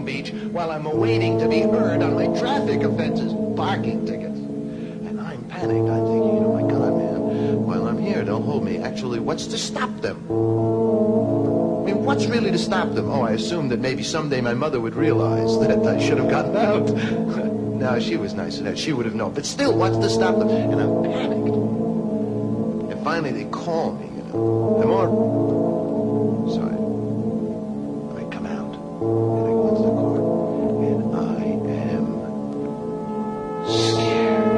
Long Beach while I'm awaiting to be heard on my traffic offenses, parking tickets. And I'm panicked. I'm thinking, my God, man, while I'm here, they'll hold me. Actually, what's to stop them? I mean, what's really to stop them? Oh, I assumed that maybe someday my mother would realize that I should have gotten out. No, she was nice to that. She would have known. But still, what's to stop them? And I'm panicked. And finally, they call me, The more... Sorry. I come out. And I go into the car. And I am scared.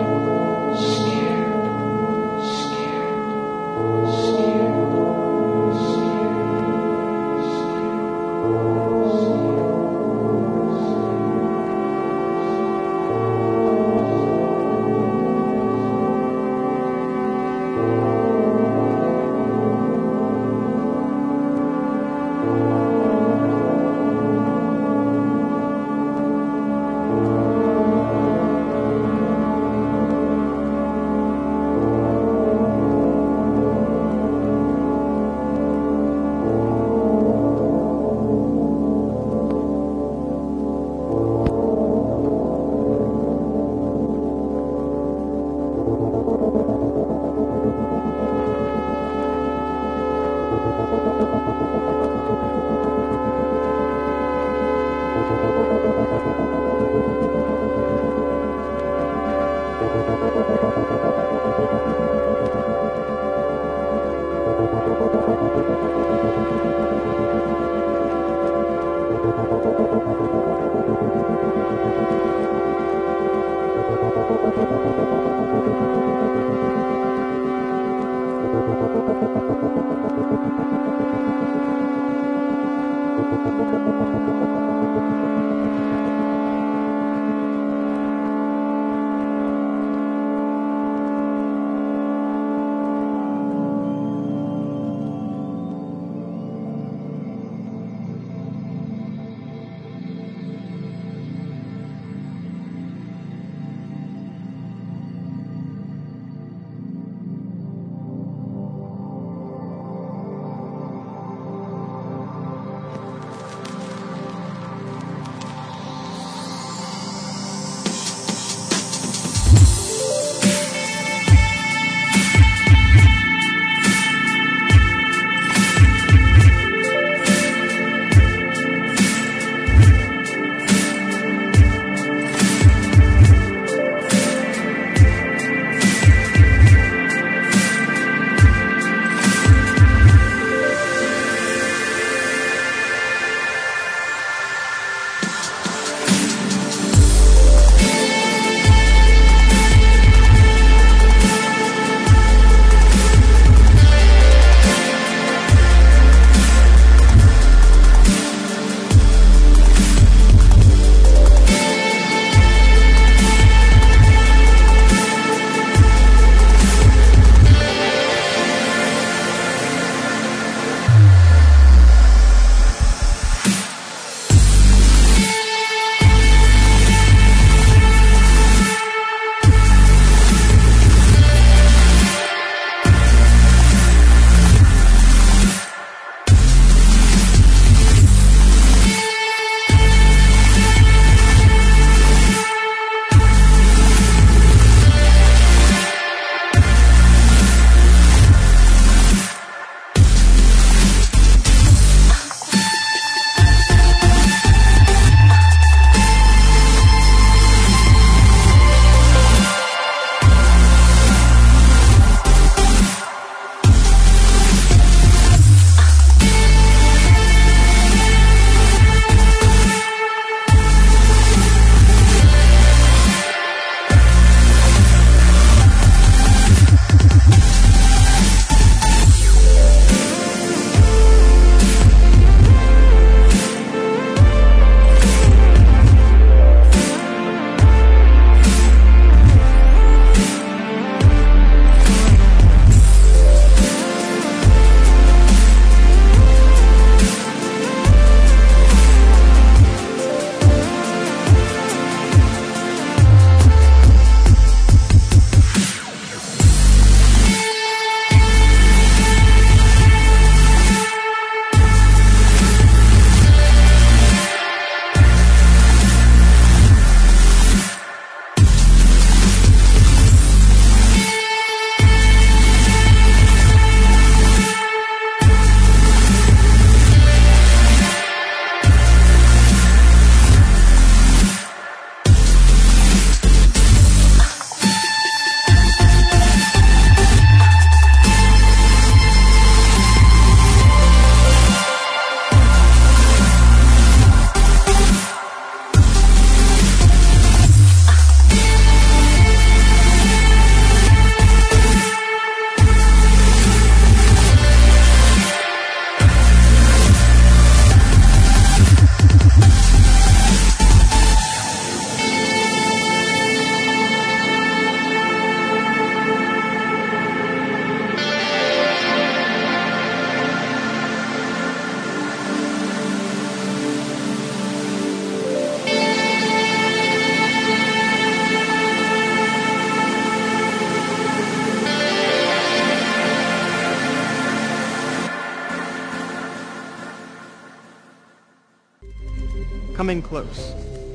Come in close.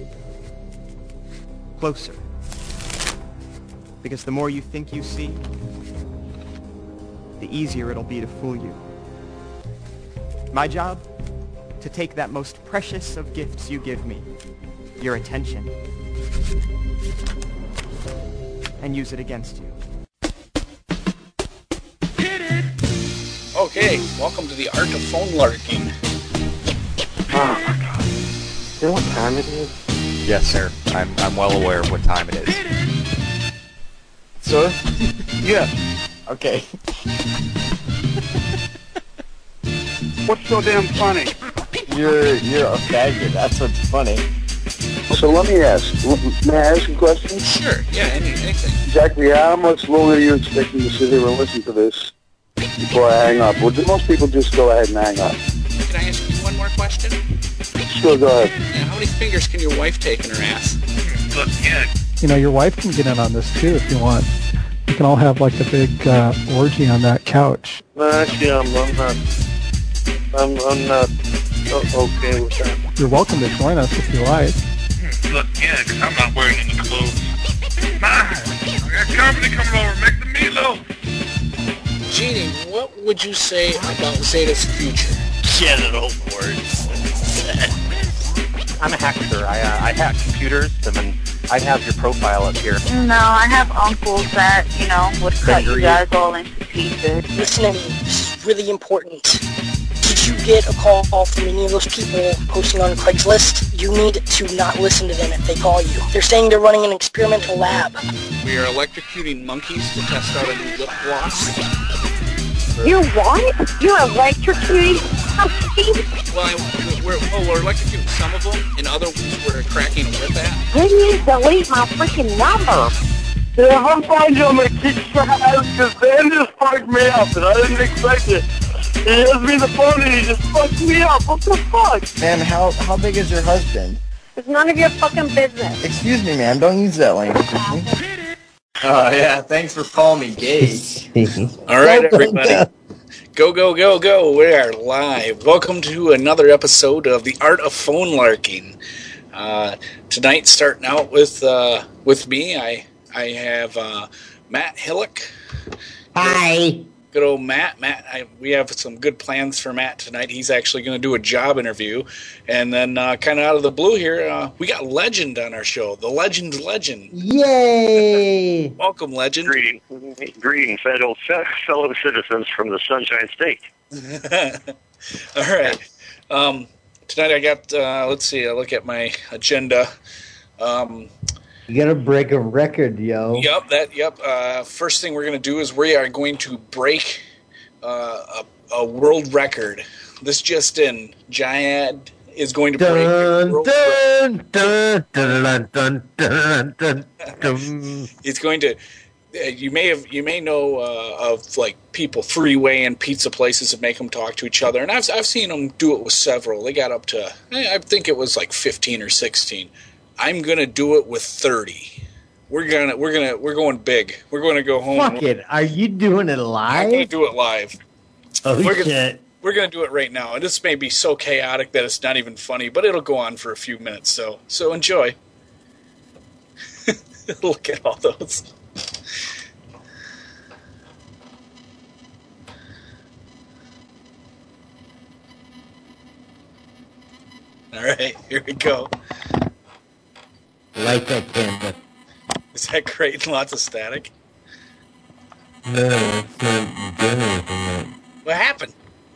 Closer. Because the more you think you see, the easier it'll be to fool you. My job? To take that most precious of gifts you give me, your attention, and use it against you. Okay, welcome to the Art of Phone Larking. Oh my god. You know what time it is? Yes, sir. I'm well aware of what time it is. Sir? Yeah. Okay. What's so damn funny? You're a faggot. That's what's funny. So let me ask. May I ask a question? Sure, yeah, anything. Exactly how much longer are you expecting to sit here and listen to this before I hang up? Or do most people just go ahead and hang up? Can I ask you one more question? Sure, go ahead. Yeah, how many fingers can your wife take in her ass? Look, yeah. You know, your wife can get in on this too if you want. You can all have like a big orgy on that couch. Actually, I'm not okay with that. You're welcome to join us if you like. Look, yeah, because I'm not wearing any clothes. I got company coming over. Make the meatloaf. Jeannie, what would you say about Zeta's future? Genital words. I'm a hacker. I hack computers, and then I have your profile up here. No, I have uncles that, would cut you guys all into pieces. Listen to me, this is really important. Did you get a call from any of those people posting on Craigslist? You need to not listen to them if they call you. They're saying they're running an experimental lab. We are electrocuting monkeys to test out a new lip gloss. You what? You're electrocuting monkeys? Well, we're electrocuting some of them, and other ones we're cracking a whip at. You need to delete my freaking number. Yeah, if I'm finding you, I'm going to kick your ass because Dan just fucked me up and I didn't expect it. He hands me the phone and he just fucked me up. What the fuck? Ma'am, how big is your husband? It's none of your fucking business. Excuse me, ma'am. Don't use that language with me. Oh, yeah. Thanks for calling me gay. All right, everybody. Go, go, go, go. We are live. Welcome to another episode of The Art of Phone Larking. Tonight, starting out with me, I have Matt Hillock. Hi. Good old Matt. We have some good plans for Matt tonight. He's actually going to do a job interview. And then kind of out of the blue here, we got Legend on our show. The Legend's Legend. Yay! Welcome, Legend. Greetings, fellow citizens from the Sunshine State. All right. Tonight I got, let's see, I look at my agenda. You gotta break a record, yo. Yep. First thing we're going to do is we are going to break a world record. This just in, Jihad is going to break a world record. It's going to. You may know of like people freewaying pizza places and make them talk to each other, and I've seen them do it with several. They got up to, I think it was like 15 or 16. I'm gonna do it with 30. We're going big. We're going to go home. Fuck it. Are you doing it live? I'm gonna do it live. Oh shit. We're gonna do it right now, and this may be so chaotic that it's not even funny, but it'll go on for a few minutes. So enjoy. Look at all those. All right, here we go. Light that camera. Is that creating lots of static? No, it's not good. What happened?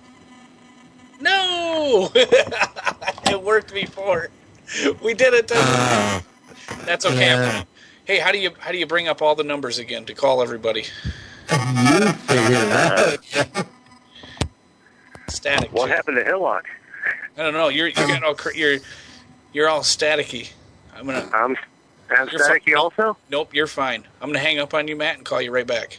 No! It worked before. We did it. That's okay. Hey, how do you bring up all the numbers again to call everybody? You figure it out. Static. What happened to Hillock? I don't know. You're all staticky. I'm staticky also? Nope, you're fine. I'm gonna hang up on you, Matt, and call you right back.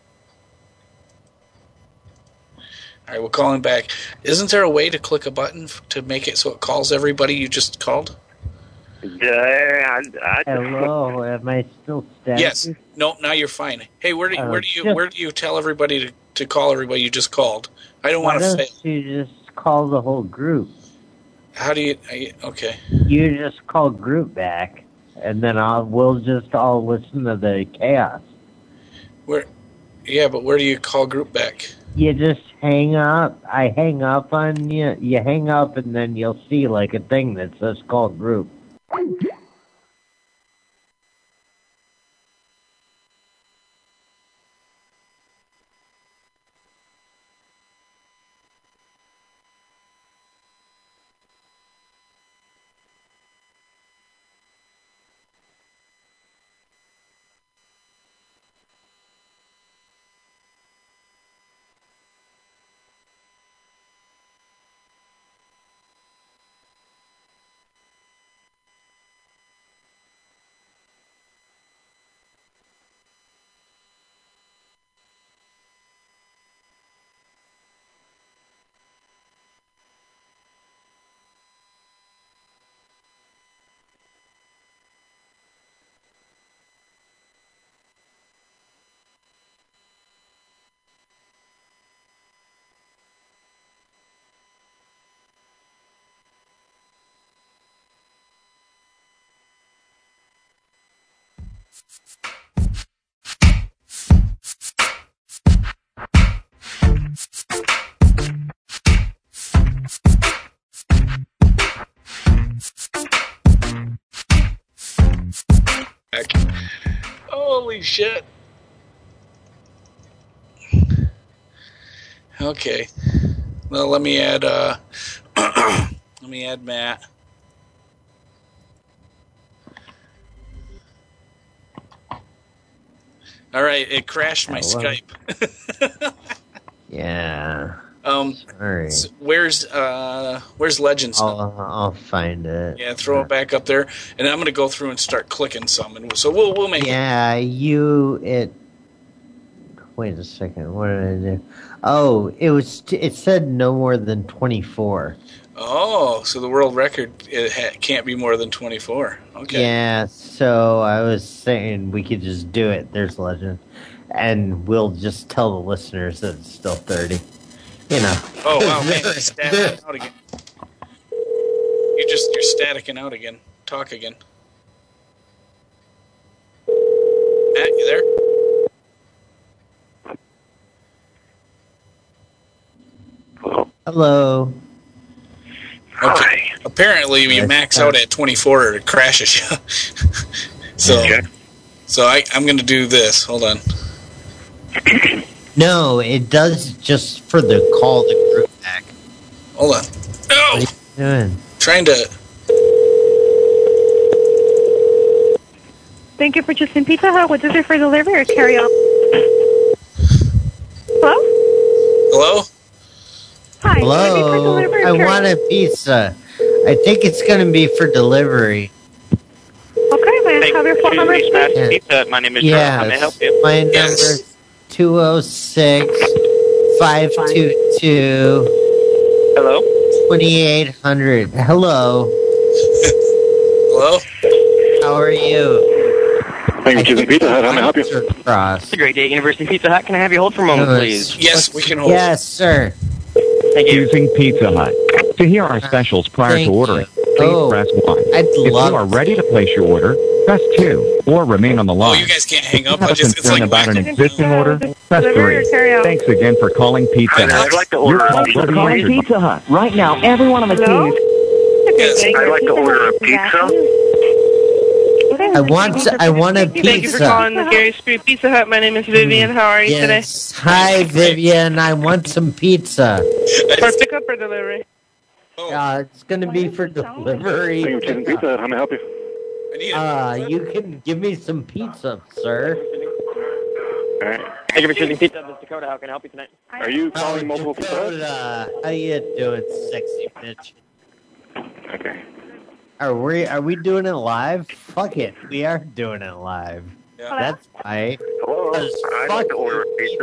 All right, we'll call him back. Isn't there a way to click a button to make it so it calls everybody you just called? Yeah. Hello, am I still staticky? Yes. No, now you're fine. Hey, where do you tell everybody to call everybody you just called? I don't want to fail. You just call the whole group. How do you? Okay. You just call group back, and then we'll just all listen to the chaos. Where? Yeah, but where do you call group back? You just hang up. I hang up on you. You hang up, and then you'll see like a thing that says call group. Holy shit. Okay. Well, let me add Matt. All right, it crashed my Skype. Yeah. Sorry. So where's Legends? I'll find it. Yeah, throw it back up there, and I'm going to go through and start clicking some, and so we'll make. Yeah, it. Wait a second. What did I do? Oh, it said no more than 24. Oh, so the world record can't be more than 24. Okay. Yeah, so I was saying we could just do it. There's Legend, and we'll just tell the listeners that it's still 30. You know. Oh wow, man, it's staticking out again. You're staticking out again. Talk again. Matt, you there? Hello. Okay. Apparently, you max out at 24, it crashes you. So I'm going to do this. Hold on. No, it does just for the call the group back. Hold on. Oh! What are you doing? Trying to... Thank you for choosing Pizza Hut. What is it for delivery or carry out? Hello? Hello? Hi. Hello. I want a pizza. I think it's going to be for delivery. Okay, may I have your phone number, please? Yeah. Pizza. My name is Charles. How may I help you? My number is 206-522. Hello? 2800. Hello. Hello? How are you? Thank you for choosing Pizza Hut. How may I help you? It's a great day at University Pizza Hut. Can I have you hold for a moment, please? Yes, we can hold. Yes, sir. Thank you. Using Pizza Hut. To hear our specials prior to ordering, please press 1. If you are ready to place your order, press 2, or remain on the line. Oh, you guys can't hang up. Have a concern about an existing order? Press 3. Thanks again for calling Pizza Hut. I'd like to order a pizza. Calling Pizza Hut. Right now, everyone on the team is... Yes. I'd like to order a pizza. I want a pizza. Thank you for calling the Gary Street Pizza Hut. My name is Vivian. How are you today? Hi, Vivian. I want some pizza. For pickup or delivery? It's going to be for delivery. Thank you for choosing Pizza Hut. How may I help you? You can give me some pizza, sir. All right. Thank you for choosing Pizza Hut. This is Dakota. How can I help you tonight? Are you calling multiple Pizza Huts? How you doing, sexy bitch? Okay. Are we doing it live? Fuck it, we are doing it live. Yeah. That's right. Hello. I'd like to order a pizza.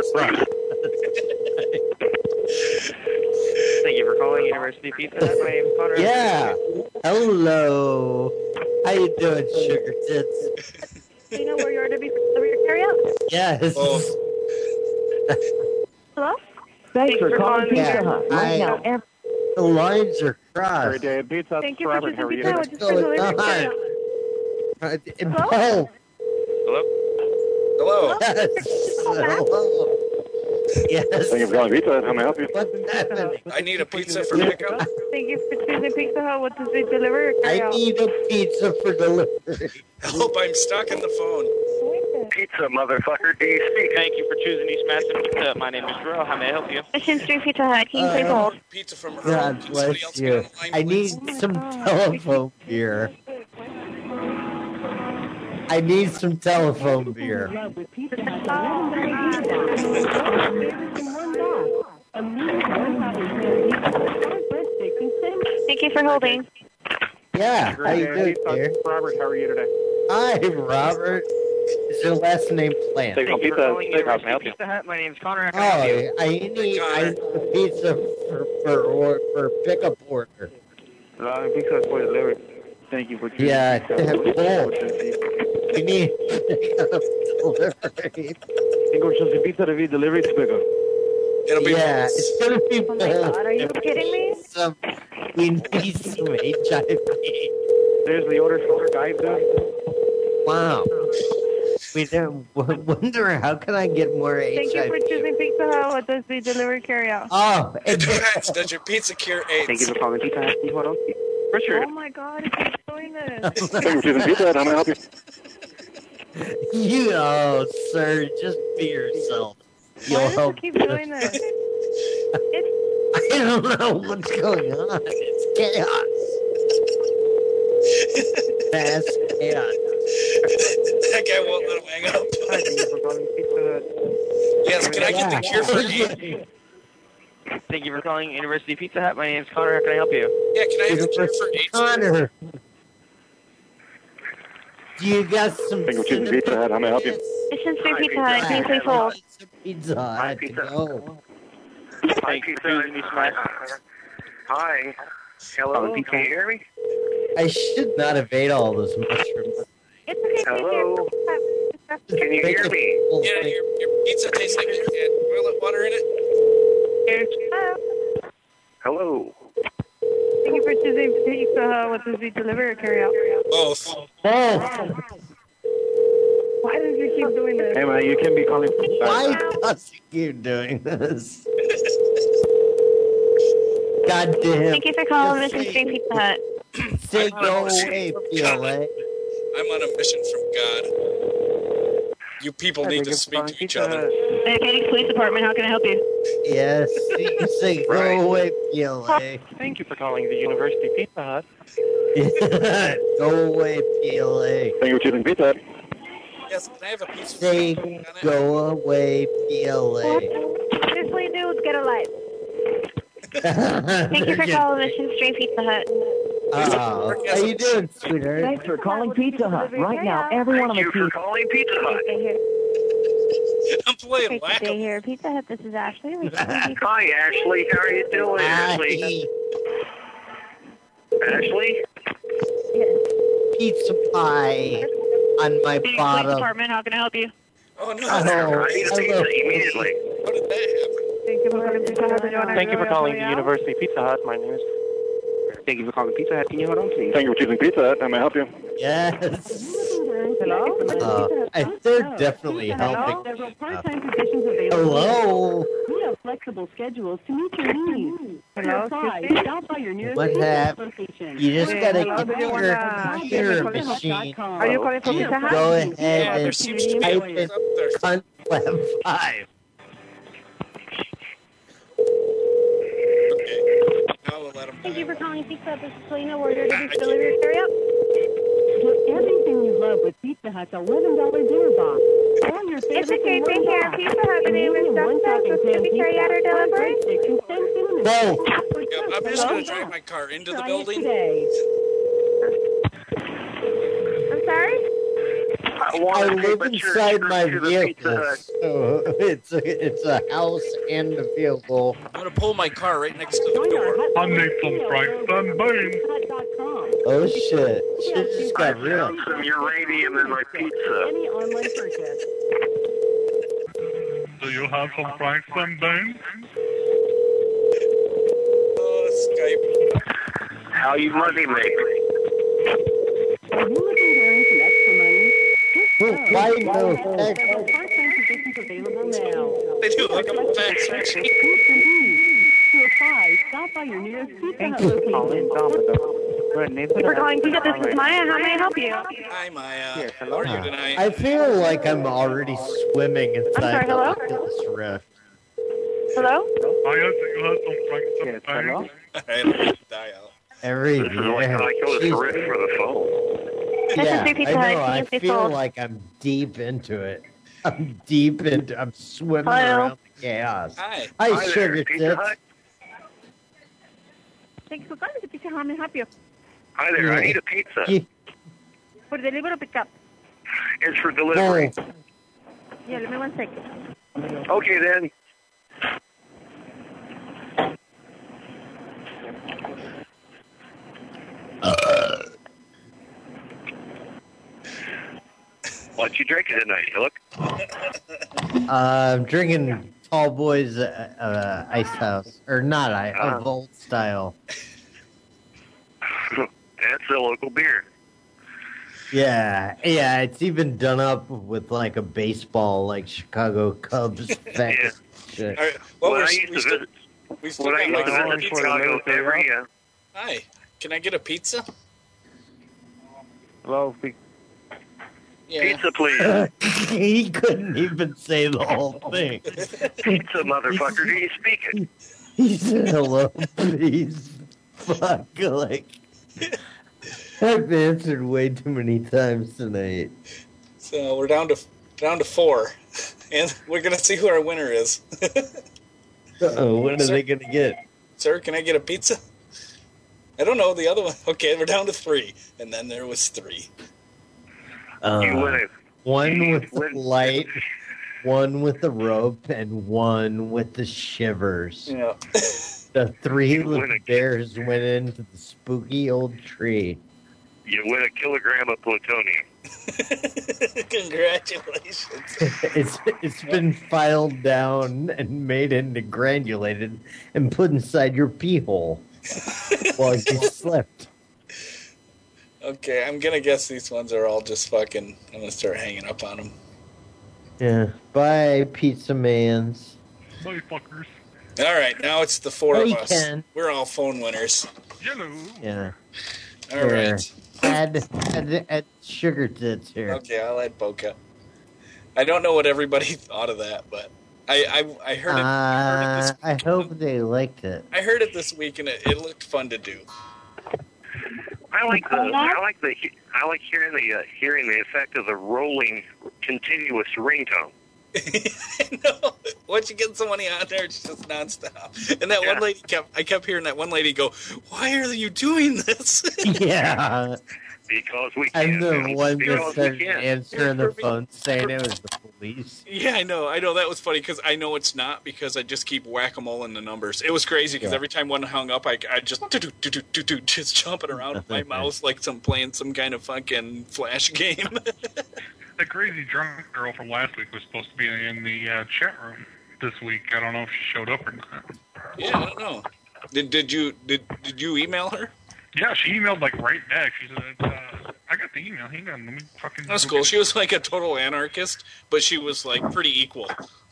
Thank you for calling University Pizza Hut. My name is Connor. Yeah. Hello. How you doing, sugar tits? Do you know where your order be for your carry out? Yes. Hello? Thanks for calling Pizza Hut. Right now, The lines are crossed. Pizza Thank you for Robert, choosing how are you? Pizza Hut. What does your delivery carry out? Hello? Hello? Hello? Yes. Thank you for calling Pizza Hut. How may I help you? What's happening? I need a pizza for pickup. Thank you for choosing Pizza Hut. What does your delivery carry I out? need a pizza for delivery. Help, I'm stuck in the phone. Pizza, motherfucker. DC. Thank you for choosing East Madison Pizza. My name is Drew. How may I help you? Mission Street Pizza Hut. Can you please hold? Pizza from Earl. God Can somebody bless else you. get on the line, I please? need some telephone beer. I need some telephone beer. Thank you for holding. Yeah, how you doing, dear? Robert, how are you today? Hi, Robert. Is your last name Plant? Thank you for calling University Steakhouse. May I help you? Pizza Hut. My name is Connor. How can I help you? Oh, I need a pizza for pickup order. Pizza for delivery. Thank you for choosing. Yeah, Pizza. we need delivery. Thank you for choosing Pizza to be delivered to pickup. It'll be Yeah, false. it's gonna be Oh my God, are you kidding me? We need some HIV. There's the order for guys there. Wow. We don't wonder how can I get more HIV? Thank you for choosing Pizza Hut. What does the delivery carry out? Oh, It depends. Does your pizza cure AIDS? Thank you for calling Pizza Hut. Hold on. For sure. Oh my God, it's doing this. Thank you for choosing Pizza Hut. How may I help you? you know, sir, just be yourself. You'll Why does help. it keep doing this? It's I don't know what's going on. It's chaos. Mass chaos. That guy won't let him hang up. Hi, thank you for calling Pizza Hut. Yes, can I get the cure for AIDS? Thank you for calling University Pizza Hut. My name is Connor. How can I help you? Yeah, can I have the cure for AIDS? Connor, do you got some? Thank you for choosing Pizza Hut. How may I help you? Mission Street Pizza Hut. Can you please hold? Pizza Hut to go. Thank you for choosing East Madison. Hi. Hello. Can you hear me? I should not have ate all those mushrooms. It's okay. Hello. Can you hear me? Yeah, your pizza tastes like it had toilet water in it. Hello. Thank you for choosing Pizza Hut. What does the delivery carry out? Both. Why does it keep doing this? Hey, man, you can be calling Pizza Why Hut. does it keep doing this? God damn. Thank you for calling Mission Street Pizza Hut. Say go away, PLA. I'm on a mission from God. You people need to speak to each other. Phoenix Police Department, how can I help you? Yes, you say go away, PLA. Thank you for calling the University Pizza Hut. Go away, PLA. Thank you for choosing Pizza Hut. Yes, can I have a piece of Say go away, PLA. Seriously, dudes, get a life. Thank you for calling Mission Street Pizza Hut. Oh, how you doing, sweetheart? Thanks for calling Pizza Hut. Right now, everyone on the team. calling Pizza Hut. Stay here. I'm playing Stay whack-a-mole. here. Pizza Hut, this is Ashley. Hi, Ashley. How are you doing, Ashley? Ashley? Pizza pie on my Phoenix Police bottom. Department, how can I help you? Oh, no. Oh, I need a pizza immediately. How did that happen? Thank you for calling Pizza Hut. Thank you for calling the University Pizza Hut. My name is... Thank you for calling Pizza Hut. Can you hold on, please? Thank you for choosing Pizza Hut. How may I help you? Yes. Hello? They're definitely helping. Several part-time positions available. Hello. We have flexible schedules to meet your needs. Hello, Apply. excuse me? Stop by your nearest What pizza happened? location. You just gotta Hello, get do you your wanna- computer machine. Are you calling from Pizza Hut? Go ahead Yeah, there and seems to be type a in up there. Cunt Lab 5. Okay. Now we'll let him Thank you die. for calling Pizza Hut. This is Selena. We're here to do delivery carry out. Get everything you love with Pizza Hut's $11 dinner box. Or your It's favorite okay, in thank one you. box. Pizza Hut, the name is Dustin. So it's going to be carry out or delivery? Whoa. Yeah, I'm just going to drive my car into the building. I'm sorry? I live inside my vehicle, so it's a house and a vehicle. I'm going to pull my car right next to the door. I need some Frankston beans. Oh shit. Shit just got real. Some uranium in my pizza. Any online purchase. Do you have some Frankston beans? Oh, How you money make? Are you looking to earn some extra money? Why no? Several part-time positions available now. They do like a fax machine. To apply, stop by your nearest Pizza Hut location. Thank you for calling Pizza. This is Maya. How may I help you? Hi, Maya. How are you tonight? I feel like I'm already swimming inside hello? the Oculus Rift. Hello? I think you have some hello? All right, let me dial. Every This is like Oculus Rift for the phone. Yeah, This is Pizza I Hut. know. I Can you feel hold? like I'm deep into it. I'm swimming Hello? around the chaos. Hi. Hi, Hi there, Sugar Pizza Tits. Hut. Thank you for calling Pizza Hut. How may I help you? Hi there, I need a pizza. For delivery or pick up? It's for delivery. Yeah, let me 1 second. Okay then. What you drinking tonight, Look? I'm drinking Tall Boys Ice House. Or not a Volt style. That's a local beer. Yeah, it's even done up with like a baseball, like Chicago Cubs fence. Shit. All right, When I used to visit Chicago every year. Hi. Can I get a pizza? Hello, Yeah. Pizza, please. He couldn't even say the whole thing. Pizza, motherfucker. Do you speak it? He said hello, please. Fuck, like I've answered way too many times tonight. So we're down to 4, and we're gonna see who our winner is. Uh-oh, what are they gonna get? Sir, can I get a pizza? I don't know the other one. Okay, we're down to 3, and then there was 3. You win it. One with the light, one with the rope, and one with the shivers. Yeah. The 3 little bears went into the spooky old tree. You win a kilogram of plutonium. Congratulations. It's been filed down and made into granulated and put inside your pee hole while you slept. Okay, I'm gonna guess these ones are all just fucking. I'm gonna start hanging up on them. Yeah. Bye, Pizza Mans. Bye, fuckers. All right, now it's the 4 of Hey, us. Ken. We're all phone winners. Hello. Yeah. All right. Add Sugar Tits here. Okay, I'll add Boca. I don't know what everybody thought of that, but I heard it. I hope they liked it. I heard it this week, and it looked fun to do. I like hearing the effect of the rolling continuous ringtone. No, once you get somebody on there, it's just nonstop. And that one lady I kept hearing that one lady go, "Why are you doing this?" Yeah. Because we I'm can. the one that said answering the phone saying it was the police. Yeah, I know. That was funny because I know it's not because I just keep whack-a-mole-ing the numbers. It was crazy because every time one hung up, I just just jumping around with my mouse like playing some kind of fucking flash game. The crazy drunk girl from last week was supposed to be in the chat room this week. I don't know if she showed up or not. Yeah, I don't know. Did you email her? Yeah, she emailed like right back. She said, "I got the email. Hang on, let me fucking." That's cool. She was like a total anarchist, but she was like pretty equal.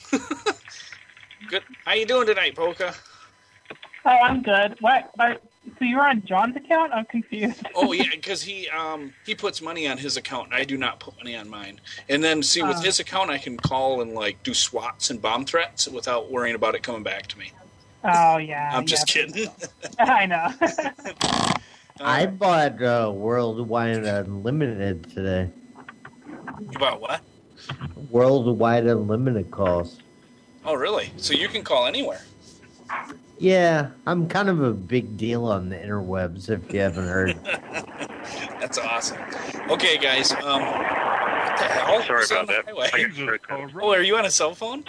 Good. How you doing tonight, Polka? Oh, I'm good. What? So you're on John's account? I'm confused. Oh yeah, because he puts money on his account, and I do not put money on mine. And then see, with his account, I can call and like do SWATs and bomb threats without worrying about it coming back to me. Oh yeah. I'm just kidding. I know. I bought Worldwide Unlimited today. You bought what? Worldwide Unlimited calls. Oh really? So you can call anywhere? Yeah, I'm kind of a big deal on the interwebs, if you haven't heard. That's awesome. Okay, guys. What the hell? Sorry about that. Oh, are you on a cell phone?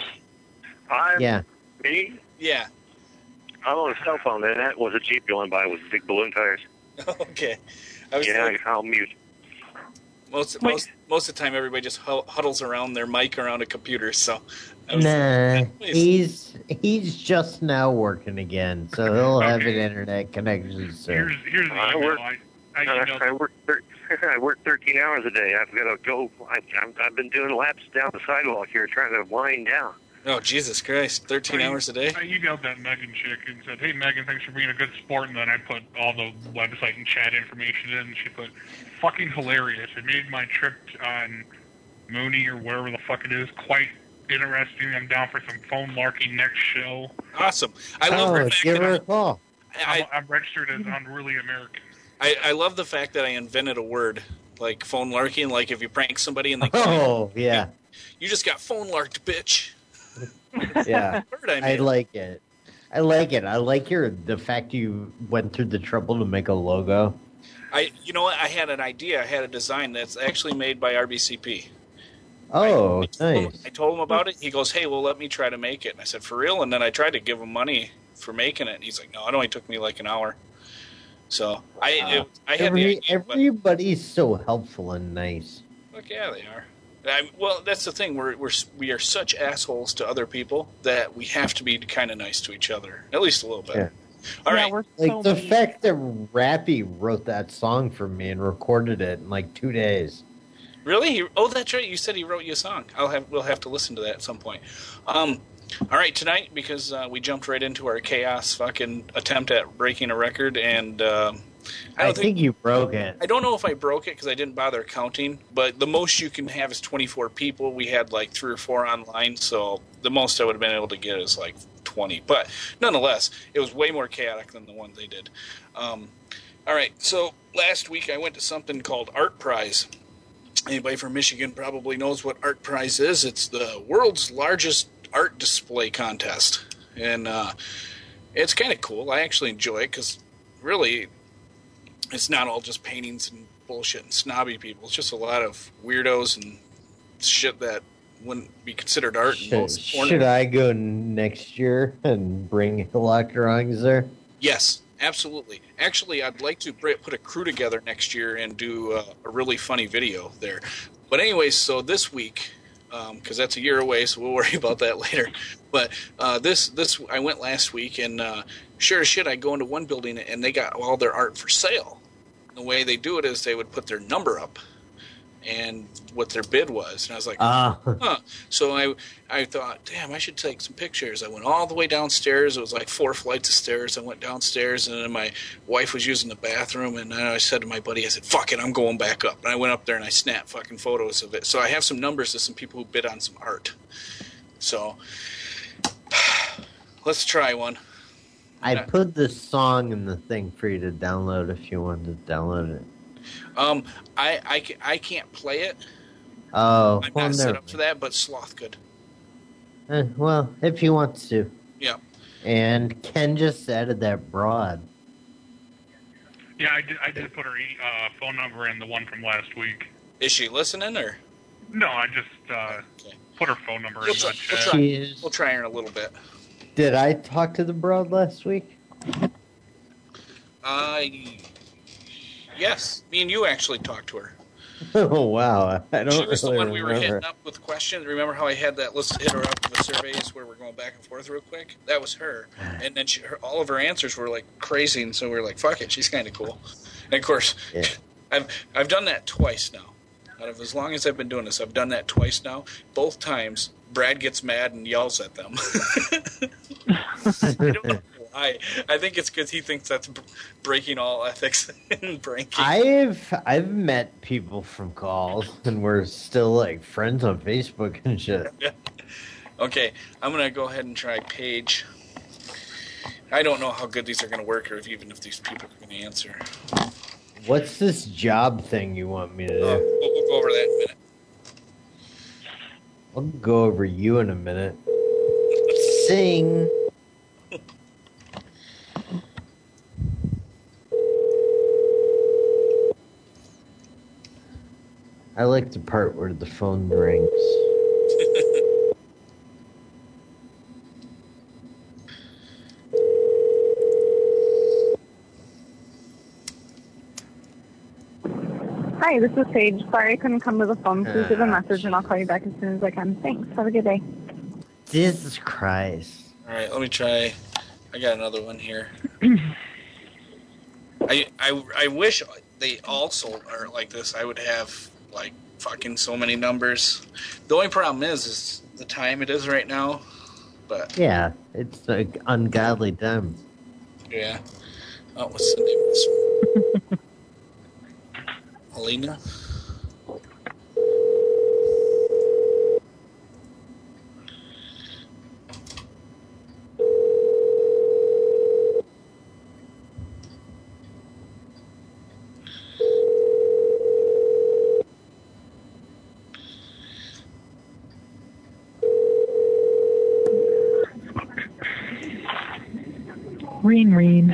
Me? Yeah. I'm on a cell phone, and that was a Jeep going by with big balloon tires. Okay. I'll mute. Most of the time, everybody just huddles around their mic around a computer, so Nah, he's just now working again, so he'll have an internet connection soon. Here's the email. I work 13 hours a day. I've got to go. I've been doing laps down the sidewalk here, trying to wind down. Oh, Jesus Christ. 13 hours a day? I emailed that Megan chick and said, hey, Megan, thanks for being a good sport. And then I put all the website and chat information in, and she put, fucking hilarious. It made my trip on Mooney or wherever the fuck it is quite interesting. I'm down for some phone larking next show. Awesome. I love the fact give her a call. I'm registered as Unruly American. I love the fact that I invented a word, like phone larking, like if you prank somebody and they yeah. You just got phone larked, bitch. Yeah, I like it. I like the fact you went through the trouble to make a logo. You know what? I had an idea. I had a design that's actually made by RBCP. Oh, nice. I told him about it. He goes, hey, well, let me try to make it. And I said, for real? And then I tried to give him money for making it. And he's like, no, it only took me like an hour. So I had the idea, everybody's so helpful and nice. Look, yeah, they are. Well, that's the thing. We are such assholes to other people that we have to be kind of nice to each other, at least a little bit. Yeah. All right. Like the fact that Rappy wrote that song for me and recorded it in like 2 days. Really? Oh, that's right. You said he wrote you a song. We'll have to listen to that at some point. All right, tonight, because we jumped right into our chaos fucking attempt at breaking a record, and I think you broke it. I don't know if I broke it because I didn't bother counting, but the most you can have is 24 people. We had like 3 or 4 online, so the most I would have been able to get is like 20. But nonetheless, it was way more chaotic than the one they did. All right, so last week I went to something called Art Prize. Anybody from Michigan probably knows what Art Prize is. It's the world's largest art display contest, and it's kind of cool. I actually enjoy it because really it's not all just paintings and bullshit and snobby people. It's just a lot of weirdos and shit that wouldn't be considered art. Should I go next year and bring Hillock drawings there? Yes, absolutely. Actually, I'd like to put a crew together next year and do a really funny video there. But anyways, so this week, because that's a year away, so we'll worry about that later. But this I went last week, and sure as shit, I go into one building, and they got all their art for sale. The way they do it is they would put their number up and what their bid was. And I was like, huh. So I thought, damn, I should take some pictures. I went all the way downstairs. It was like 4 flights of stairs. I went downstairs, and then my wife was using the bathroom, and I said to my buddy, I said, fuck it, I'm going back up. And I went up there, and I snapped fucking photos of it. So I have some numbers of some people who bid on some art. So let's try one. I put the song in the thing for you to download if you wanted to download it. I can't play it. Oh, I'm not set up for that, but Sloth could. Well, if he wants to. Yeah. And Ken just added that broad. Yeah, I did put her phone number in, the one from last week. Is she listening, or? No, I just put her phone number in the chat. We'll try her in a little bit. Did I talk to the broad last week? Yes. Me and you actually talked to her. Oh, wow. I don't She was really the one we were remember. hitting up with questions. Remember how I had that list hit her up with surveys where we're going back and forth real quick? That was her. And then all of her answers were like crazy, and so we were like, fuck it, she's kind of cool. And of course, I've done that twice now. Out of as long as I've been doing this, I've done that twice now. Both times, Brad gets mad and yells at them. I don't know why. I think it's because he thinks that's breaking all ethics and breaking. I've met people from calls, and we're still like friends on Facebook and shit. Okay, I'm gonna go ahead and try Paige. I don't know how good these are gonna work, or even if these people are gonna answer. What's this job thing you want me to do? We'll go over that in a minute. I'll go over you in a minute. Sing. I like the part where the phone rings. Hi, this is Paige. Sorry I couldn't come to the phone. Please leave a message and I'll call you back as soon as I can. Thanks. Have a good day. Jesus Christ. All right, let me try. I got another one here. I wish they also are like this. I would have like fucking so many numbers. The only problem is the time it is right now. But yeah, it's like ungodly time. Yeah. Oh, what's the name of this one? Alina? Reen.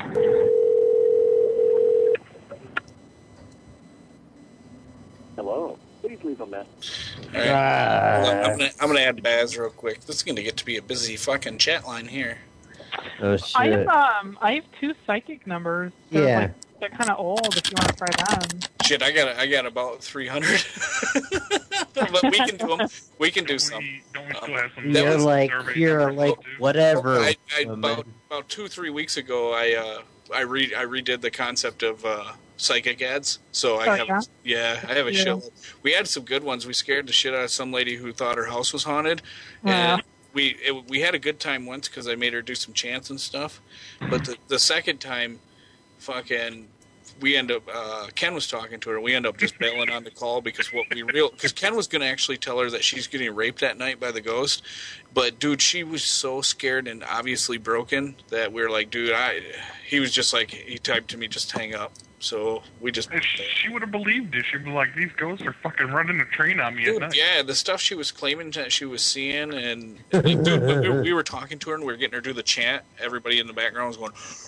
Hello. Please leave a message. All right. I'm gonna add Baz real quick. This is gonna get to be a busy fucking chat line here. Oh shit! I have 2 psychic numbers. Yeah. They're kind of old. If you want to try them. Shit, I got about 300. But we can do them. We can do some. Don't we still have some? You're like whatever. About 2-3 weeks ago, I redid the concept of psychic ads. So I have I have a shit. We had some good ones. We scared the shit out of some lady who thought her house was haunted, and we had a good time once because I made her do some chants and stuff. But the second time, fucking. We end up. Ken was talking to her. We end up just bailing on the call because Ken was going to actually tell her that she's getting raped that night by the ghost, but dude, she was so scared and obviously broken that we were like, dude, he was just like, he typed to me, just hang up. So we just. She would have believed it. She'd be like, these ghosts are fucking running a train on me at night. Yeah, the stuff she was claiming that she was seeing, and dude, we were talking to her and we were getting her to do the chant. Everybody in the background was going.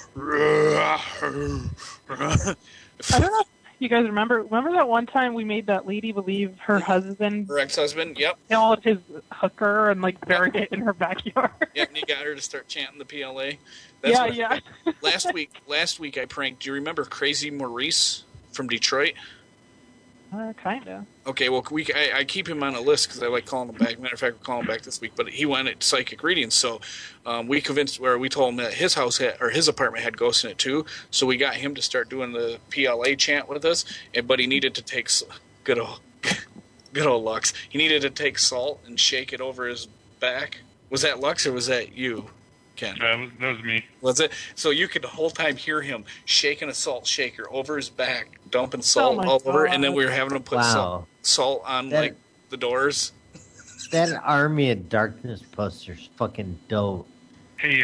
I don't know if you guys remember that one time we made that lady believe her husband, her ex-husband, yep, killed his hooker and like buried it in her backyard. Yep, and you got her to start chanting the PLA. Yeah. Last week I pranked. Do you remember Crazy Maurice from Detroit? Kinda. Okay, well, I keep him on a list because I like calling him back. Matter of fact, we're calling him back this week. But he went at psychic readings, so we told him that his house or his apartment had ghosts in it too. So we got him to start doing the PLA chant with us. But he needed to take good old Lux. He needed to take salt and shake it over his back. Was that Lux or was that you, Ken? That was me. Was it? So you could the whole time hear him shaking a salt shaker over his back, dumping salt all over, and then we were having him put salt on like the doors. That Army of Darkness poster's fucking dope. Hey,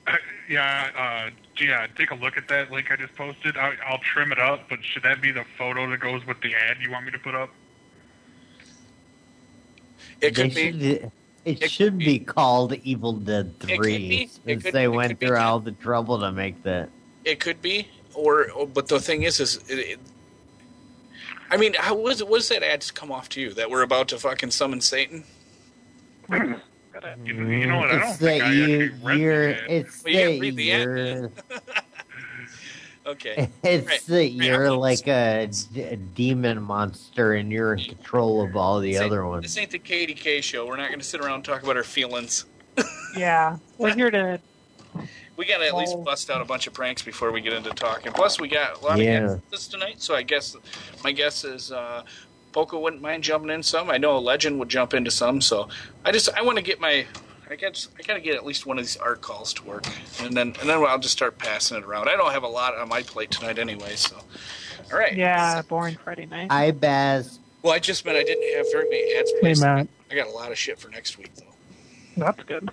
take a look at that link I just posted. I'll trim it up, but should that be the photo that goes with the ad you want me to put up? It could be. It should be called Evil Dead 3, since they went through all the trouble to make that. It could be, but the thing is I mean, what does that ad come off to you? That we're about to fucking summon Satan? You know what? I don't think I actually read the ad. Okay. It's that you're like a demon monster and you're in control of all the other ones. This ain't the KDK show. We're not going to sit around and talk about our feelings. Yeah, we're here to... We got to at least bust out a bunch of pranks before we get into talking. Plus, we got a lot of guests tonight, so I guess my guess is Poco wouldn't mind jumping in some. I know a Legend would jump into some, so I want to get my... I got to get at least one of these art calls to work, and then I'll just start passing it around. I don't have a lot on my plate tonight anyway, so all right. Yeah, boring Friday night. Hi, Baz. Well, I just meant I didn't have very many ads. Hey, Matt. I got a lot of shit for next week, though. That's good.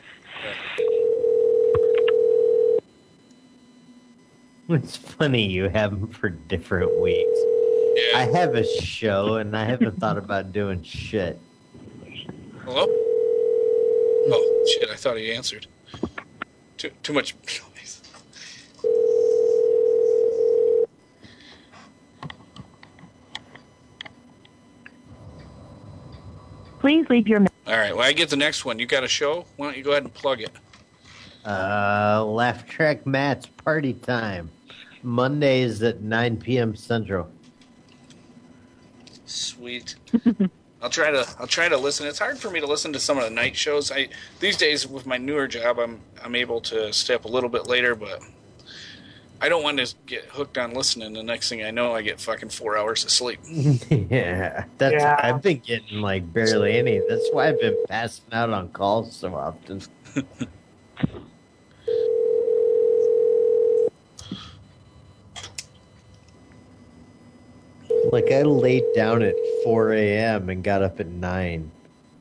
It's funny you have them for different weeks. Yeah. I have a show, and I haven't thought about doing shit. Hello? Oh, shit, I thought he answered. Too much noise. Please leave your... All right, well, I get the next one. You got a show? Why don't you go ahead and plug it? Laugh Track Matt's Party Time. Mondays at 9 p.m. Central. Sweet. I'll try to listen. It's hard for me to listen to some of the night shows. These days with my newer job, I'm able to stay up a little bit later, but I don't want to get hooked on listening. The next thing I know, I get fucking 4 hours of sleep. Yeah, I've been getting like barely any. That's why I've been passing out on calls so often. Like I laid down at 4 a.m. and got up at 9.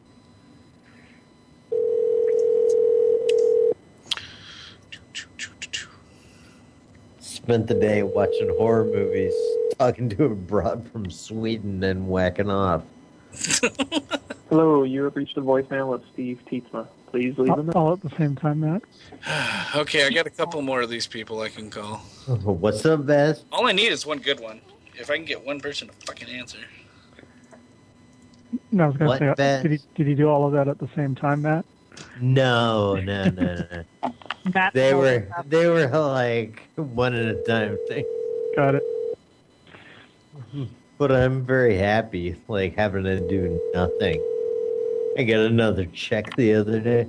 Spent the day watching horror movies, talking to a broad from Sweden, and whacking off. Hello, you have reached the voicemail of Steve Tietzma. Please leave a message. All at the same time, Matt. Okay, I got a couple more of these people I can call. What's up, Beth? All I need is one good one. If I can get one person to fucking answer. No, I was going to say, did he do all of that at the same time, Matt? No. Matt, They were like one at a time thing. Got it. But I'm very happy, like having to do nothing. I got another check the other day.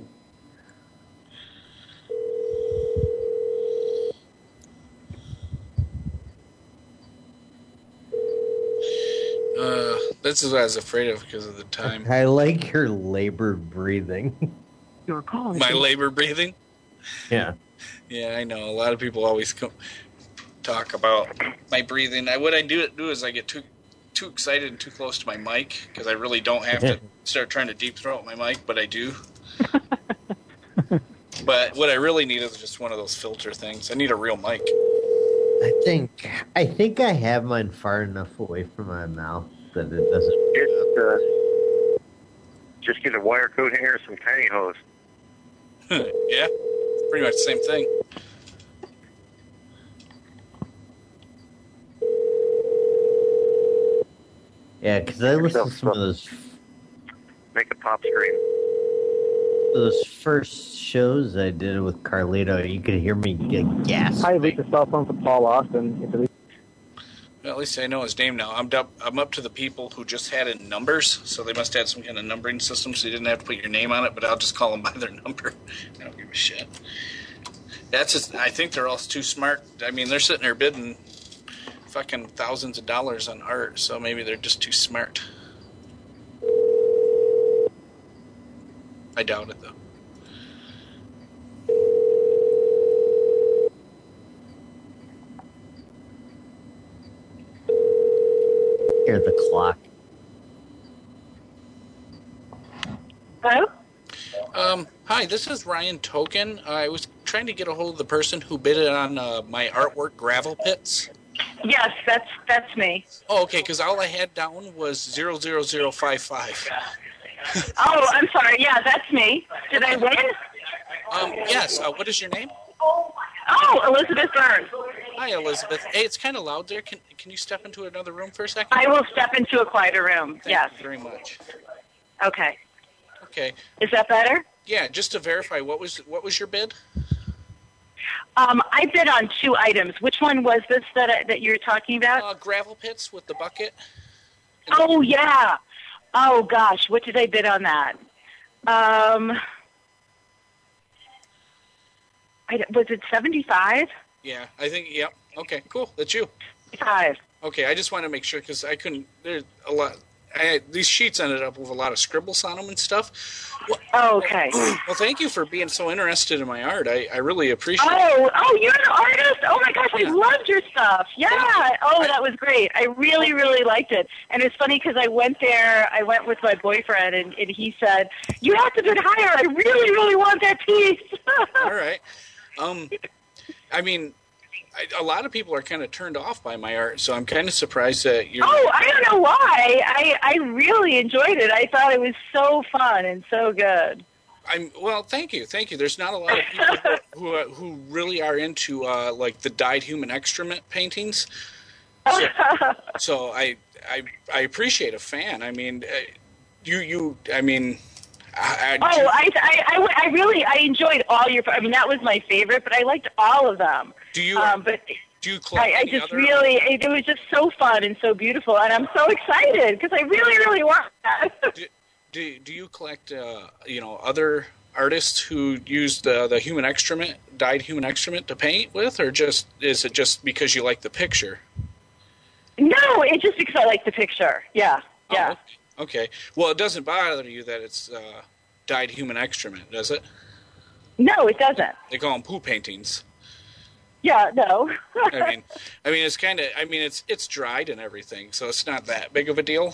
This is what I was afraid of because of the time. I like your labored breathing. You're calling My labor breathing? Yeah. Yeah, I know. A lot of people always talk about my breathing. What I do is I get too excited and too close to my mic because I really don't have to start trying to deep throat my mic, but I do. But what I really need is just one of those filter things. I need a real mic. I think I have mine far enough away from my mouth that it doesn't. Just get a wire coat hanger and some tiny hose. Yeah, pretty much the same thing. Yeah, because I listen to some of those. Make a pop screen. Those first shows I did with Carlito, you could hear me get gasping. Hi, leave the cell phone for Paul Austin. Well, at least I know his name now. I'm up to the people who just had it in numbers, so they must have had some kind of numbering system, so you didn't have to put your name on it, but I'll just call them by their number. I don't give a shit. I think they're all too smart. I mean, they're sitting there bidding fucking thousands of dollars on art, so maybe they're just too smart. I doubt it, though. Hear the clock. Hello? Hi, this is Ryan Token. I was trying to get a hold of the person who bid it on my artwork, Gravel Pits. Yes, that's me. Oh, okay, because all I had down was 00055. Oh, I'm sorry. Yeah, that's me. Did I win? Yes. What is your name? Oh, Elizabeth Burns. Hi, Elizabeth. Hey, it's kind of loud there. Can you step into another room for a second? I will step into a quieter room. Thank you very much. Okay. Okay. Is that better? Yeah, just to verify, what was your bid? I bid on 2 items. Which one was this that you're talking about? Gravel Pits with the bucket. Oh, yeah. Oh, gosh. What did I bid on that? Was it 75? Yeah, I think, yep. Okay, cool. That's you. 5. Okay, I just want to make sure because I couldn't, there's a lot. These sheets ended up with a lot of scribbles on them and stuff. Well, oh, okay. Well, thank you for being so interested in my art. I really appreciate it. Oh, you're an artist? Oh, my gosh, I loved your stuff. Yeah. Oh, that was great. I really, really liked it. And it's funny because I went with my boyfriend, and he said, you have to bid higher. I really, really want that piece. All right. I mean, a lot of people are kind of turned off by my art, so I'm kind of surprised that you're... Oh, I don't know why. I really enjoyed it. I thought it was so fun and so good. Well, thank you. There's not a lot of people who really are into like the dyed human excrement paintings. So I appreciate a fan. I mean, I really enjoyed all your. I mean, that was my favorite, but I liked all of them. Do you? But Do you collect I just really, it was just so fun and so beautiful, and I'm so excited because I really, really want that. Do you collect, other artists who use the human excrement, dyed human excrement to paint with, or is it just because you like the picture? No, it's just because I like the picture. Yeah. Oh, okay. Well, it doesn't bother you that it's dyed human excrement, does it? No, it doesn't. They call them poo paintings. Yeah, no. I mean, it's kind of. I mean, it's dried and everything, so it's not that big of a deal.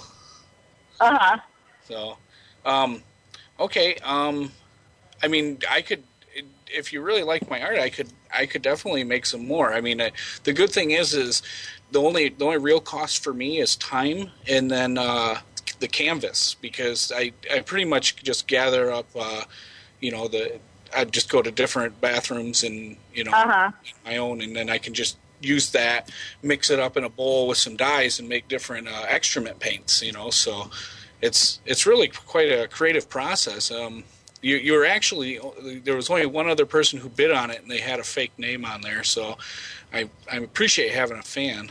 So, okay. I mean, I could, if you really like my art, I could definitely make some more. I mean, the good thing is the only real cost for me is time, and then the canvas, because I pretty much just gather up, I'd just go to different bathrooms and my own, and then I can just use that, mix it up in a bowl with some dyes, and make different excrement paints. So it's really quite a creative process. You were actually, there was only one other person who bid on it, and they had a fake name on there. So I appreciate having a fan.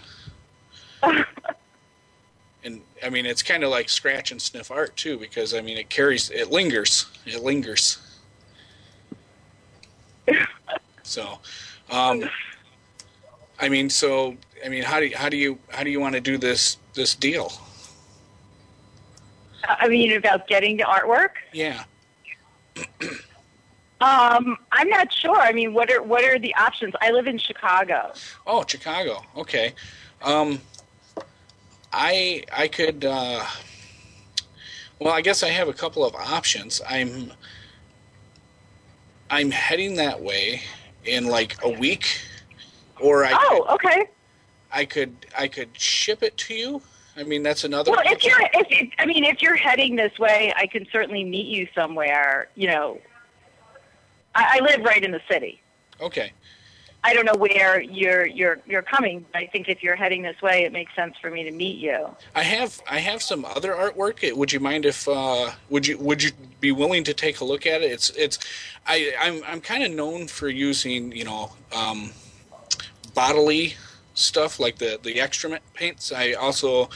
And I mean, it's kind of like scratch and sniff art too, because I mean, it lingers. So, how do you want to do this deal? I mean, about getting the artwork? Yeah. I'm not sure. I mean, what are the options? I live in Chicago. Oh, Chicago. Okay. I could. Well, I guess I have a couple of options. I'm heading that way in like a week, or okay. I could ship it to you. I mean, that's another. Well, if you're heading this way, I can certainly meet you somewhere. I live right in the city. Okay. I don't know where you're coming, but I think if you're heading this way, it makes sense for me to meet you. I have some other artwork. Would you mind if would you be willing to take a look at it? I'm kind of known for using bodily stuff like the excrement paints. I also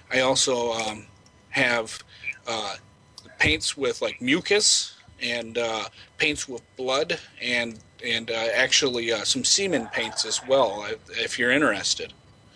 have paints with like mucus and paints with blood and actually some semen paints as well, if you're interested.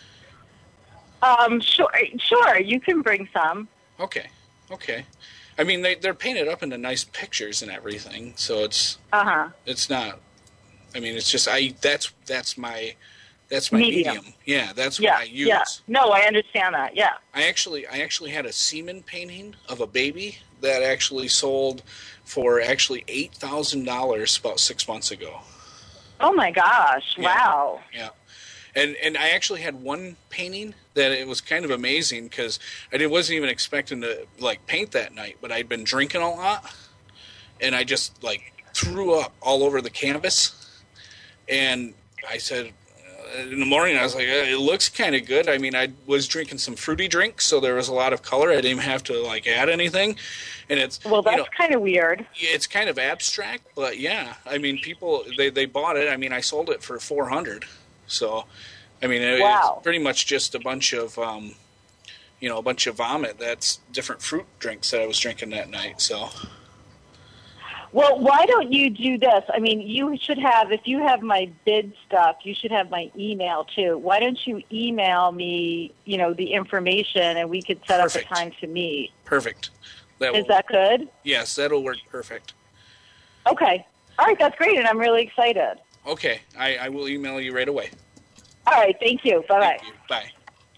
Sure, you can bring some. Okay. I mean, they're painted up into nice pictures and everything, so it's not. I mean, it's just that's my medium. Yeah, that's what I use. Yeah. No, I understand that. Yeah. I actually had a semen painting of a baby that actually sold for $8,000 about 6 months ago. Oh my gosh! Yeah. Wow. Yeah. And I actually had one painting that it was kind of amazing because I wasn't even expecting to like paint that night, but I'd been drinking a lot, and I just like threw up all over the canvas, and I said. In the morning, I was like, it looks kind of good. I mean, I was drinking some fruity drinks, so there was a lot of color. I didn't even have to, like, add anything. And it's that's kind of weird. It's kind of abstract, but, yeah. I mean, people, they bought it. I mean, I sold it for $400. So, I mean, it's pretty much just a bunch of, a bunch of vomit. That's different fruit drinks that I was drinking that night, so... Well, why don't you do this? I mean, you should have, if you have my bid stuff, you should have my email too. Why don't you email me, the information, and we could set up a time to meet. Perfect. Is that good? Yes, that'll work perfect. Okay. All right, that's great, and I'm really excited. Okay, I will email you right away. All right, thank you. Bye-bye. Thank you. Bye.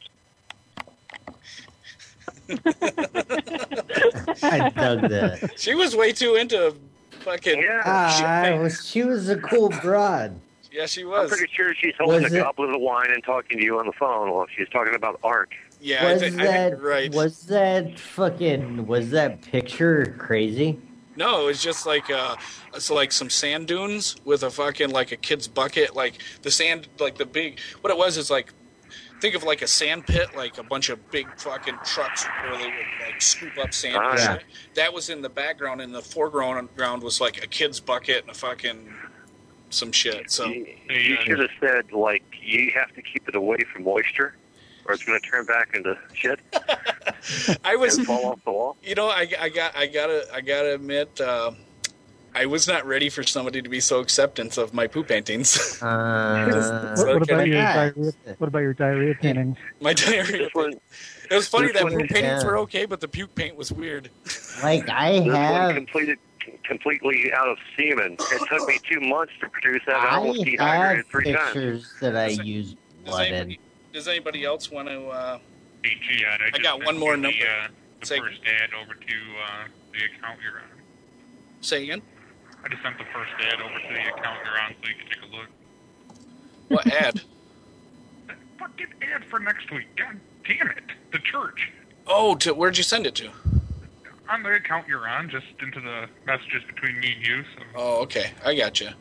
I dug that. She was way too into fucking. She was a cool broad. Yeah, she was. I'm pretty sure she's holding a goblet of wine and talking to you on the phone while she's talking about art. Yeah, I think right. Was that picture crazy? No, it was just like some sand dunes with a fucking like a kid's bucket, like the sand, like the big. What it was is like. Think of like a sand pit, like a bunch of big fucking trucks where they would like scoop up sand. Oh, yeah. That was in the background. In the foreground was like a kid's bucket and a fucking some shit. So you should have said, like, you have to keep it away from moisture, or it's going to turn back into shit. I was and fall off the wall. You know, I gotta admit, I was not ready for somebody to be so accepting of my poop paintings. What about your diarrhea painting? My diarrhea painting. It was funny that poop paintings were okay, but the puke paint was weird. Like I this have one completely out of semen. It took me 2 months to produce that. I almost dehydrated 3 times. Pictures that I used blood in. Does anybody else want to? Hey, Giad, I got one more number. The first ad over to the account you're on. Say again? I just sent the first ad over to the account you're on so you can take a look. What ad? That fucking ad for next week. God damn it. The church. Oh, where'd you send it to? On the account you're on, just into the messages between me and you. So. Oh, okay. I got you.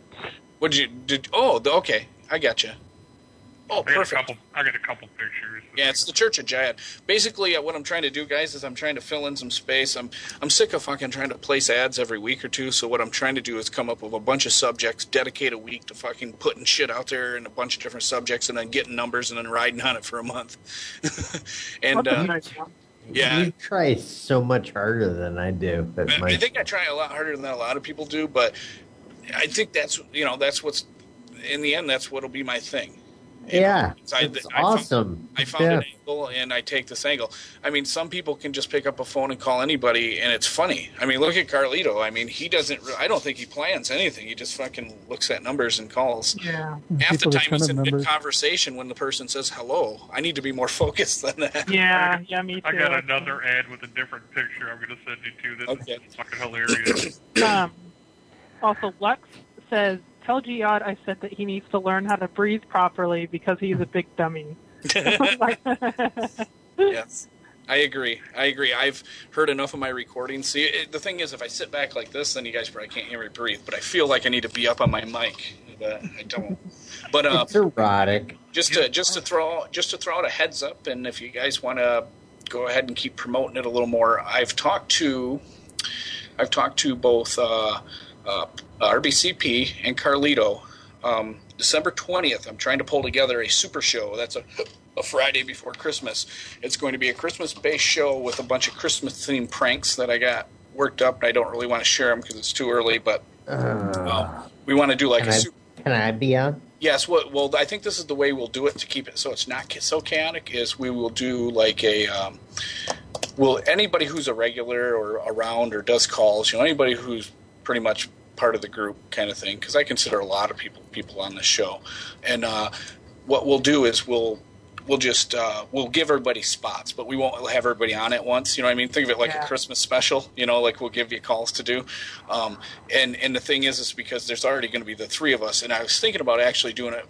Okay. I got you. Oh, perfect. I got a couple pictures. Yeah, it's the Church of Giad. Basically, what I'm trying to do, guys, is I'm trying to fill in some space. I'm sick of fucking trying to place ads every week or two, so what I'm trying to do is come up with a bunch of subjects, dedicate a week to fucking putting shit out there in a bunch of different subjects, and then getting numbers and then riding on it for a month. And, yeah. You try so much harder than I do. I think I try a lot harder than a lot of people do, but I think that's what's, in the end, that's what'll be my thing. Yeah, it's awesome. I found an angle, and I take this angle. I mean, some people can just pick up a phone and call anybody, and it's funny. I mean, look at Carlito. I mean, he doesn't. I don't think he plans anything. He just fucking looks at numbers and calls. Yeah. Half the time he's in mid-conversation when the person says hello. I need to be more focused than that. Yeah, me too. I got another ad with a different picture I'm going to send you to. This is fucking hilarious. Also, Lex says, tell Giad I said that he needs to learn how to breathe properly because he's a big dummy. Yes, I agree. I've heard enough of my recordings. See, the thing is, if I sit back like this, then you guys probably can't hear me breathe. But I feel like I need to be up on my mic, but I don't. But it's erotic. Just to throw out a heads up, and if you guys want to go ahead and keep promoting it a little more, I've talked to both. RBCP and Carlito. December 20th, I'm trying to pull together a super show. That's a Friday before Christmas. It's going to be a Christmas-based show with a bunch of Christmas-themed pranks that I got worked up. I don't really want to share them because it's too early, but we want to do like Can I be on? Yes. Well, I think this is the way we'll do it to keep it so it's not so chaotic. Is we will do like a anybody who's a regular or around or does calls, anybody who's pretty much part of the group kind of thing, because I consider a lot of people on this show. And what we'll do is we'll give everybody spots, but we won't have everybody on at once. You know what I mean? Think of it like a Christmas special, like we'll give you calls to do. And the thing is because there's already going to be the three of us, and I was thinking about actually doing it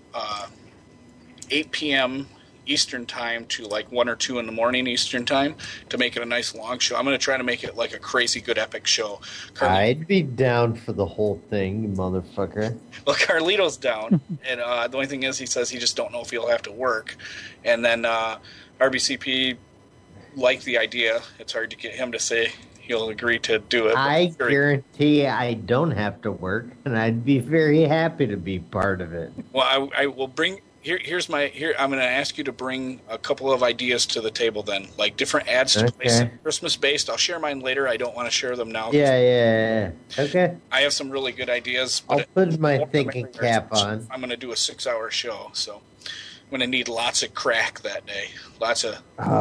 8 p.m. Eastern time to like 1 or 2 in the morning Eastern time to make it a nice long show. I'm going to try to make it like a crazy good epic show. I'd be down for the whole thing, you motherfucker. Well, Carlito's down, and the only thing is he says he just don't know if he'll have to work. And then RBCP liked the idea. It's hard to get him to say he'll agree to do it. I guarantee I don't have to work, and I'd be very happy to be part of it. Well, I will bring... I'm going to ask you to bring a couple of ideas to the table then, like different ads to place Christmas-based. I'll share mine later. I don't want to share them now. Yeah. Okay. I have some really good ideas. But I'll put my thinking cap on. I'm going to do a 6-hour show, so I'm going to need lots of crack that day. Lots of...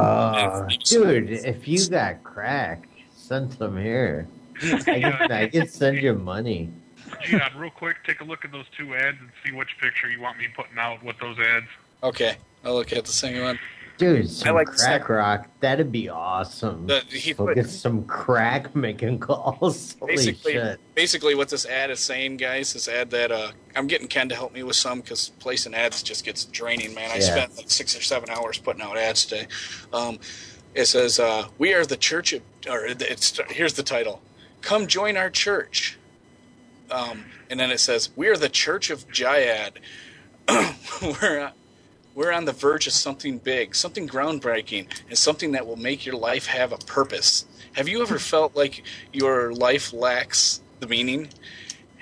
dude, if you got crack, send some here. I can send you money. Giad, real quick, take a look at those 2 ads and see which picture you want me putting out with those ads. Okay, I'll look at the same one. Dude, some crack rock, that'd be awesome. Get some crack making calls. Holy shit. Basically, what this ad is saying, guys, this ad that I'm getting Ken to help me with some because placing ads just gets draining, man. I spent like 6 or 7 hours putting out ads today. It says, we are the church of, here's the title, come join our church. And then it says, we are the Church of Giad. We're on the verge of something big, something groundbreaking, and something that will make your life have a purpose. Have you ever felt like your life lacks the meaning?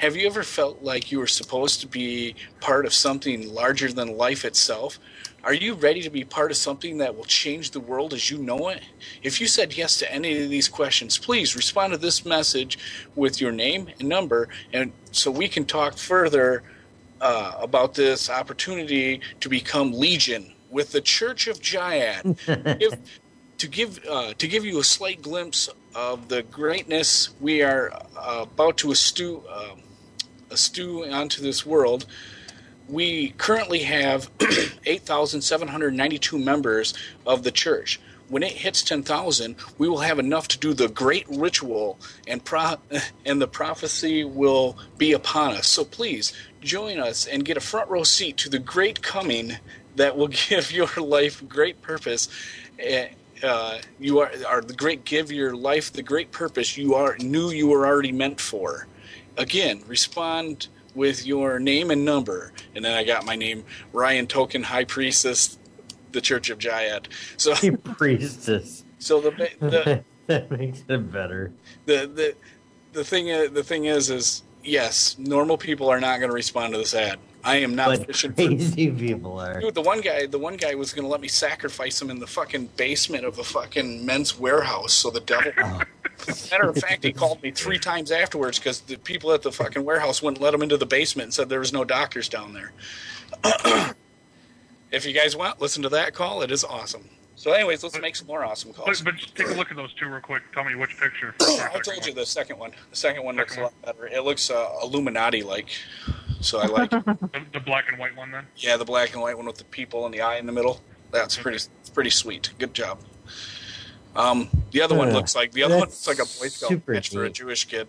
Have you ever felt like you were supposed to be part of something larger than life itself? Are you ready to be part of something that will change the world as you know it? If you said yes to any of these questions, please respond to this message with your name and number, and so we can talk further about this opportunity to become Legion with the Church of Jayad. To give you a slight glimpse of the greatness we are about to stew onto this world, we currently have 8,792 members of the church. When it hits 10,000, we will have enough to do the great ritual, and the prophecy will be upon us. So please join us and get a front row seat to the great coming that will give your life great purpose. You are the great. Give your life the great purpose you knew you were already meant for. Again, respond with your name and number, and then I got my name, Ryan Token, High Priestess, the Church of Jayad. So High Priestess. So that makes it better. The thing is yes, normal people are not going to respond to this ad. I am not but fishing crazy people are. Dude, the one guy was going to let me sacrifice him in the fucking basement of a fucking Men's Warehouse. So the devil. Matter of fact, he called me 3 times afterwards because the people at the fucking warehouse wouldn't let him into the basement and said there was no doctors down there. If you guys want, listen to that call. It is awesome. So anyways, let's make some more awesome calls. But just take a look at those 2 real quick. Tell me which picture. I told you the second one. The second one looks a lot better. It looks Illuminati-like. So I like it. The black and white one, then? Yeah, the black and white one with the people and the eye in the middle. That's pretty sweet. Good job. The other one looks like a Boy Scout pitch for a Jewish kid.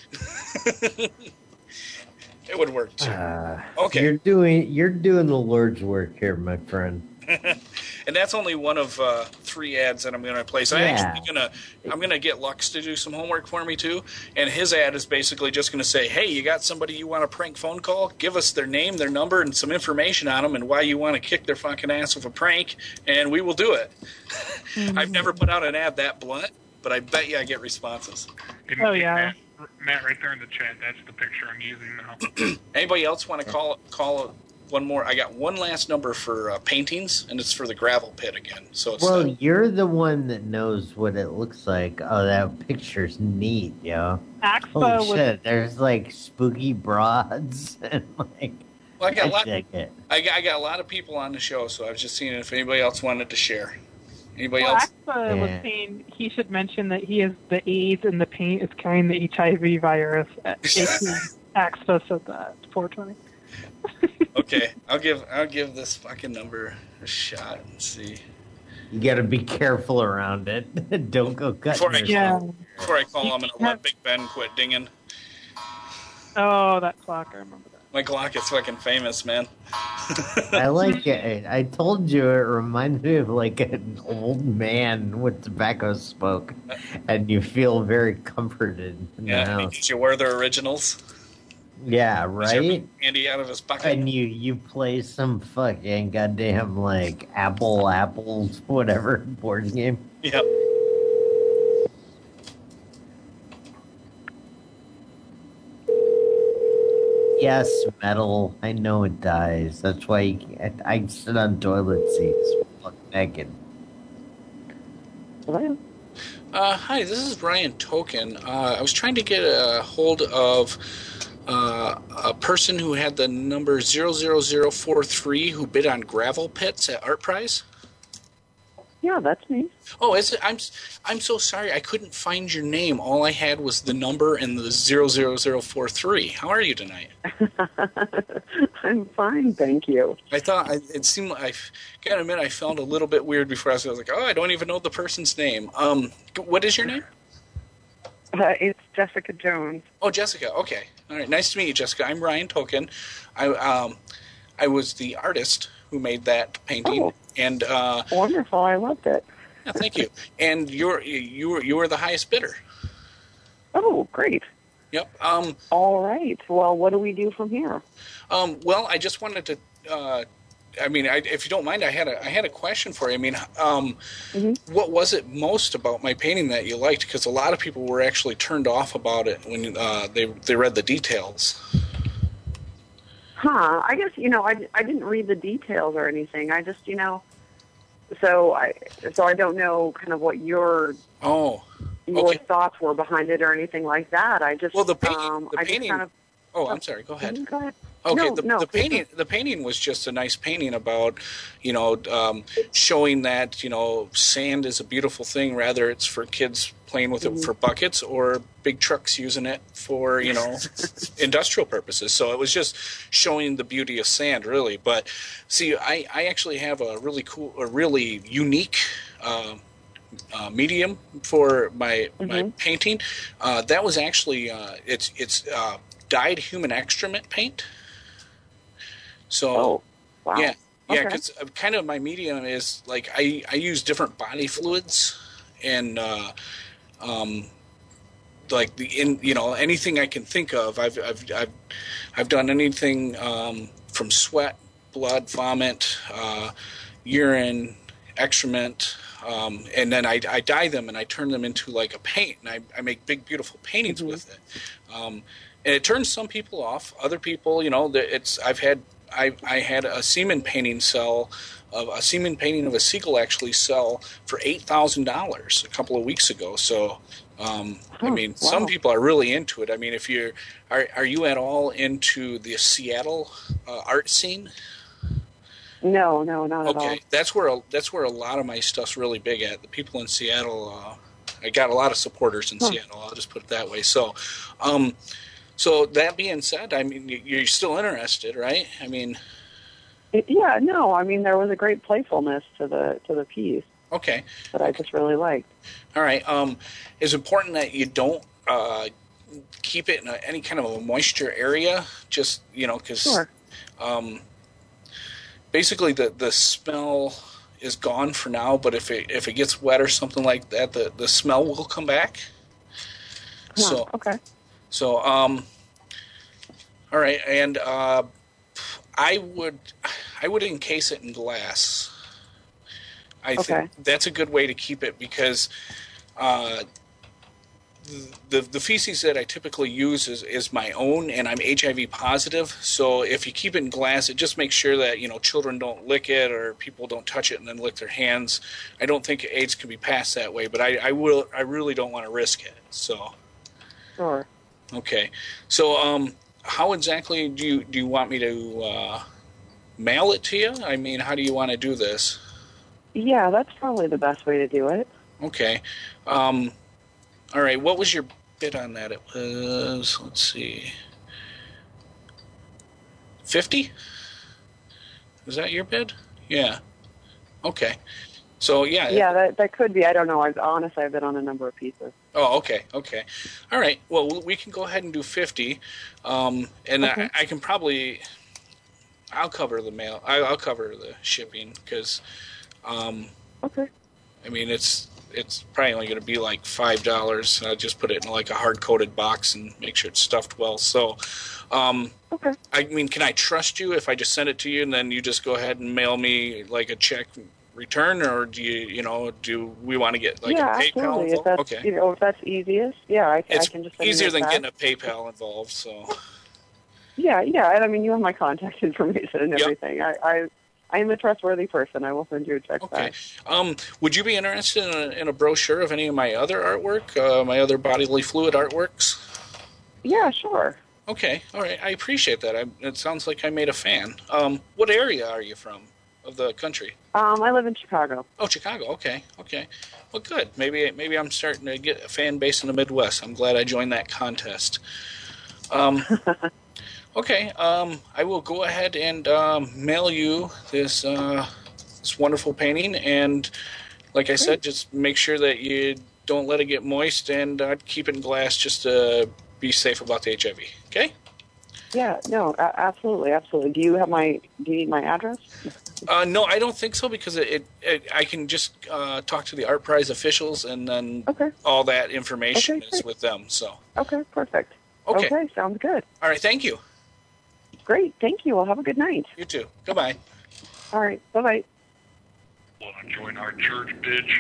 It would work too. Okay, you're doing the Lord's work here, my friend. And that's only one of 3 ads that I'm going to place. I'm going to get Lux to do some homework for me too. And his ad is basically just going to say, "Hey, you got somebody you want a prank phone call? Give us their name, their number, and some information on them, and why you want to kick their fucking ass with a prank, and we will do it." Mm-hmm. I've never put out an ad that blunt, but I bet you I get responses. Oh yeah, Matt, right there in the chat. That's the picture I'm using now. Anybody else want to call one more? I got one last number for paintings, and it's for the gravel pit again. So it's you're the one that knows what it looks like. Oh, that picture's neat, yo. Holy shit! There's like spooky broads and like. Well, I got a lot of people on the show, so I was just seeing if anybody else wanted to share. Anybody else? Axpa was saying he should mention that he has the AIDS and the paint is carrying the HIV virus. Axpa said that. 420. Okay, I'll give this fucking number a shot and see. You got to be careful around it. Don't go cutting yourself. Before I call, I'm going to let Big Ben quit dinging. Oh, that clock! I remember that. My clock is fucking famous, man. I like it. I told you it reminds me of like an old man with tobacco smoke, and you feel very comforted. Because you wear the originals. Yeah, right? Andy out of his pocket. And you play some fucking goddamn like apples, whatever board game. Yep. Yes, metal. I know it dies. That's why I sit on toilet seats. Fuck naked. Hello? Hi, this is Ryan Token. I was trying to get a hold of a person who had the number 00043 who bid on gravel pits at Art Prize. Yeah, that's me. Oh, is it? I'm so sorry. I couldn't find your name. All I had was the number and the 00043. How are you tonight? I'm fine, thank you. I thought it seemed like, I gotta admit, I felt a little bit weird before. I was like, oh, I don't even know the person's name. What is your name? It's Jessica Jones. Oh, Jessica. Okay. All right. Nice to meet you, Jessica. I'm Ryan Token. I was the artist who made that painting. Oh, and wonderful. I loved it. Yeah, thank you. And you were the highest bidder. Oh, great. Yep. All right. Well, what do we do from here? Well, I just wanted to I mean, if you don't mind, I had a question for you. I mean, what was it most about my painting that you liked? Because a lot of people were actually turned off about it when they read the details. Huh. I guess, I didn't read the details or anything. I just, so I don't know kind of what your thoughts were behind it or anything like that. I just, the painting. I'm sorry. Go ahead. Go ahead. Okay, the painting was just a nice painting about, showing that, sand is a beautiful thing, rather it's for kids playing with it for buckets or big trucks using it for, industrial purposes. So it was just showing the beauty of sand, really. But see, I actually have a really unique medium for my painting. That was actually, it's dyed human excrement paint. So, yeah, because kind of my medium is like I use different body fluids and anything I can think of. I've done anything from sweat, blood, vomit, urine, excrement, and then I dye them and I turn them into like a paint, and I make big beautiful paintings with it. And it turns some people off. Other people, I had a semen painting of a seagull actually sell for $8,000 a couple of weeks ago. So, some people are really into it. I mean, if are you at all into the Seattle art scene? No, not at all. Okay, that's where a lot of my stuff's really big at. The people in Seattle, I got a lot of supporters in Seattle. I'll just put it that way. So, so that being said, I mean, you're still interested, right? I mean, yeah, no, I mean, there was a great playfulness to the piece. Okay. That I just really liked. All right. It's important that you don't keep it in any kind of a moisture area, just because basically the smell is gone for now. But if it gets wet or something like that, the smell will come back. So okay. So, all right, and I would encase it in glass. I think that's a good way to keep it because the feces that I typically use is my own, and I'm HIV positive. So if you keep it in glass, it just makes sure that children don't lick it or people don't touch it and then lick their hands. I don't think AIDS can be passed that way, but I really don't want to risk it. So. Sure. Okay, so how exactly do you want me to mail it to you? I mean, how do you want to do this? Yeah, that's probably the best way to do it. Okay. All right, what was your bid on that? It was, let's see, 50? Is that your bid? Yeah. Okay. So, yeah. Yeah, that could be. I don't know. Honestly, I've been on a number of pieces. Oh, okay. All right. Well, we can go ahead and do 50, and I can probably. I'll cover the mail. I'll cover the shipping because. Okay. I mean, it's probably only going to be like $5. I'll just put it in like a hard coated box and make sure it's stuffed well. So. Okay. I mean, can I trust you if I just send it to you and then you just go ahead and mail me like a check? Return, or do we want to get like a PayPal absolutely. involved? If that's easiest, I can just send easier than back. getting a PayPal involved. So yeah, and I mean you have my contact information and everything. I am a trustworthy person. I will send you a check back. Would you be interested in a brochure of any of my other artwork, my other bodily fluid artworks? Yeah, sure. Okay, all right. I appreciate that. It sounds like I made a fan. What area are you from? Of the country? I live in Chicago. Oh, Chicago. Okay. Well, good. Maybe I'm starting to get a fan base in the Midwest. I'm glad I joined that contest. Okay. I will go ahead and mail you this wonderful painting, and like I said, just make sure that you don't let it get moist, and keep it in glass just to be safe about the HIV. Okay. Yeah, no, absolutely. Do you need my address? No, I don't think so because I can just talk to the Art Prize officials and then all that information is with them. So. Okay, perfect. Okay, sounds good. All right, thank you. Great, thank you. Well, have a good night. You too. Goodbye. All right. Bye-bye. Wanna join our church, bitch?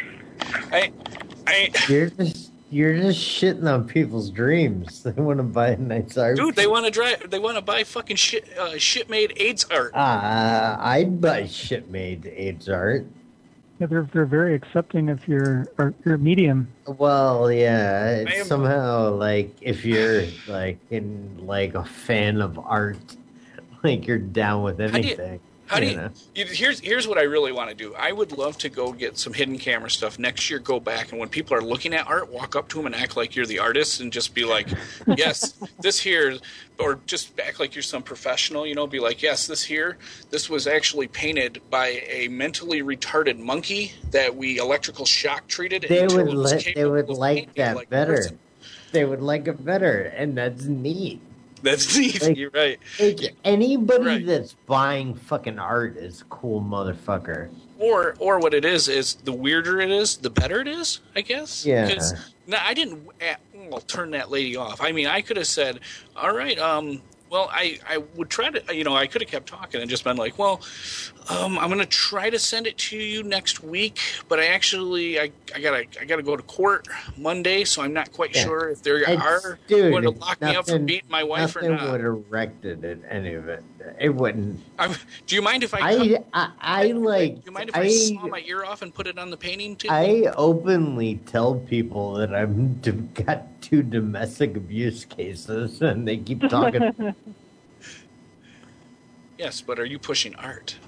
You're just shitting on people's dreams. They want to buy a nice art. Dude, they want to buy fucking shit-made AIDS art. I'd buy shit-made AIDS art. Yeah, they're very accepting of your medium. Well, yeah, it's somehow like if you're like a fan of art, like you're down with anything. Here's what I really want to do. I would love to go get some hidden camera stuff next year. Go back, and when people are looking at art, walk up to them and act like you're the artist, and just be like, "Yes, this here," or just act like you're some professional. Be like, "Yes, this was actually painted by a mentally retarded monkey that we electrical shock treated." They would like that better. They would like it better, and that's neat. That's neat. Like, you're right. Like anybody that's buying fucking art is a cool motherfucker. Or what it is the weirder it is, the better it is, I guess. Yeah. Because I didn't turn that lady off. I mean, I could have said, all right, well, I would try to, I could have kept talking and just been like, well, I'm going to try to send it to you next week, but I gotta go to court Monday, so I'm not quite sure if they are going to lock me up for beating my wife or not. Nothing would have wrecked it in any of it. It wouldn't. Do you mind if I? Do you mind if I saw my ear off and put it on the painting too? I openly tell people that I've got 2 domestic abuse cases, and they keep talking. Yes, but are you pushing art?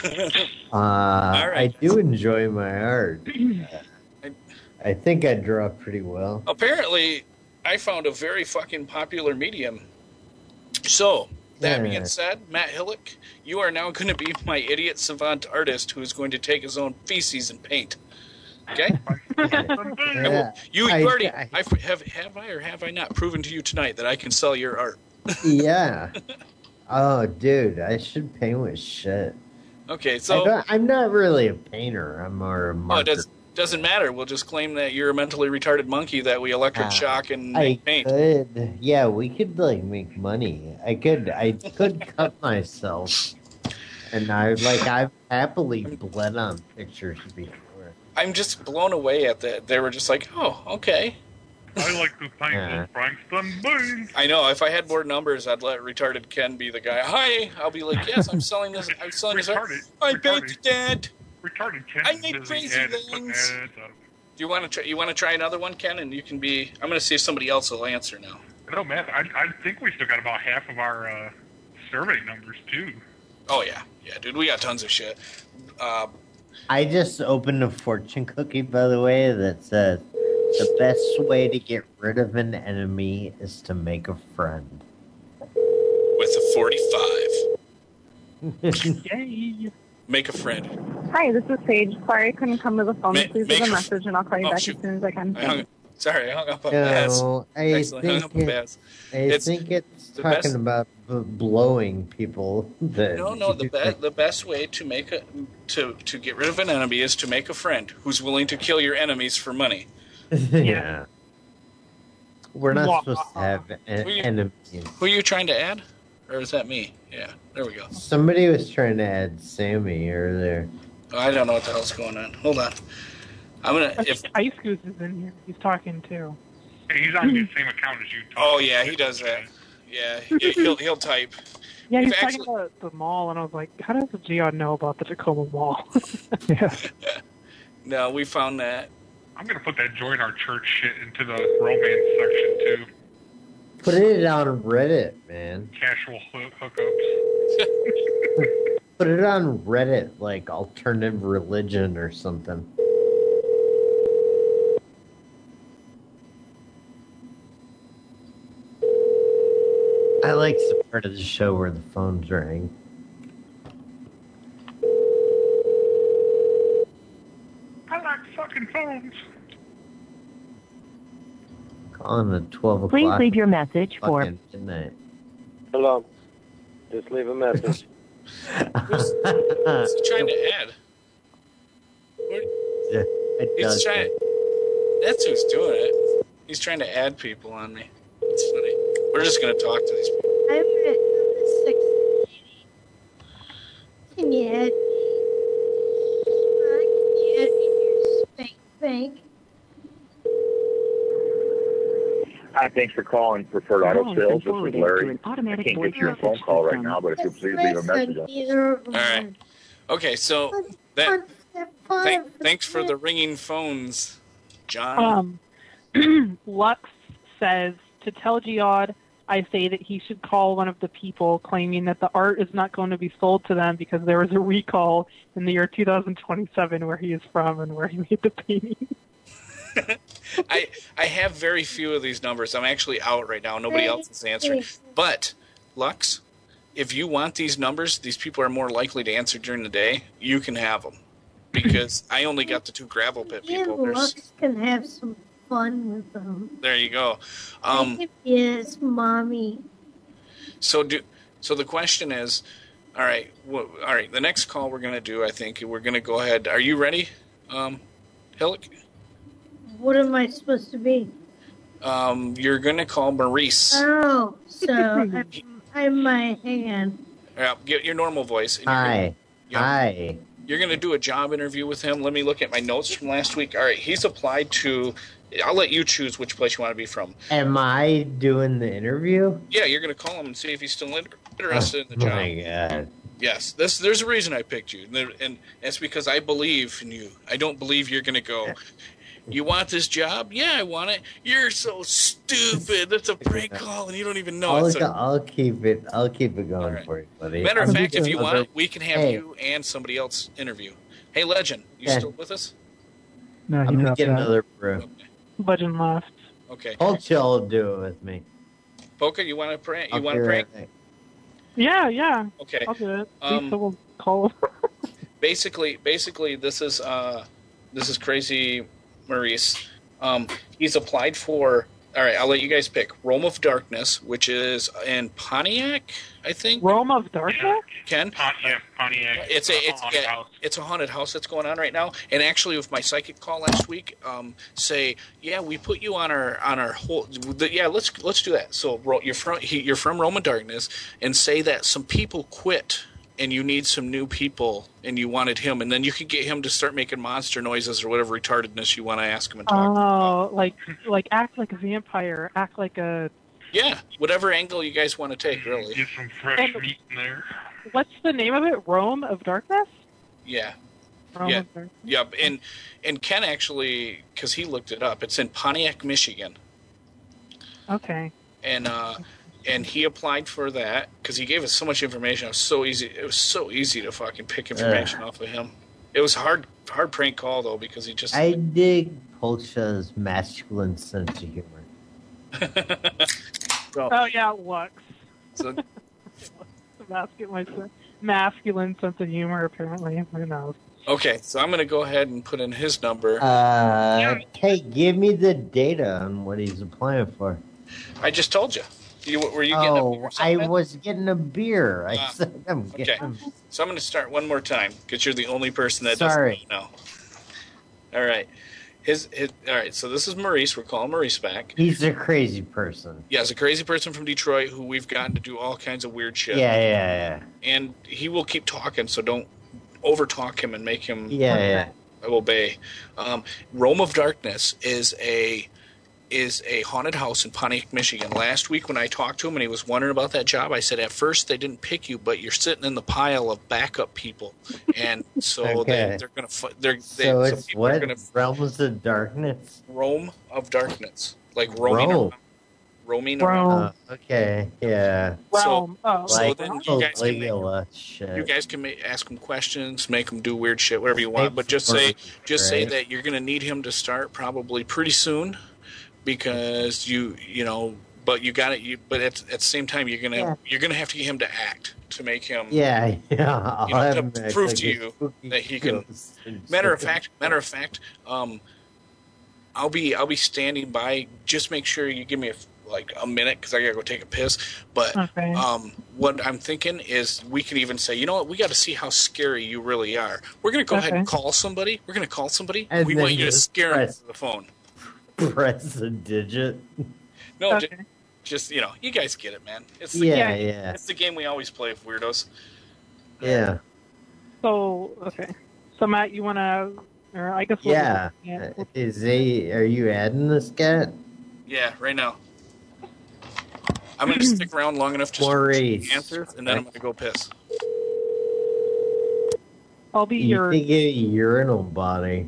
I do enjoy my art. I think I draw pretty well. Apparently, I found a very fucking popular medium. So, that being said, Matt Hillock, you are now going to be my idiot savant artist who is going to take his own feces and paint. Okay? Have I not proven to you tonight that I can sell your art? Yeah. Oh, dude, I should paint with shit. Okay, so I'm not really a painter. I'm more a marker. It doesn't matter. We'll just claim that you're a mentally retarded monkey that we electric shock and make paint. Yeah, we could make money. I could cut myself, and I've happily bled on pictures before. I'm just blown away at that. They were just like, oh, okay. I like to paint the Frankston beans. I know. If I had more numbers, I'd let retarded Ken be the guy. Hi, I'll be like, yes, I'm selling this. I'm selling this art. I painted that. Retarded Ken. I made crazy things. Do you want to try? You want to try another one, Ken? And you can be. I'm going to see if somebody else will answer now. No, man. I think we still got about half of our survey numbers too. Oh yeah, dude. We got tons of shit. I just opened a fortune cookie, by the way, that says the best way to get rid of an enemy is to make a friend. With a 45. Yay. Make a friend. Hi, this is Paige. Sorry I couldn't come to the phone. Please leave a message and I'll call you back as soon as I can. I hung up on Baz. I think it's talking about blowing people. The best way to make to get rid of an enemy is to make a friend who's willing to kill your enemies for money. Yeah. We're not supposed to have enemies. Who are you trying to add? Or is that me? Yeah, there we go. Somebody was trying to add Sammy earlier. Oh, I don't know what the hell's going on. Hold on. Ice Goose is in here. He's talking too. Hey, he's on the same account as you. Oh yeah, he does that. Yeah, he'll type. Yeah, he's talking about the mall, and I was like, how does Gian know about the Tacoma Mall? Yeah. No, we found that. I'm gonna put that join our church shit into the romance section too. Put it on Reddit, man. Casual hookups. Put it on Reddit, like alternative religion or something. I like the part of the show where the phones ring. I like fucking phones. Calling at 12 o'clock. Please leave your message for midnight. Hello. Just leave a message. Who's he trying to add? He's trying. That's who's doing it. He's trying to add people on me. It's funny. We're just going to talk to these people. I'm at 680. Can you add me? fake. Hi, thanks for calling Preferred Auto Sales. This is Larry. I can't get your phone call right now, but if you please leave a message. All right. Okay, so thanks for the ringing phones, John. Lux says, to tell Geod, I say that he should call one of the people claiming that the art is not going to be sold to them because there was a recall in the year 2027 where he is from and where he made the painting. I have very few of these numbers. I'm actually out right now. Nobody else is answering. But, Lux, if you want these numbers, these people are more likely to answer during the day, you can have them. Because I only got the 2 gravel pit people. Lux can have some fun with them. There you go. Yes, Mommy. So the question is, all right, the next call we're going to do, I think, we're going to go ahead. Are you ready, Hillick? What am I supposed to be? You're going to call Maurice. Oh, so I'm my hand. Yeah, get your normal voice. Hi. Hi. You're going to do a job interview with him. Let me look at my notes from last week. All right, he's applied to... I'll let you choose which place you want to be from. Am I doing the interview? Yeah, you're going to call him and see if he's still interested in the job. Oh, my God. Yes, there's a reason I picked you, and it's because I believe in you. I don't believe you're going to go... You want this job? Yeah, I want it. You're so stupid. That's a prank call, and you don't even know it. I'll keep it going for you, buddy. Matter of fact, if you want it, we can have you and somebody else interview. Hey, Legend, you still with us? No, I'm gonna get another brew. Okay. Legend left. Okay. I'll do it with me. Polka, you want to prank? You want to prank? Yeah. Okay. I'll do it. Lisa will call. Basically, this is Crazy Maurice. He's applied for... All right, I'll let you guys pick. Realm of Darkness, which is in Pontiac, I think. Realm of Darkness? Ken? Pontiac. It's a haunted house that's going on right now. And actually, with my psychic call last week, say, yeah, we put you on our whole. Yeah, let's do that. So you're from Realm of Darkness, and say that some people quit. And you need some new people, and you wanted him, and then you could get him to start making monster noises or whatever retardedness you want to ask him and talk about. like act like a vampire, act like a... Yeah, whatever angle you guys want to take, really. Get some fresh meat in there. What's the name of it? Realm of Darkness? Yeah. Realm of Darkness. Yeah, and Ken actually, because he looked it up, it's in Pontiac, Michigan. Okay. And he applied for that because he gave us so much information. It was so easy to fucking pick information off of him. It was a hard prank call though because he just. I dig Polcha's masculine sense of humor. Oh yeah, Lux. So, masculine sense of humor. Apparently, who knows? Okay, so I'm going to go ahead and put in his number. Hey, give me the data on what he's applying for. I just told you. Were you getting a beer? I was getting a beer. I said I'm getting. Okay, so I'm going to start one more time because you're the only person that doesn't know. All right. All right, so this is Maurice. We're calling Maurice back. He's a crazy person. Yeah, he's a crazy person from Detroit who we've gotten to do all kinds of weird shit. Yeah. And he will keep talking, so don't over-talk him and make him obey. Realm of Darkness is a haunted house in Pontiac, Michigan. Last week when I talked to him and he was wondering about that job, I said, at first they didn't pick you, but you're sitting in the pile of backup people. And so they're going to... So it's what? Realms of Darkness? Realm of Darkness. Like roaming around. Okay, yeah. Realm. So then you guys can ask him questions, make him do weird shit, whatever you want, but just say that you're going to need him to start probably pretty soon. Because but you got it. But at the same time, you're gonna have to get him to act to make him. Yeah. To prove to you that he can. Matter of fact, I'll be standing by. Just make sure you give me a minute because I gotta go take a piss. But what I'm thinking is we can even say, you know what, we got to see how scary you really are. We're gonna go ahead and call somebody. And we want you to scare him to the phone. Press a digit. No, just you guys get it, man. It's the game. It's the game we always play with weirdos. Yeah. So Matt, you want to Or I guess we'll Yeah. Are you adding this cat? Yeah, right now. I'm going to stick around long enough just to get answers, and then I'm going to go piss. I'll be You can get a urinal bottle.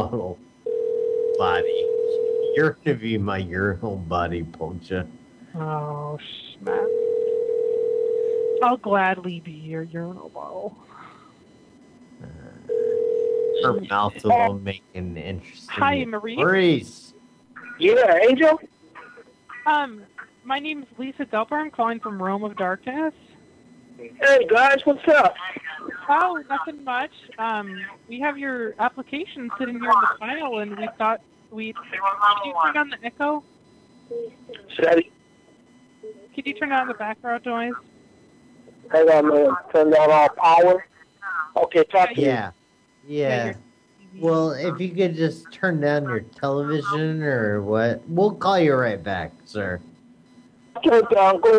You're gonna be my urinal body, Poncha. Oh, Matt. I'll gladly be your urinal bottle. Her mouth will make an interesting. Hi, Marie. Maurice. Yeah, Angel? My name's Lisa Delper. I'm calling from Rome of Darkness. Hey, guys, what's up? Oh, nothing much. We have your application sitting here in the file, and we thought we'd... Can you turn on the echo? Steady. Could you turn on the background noise? Hang on, man. Turn down all power. Okay, talk to me. Yeah. Well, if you could just turn down your television or what, we'll call you right back, sir. Turn down. Go.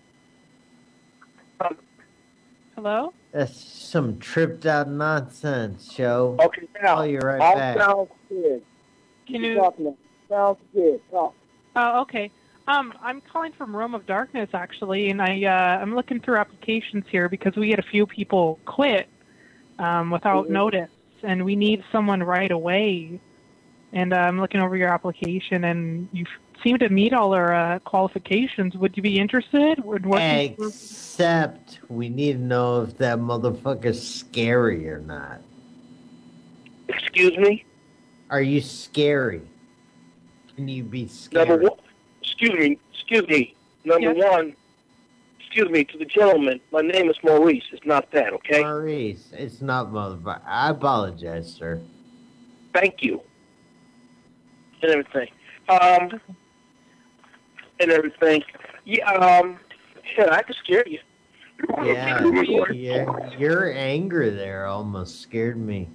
Hello? That's some tripped out nonsense, Joe. Okay, now. Call you right all back. sounds good. Can you... Sounds good. Talk. Oh, okay. I'm calling from Rome of Darkness, actually, and I'm looking through applications here because we had a few people quit without notice, and we need someone right away. And I'm looking over your application, and you seem to meet all our qualifications. Would you be interested? Except we need to know if that motherfucker's scary or not. Excuse me? Are you scary? Can you be scary? Excuse me. Number one, excuse me, to the gentleman, my name is Maurice. It's not that, okay? Maurice, it's not motherfucker. I apologize, sir. Thank you. And everything. And everything. Yeah, I could scare you. Yeah, your anger there almost scared me.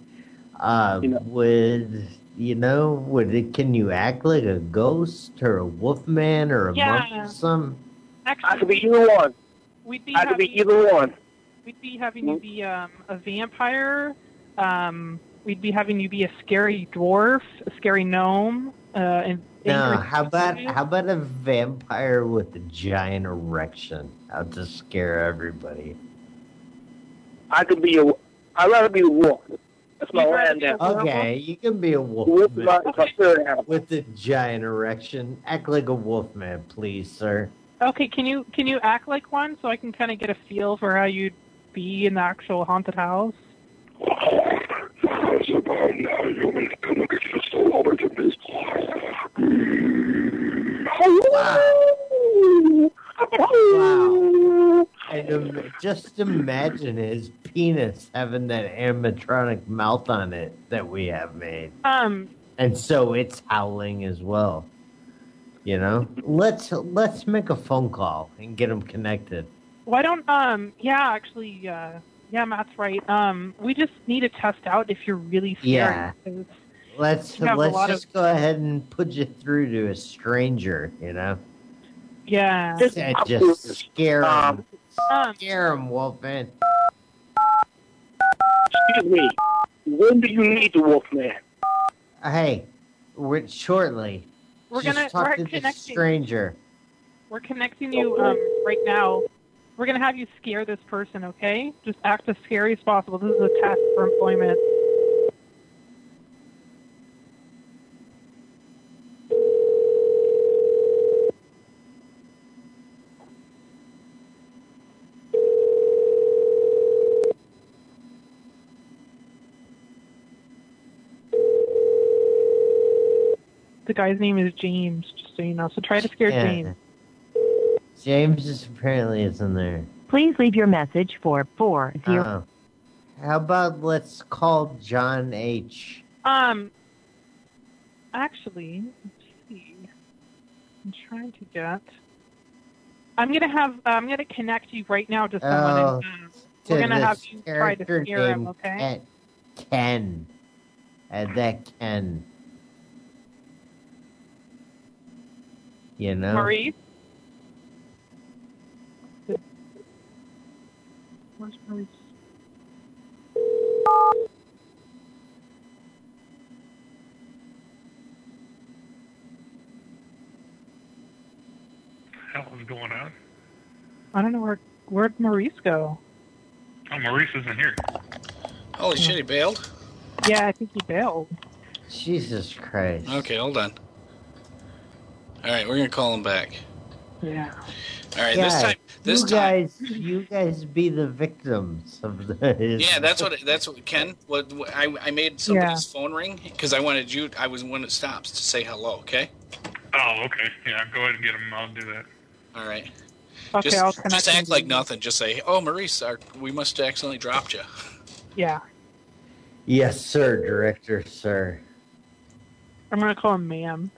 Can you act like a ghost or a wolfman or a monk or something? I could be either one. We'd be having you be a vampire. We'd be having you be a scary dwarf, a scary gnome. How about a vampire with a giant erection? How to scare everybody? I'd rather be a wolf. That's my land now. Okay, you can be a wolf with a giant erection. Act like a wolf man, please, sir. Okay, can you act like one so I can kind of get a feel for how you'd be in the actual haunted house? Wow. And just imagine his penis having that animatronic mouth on it that we have made. And so it's howling as well. You know? Let's make a phone call and get him connected. Why don't Matt's right. We just need to test out if you're really scared. Yeah. Let's just go ahead and put you through to a stranger, you know? Yeah. Just scare him. Scare him, Wolfman. Excuse me. When do you need the Wolfman? Hey, shortly. We're just talk to the stranger. We're connecting you right now. We're gonna have you scare this person, okay? Just act as scary as possible. This is a test for employment. The guy's name is James, just so you know. So try to scare James. James apparently isn't there. Please leave your message for 40. How about let's call John H. Actually, let's see. I'm trying to get. I'm gonna connect you right now to someone. We're gonna have you try to scare him, okay? Ken. That Ken. You know? Maurice? Where's Maurice? hell is going on? I don't know where'd Maurice go? Oh, Maurice isn't here. Holy shit, he bailed? Yeah, I think he bailed. Jesus Christ. Okay, hold on. Alright, we're going to call him back. Yeah. Alright, Yeah, this time... You guys be the victims of this. Yeah, that's what Ken, I made somebody's phone ring because I wanted you, I was one that stops to say hello, okay? Oh, okay. Yeah, go ahead and get him. I'll do that. Alright. Okay, just act like nothing. Just say, oh, Maurice, we must have accidentally dropped you. Yeah. Yes, sir, director, sir. I'm going to call him ma'am.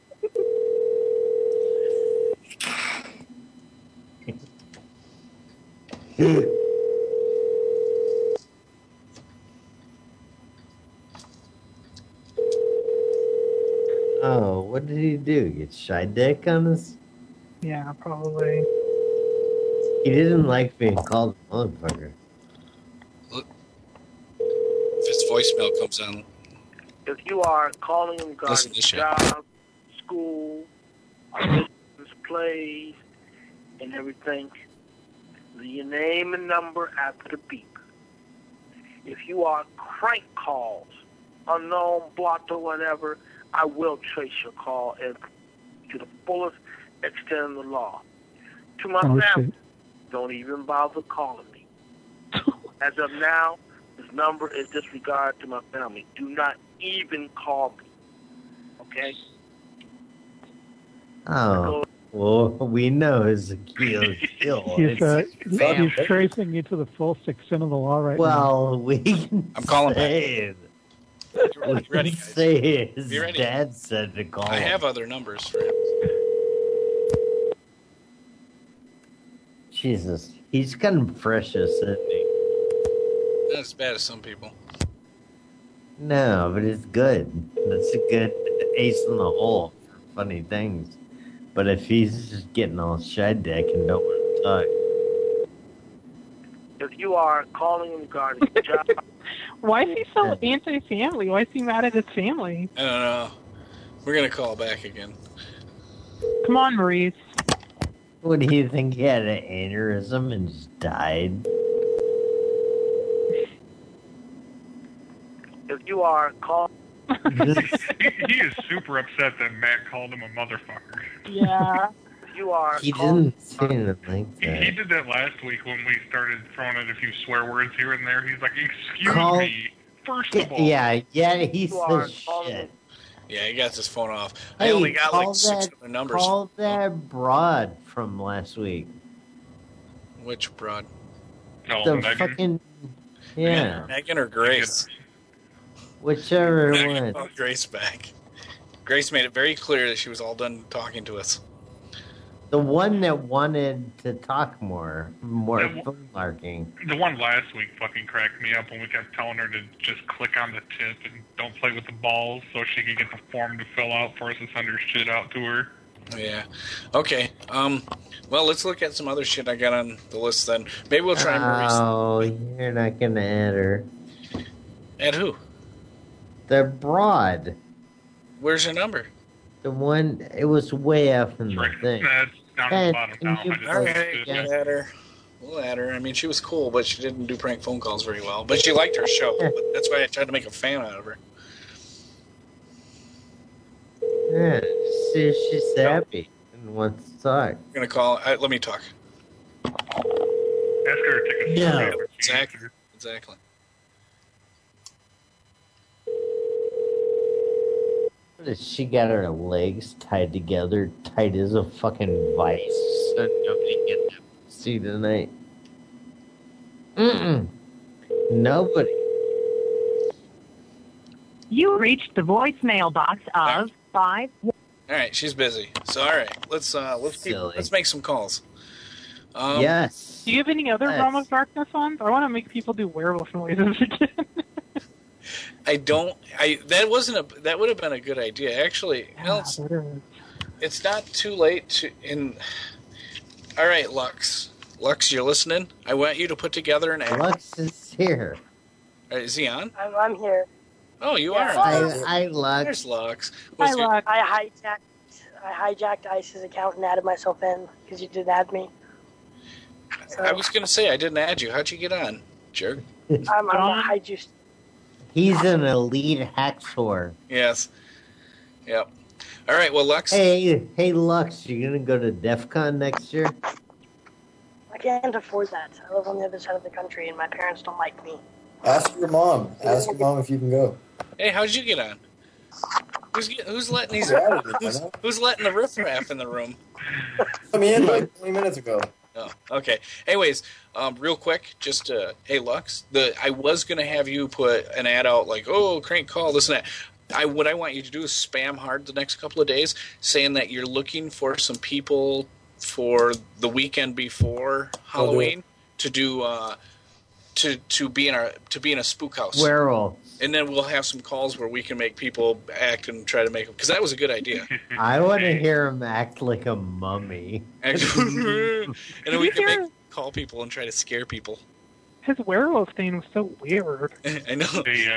Oh, what did he do? Get shy dick on us? Yeah, probably. He didn't like being called a motherfucker. Look, if his voicemail comes on. If you are calling him regarding job, school, business, plays, and everything, leave your name and number after the beep. If you are crank calls, unknown, blocked, or whatever, I will trace your call to the fullest extent of the law. To my family, don't even bother calling me. As of now, this number is disregarded to my family. Do not even call me. Okay? Oh, well, we know his kill. He's tracing you to the full extent of the law right now. Well, we can I'm calling say back. Ready, guys. Say his dad said to call. I have other numbers for him. Jesus, he's kind of precious, isn't he? Not as bad as some people. No, but it's good. That's a good ace in the hole for funny things. But if he's just getting all shy dick and don't want to talk. If you are calling him regarding job... Why is he so anti-family? Why is he mad at his family? I don't know. We're going to call back again. Come on, Maurice. What do you think? He had an aneurysm and just died? If you are calling... he is super upset that Matt called him a motherfucker. Yeah. You are. He didn't say anything like that. He did that last week when we started throwing in a few swear words here and there. He's like, excuse me, first of all. Yeah, he says shit. Yeah, he got his phone off. Hey, I only got like 6 other numbers. Call that broad from last week. Which broad? Oh, the Megan? fucking... Yeah. Megan or Grace? Whichever one. Oh, Grace back. Grace made it very clear that she was all done talking to us. The one that wanted to talk more phone larking. The one last week fucking cracked me up when we kept telling her to just click on the tip and don't play with the balls so she could get the form to fill out for us to send her shit out to her. Yeah. Okay. Well, let's look at some other shit I got on the list then. Maybe we'll try Maurice. Oh, you're not going to add her. Add who? The broad. Where's your number? The one, it was way up in the thing. That's down at the bottom now. All right, we'll add her. We'll add her. I mean, she was cool, but she didn't do prank phone calls very well. But she liked her show. But that's why I tried to make a fan out of her. Yeah, see if she's happy and wants to talk. I'm going to call. Let me talk. Ask her to take a Yeah. Exactly. She got her legs tied together, tight as a fucking vice, so nobody can see tonight. Nobody. You reached the voicemail box of 5. All right, she's busy. So all right, let's make some calls. Yes. Do you have any other Realm of Darkness ones? I want to make people do werewolf noises again. I don't. That would have been a good idea. Actually, it's not too late to. All right, Lux, you're listening. I want you to put together an act. Lux is here. Is he on? I'm here. Oh, you are. Hi, Lux. There's Lux. Hi, Lux. I hijacked hijacked ICE's account and added myself in because you did add me. So, I was going to say, I didn't add you. How'd you get on, jerk? I'm a high juice. He's an elite hacksaw. Yes. Yep. All right, well, Lux. Hey, Lux, you going to go to DEF CON next year? I can't afford that. I live on the other side of the country, and my parents don't like me. Ask your mom. Ask your mom if you can go. Hey, how'd you get on? Who's letting these? Who's letting the riffraff in the room? Let me in like 20 minutes ago. Oh, okay. Anyways, real quick, just hey Lux, I was gonna have you put an ad out like, oh, crank call, this and that. What I want you to do is spam hard the next couple of days, saying that you're looking for some people for the weekend before Halloween to do to be in a spook house. Werewolf. And then we'll have some calls where we can make people act and try to make them, because that was a good idea. I want to hear him act like a mummy. And then we can call people and try to scare people. His werewolf thing was so weird. I know.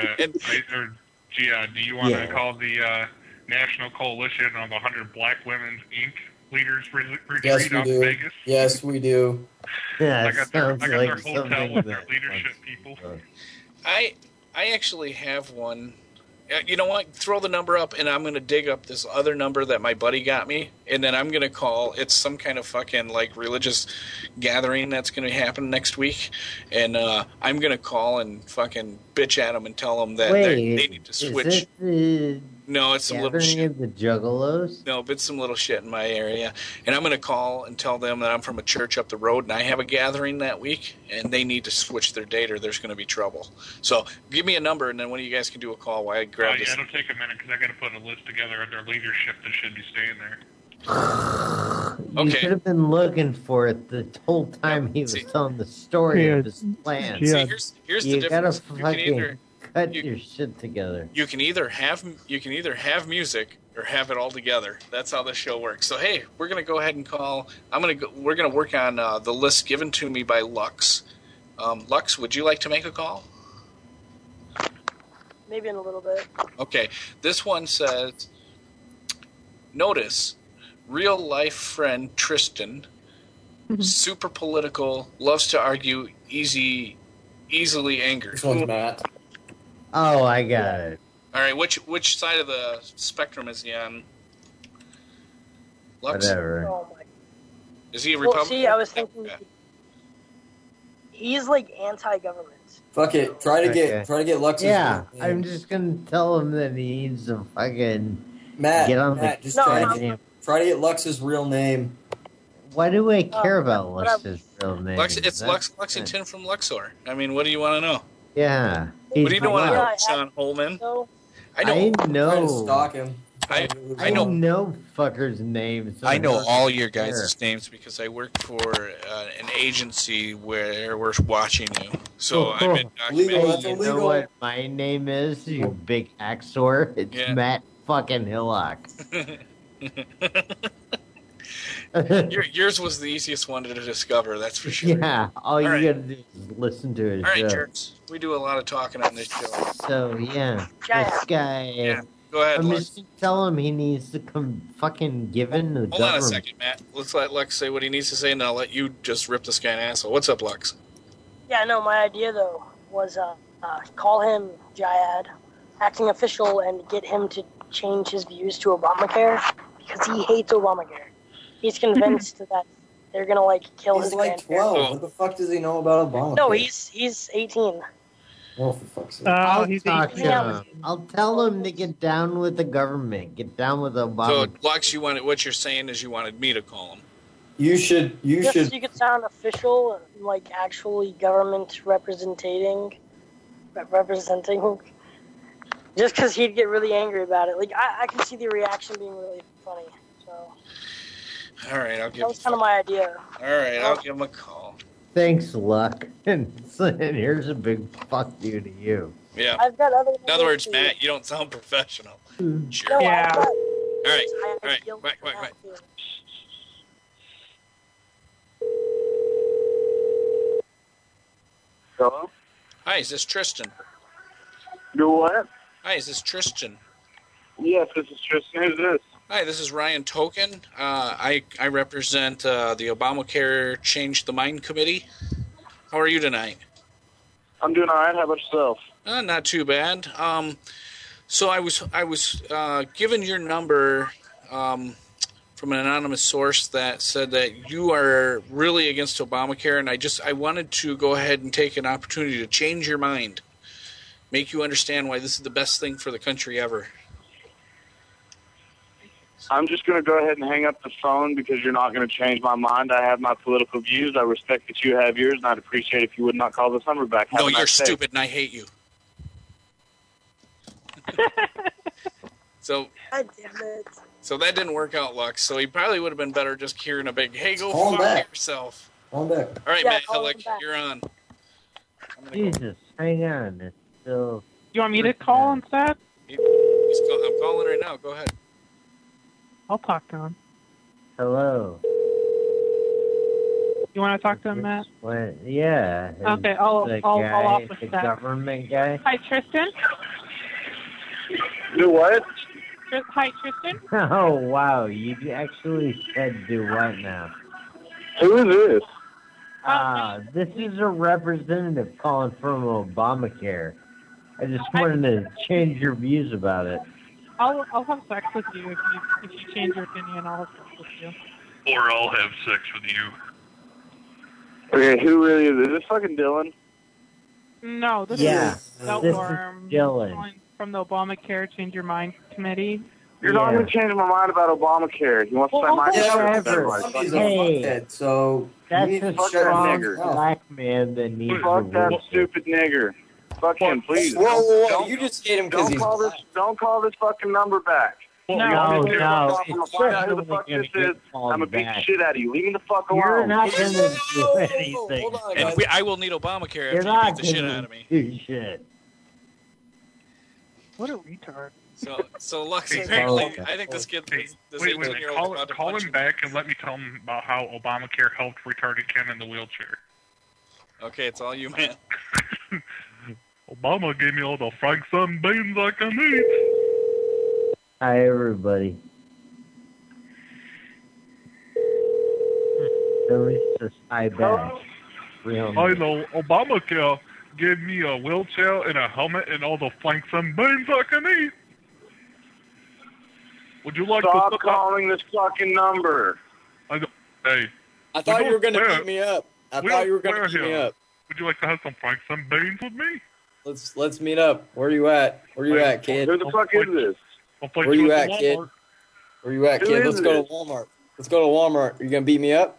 Do you want to call the National Coalition of 100 Black Women's Inc. Leaders retreat out in Vegas? Yes, we do. Yeah, I got their hotel with their leadership people. I actually have one. You know what? Throw the number up, and I'm going to dig up this other number that my buddy got me, and then I'm going to call. It's some kind of fucking like religious gathering that's going to happen next week, and I'm going to call and fucking bitch at them and tell them that they need to switch. No, it's some little shit. Of the Juggalos? No, but it's some little shit in my area. And I'm going to call and tell them that I'm from a church up the road and I have a gathering that week and they need to switch their date or there's going to be trouble. So give me a number and then one of you guys can do a call while I grab this. Yeah, it'll take a minute because I got to put a list together of their leadership that should be staying there. You should have been looking for it the whole time he was telling the story of his plan. See, here's the difference. You gotta cut your shit together. You can either have music or have it all together. That's how the show works. So hey, we're gonna go ahead and call. We're gonna work on the list given to me by Lux. Lux, would you like to make a call? Maybe in a little bit. Okay, this one says, notice, real life friend Tristan, super political, loves to argue, easily angered. This one's Matt. Oh, I got it. All right, which side of the spectrum is he on? Lux? Whatever. Oh my. Is he a Republican? See, I was thinking he's like anti-government. Fuck it. Try to get Lux's. Yeah, I'm just gonna tell him that he needs to fucking Matt. just try to get Lux's real name. Why do I care about Lux's real name? It's Lexington from Luxor. I mean, what do you want to know? Yeah. What do you want to know, Sean Holman? I know. Trying to stalk him. I know fuckers' names. I know all your guys' names because I work for an agency where we're watching you. So I'm in documenting. You know what my name is, you big hacksaw? It's Matt fucking Hillock. Yours was the easiest one to discover, that's for sure. Yeah, all you gotta do is listen to it. All right, jerks. We do a lot of talking on this show. So, yeah. This guy... Yeah. Go ahead, I'm Lex. just gonna tell him he needs to come fucking give in to the government. Hold on a second, Matt. Let's let Lex say what he needs to say, and I'll let you just rip this guy an asshole. What's up, Lex? Yeah, no, my idea, though, was call him Jayad, acting official, and get him to change his views to Obamacare, because he hates Obamacare. He's convinced that they're going to, like, kill his grandparents. He's like 12. What the fuck does he know about Obamacare? No, he's 18. Oh, for fuck's sake. I'll talk to him. I'll tell him to get down with the government. Get down with Obama. So, Lex, what you're saying is you wanted me to call him. You should. Just so you could sound official, like actually government representing. Just because he'd get really angry about it. Like, I can see the reaction being really funny. So. All right, I'll give. That was kind of my idea. All right, I'll give him a call. Thanks, Luck. And here's a big fuck you to you. Yeah. I've got other. In other words, Matt, you don't sound professional. Sure. No, yeah. All right. Right. Hello? Hi, is this Tristan? Do what? Hi, is this Tristan? Yes, this is Tristan. Who's this? Hi, this is Ryan Token. I represent the Obamacare Change the Mind Committee. How are you tonight? I'm doing all right. How about yourself? Not too bad. So I was given your number from an anonymous source that said that you are really against Obamacare, and I wanted to go ahead and take an opportunity to change your mind, make you understand why this is the best thing for the country ever. I'm just going to go ahead and hang up the phone because you're not going to change my mind. I have my political views. I respect that you have yours, and I'd appreciate if you would not call this number back. No, you're stupid, and I hate you. So, God damn it. So that didn't work out, Lux. So he probably would have been better just hearing a big, hey, go fuck yourself. Call back. All right, Yeah, Matt call Hillick, him back. you're on. Jesus, hang on. It's still... You want me to call instead? I'm calling right now. Go ahead. I'll talk to him. Hello. You want to talk to him, Matt? What? Yeah. Okay, I'll office the that. government guy. Hi, Tristan. Do what? Hi, Tristan. Oh, wow. You actually said do what now? Who is this? This is a representative calling from Obamacare. I just wanted to change your views about it. I'll have sex with you if you change your opinion. I'll have sex with you. Or I'll have sex with you. Okay, who really is this? Is this fucking Dylan? No, this Yeah, is this Delworm is Dylan. from the Obamacare Change Your Mind Committee. You're not going to change my mind about Obamacare. He wants to sign my Hey, so that's you a fuck that strong nigger. black man that needs Fuck a that wheelchair. stupid nigger. Fuck him, please. Whoa, you just hate him because he's Don't call this fucking number back. No. I'm It's gonna find out who the fuck this is. I'm gonna beat the shit out of you. Leave me the fuck alone. You're not going to do anything. And I will need Obamacare You're after you not beat the shit gonna out of me. do shit. What a retard. So Lux, Hey, apparently, hey, I think this kid, this Wait, 18-year-old about to call punch him you. back and let me tell him about how Obamacare helped retarded Ken in the wheelchair. Okay, it's all you, man. Obama gave me all the fried sun beans I can eat. Hi, everybody. Just hi back. I know Obamacare gave me a wheelchair and a helmet and all the flanks and beans I can eat. Would you like Stop to calling this fucking number? Hey. I thought you were going to beat me up. I thought you were going to beat me up. Would you like to have some flanks and beans with me? Let's meet up. Where you at? Where you at, kid? Who the fuck is this? Where you at, kid? Where you at, Who kid? is Let's go this? to Walmart. Let's go to Walmart. Are you going to beat me up?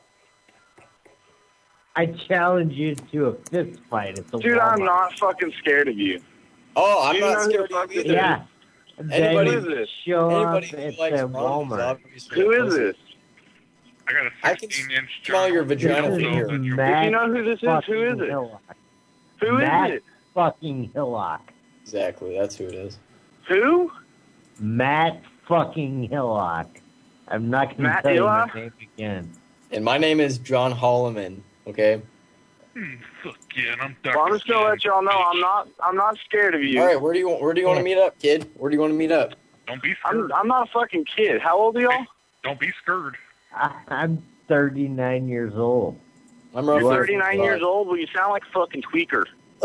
I challenge you to a fist fight. It's a Dude, Walmart. I'm not fucking scared of you. Oh, I'm You not know who scared the of you fuck either. Yeah. Anybody, Who is this? Show anybody up who at likes the Walmart. Walmart. Who is this? I got a I can 16-inch smell your vagina This from is here. If Matt you know who this is, who is fucking it? Hillock. Who is Matt it? fucking Hillock. Exactly, that's who it is. Who? Matt fucking Hillock. I'm not going to Matt tell you Hillock? my name again. And my name is John Holloman. Okay. Fuck yeah, and I'm Well, I'm just gonna let y'all know I'm not scared of you. All right, where do you want to meet up, kid? Where do you want to meet up? Don't be scared. I'm not a fucking kid. How old are y'all? Don't be scared. I'm 39 years old. I'm You're 39 years old? Well, you sound like a fucking tweaker.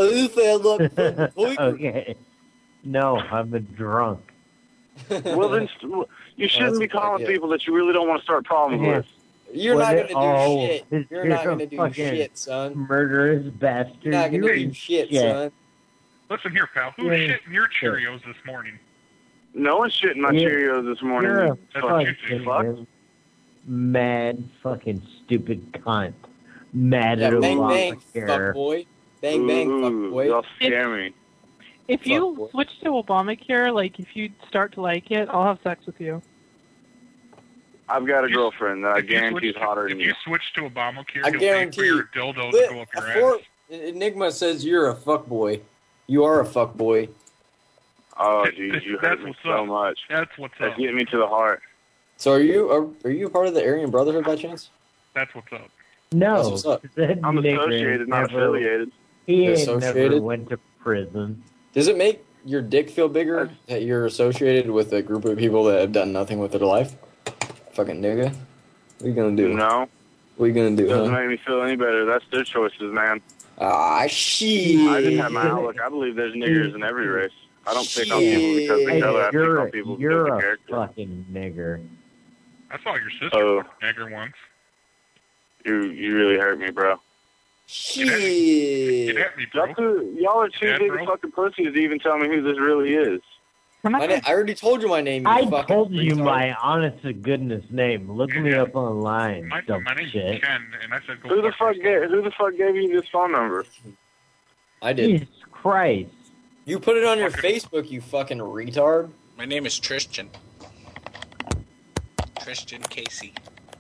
Okay. No, I'm a drunk. Well, then you shouldn't be calling people that you really don't want to start problems with. You're not going to do Oh, shit. You're not going to do fucking shit, son. Murderous bastard. You're not going to You do shit, shit. son. Listen here, pal. Who shit in your Cheerios this morning? No one's shitting my Yeah. Cheerios this morning. You're a you fucking fuck. fucking mad fucking stupid cunt. Mad Yeah, at bang, bang, Obamacare. fuck boy. Bang, bang, fuck boy. Y'all scare me. If you switch to Obamacare, like if you start to like it, I'll have sex with you. I've got a girlfriend that I guarantee is hotter than If you. you switch to Obamacare, I you'll guarantee pay for your you. dildo to go up your ass. Enigma says you're a fuck boy. You are a fuck boy. Oh, jeez, you hurt That's me what's so up. much. That's what's That's up. getting me to the heart. So are you a part of the Aryan Brotherhood by chance? That's what's up. No, That's what's up. that I'm nigger associated, not never- affiliated. He You're ain't never associated? went to prison. Does it make your dick feel bigger that you're associated with a group of people that have done nothing with their life? Fucking nigga. What are you gonna do? No. What are you gonna do, Doesn't make me feel any better. That's their choices, man. Ah, shit. I just have my outlook. I believe there's niggers in every race. I don't pick on people because they color. I pick on people because of the character. You're a fucking nigger. I saw your sister nigger once. You really hurt me, bro. Shit. It hurt me, bro. Y'all are too big of fucking pussies to even tell me who this really is. I already told you my name. I told you my honest to goodness name. Look me up online. My name's shit. Ken, and I said, who the fuck gave you this phone number? I did. Jesus Christ. You put it on your Facebook, you fucking retard. My name is Tristan. Tristan Casey.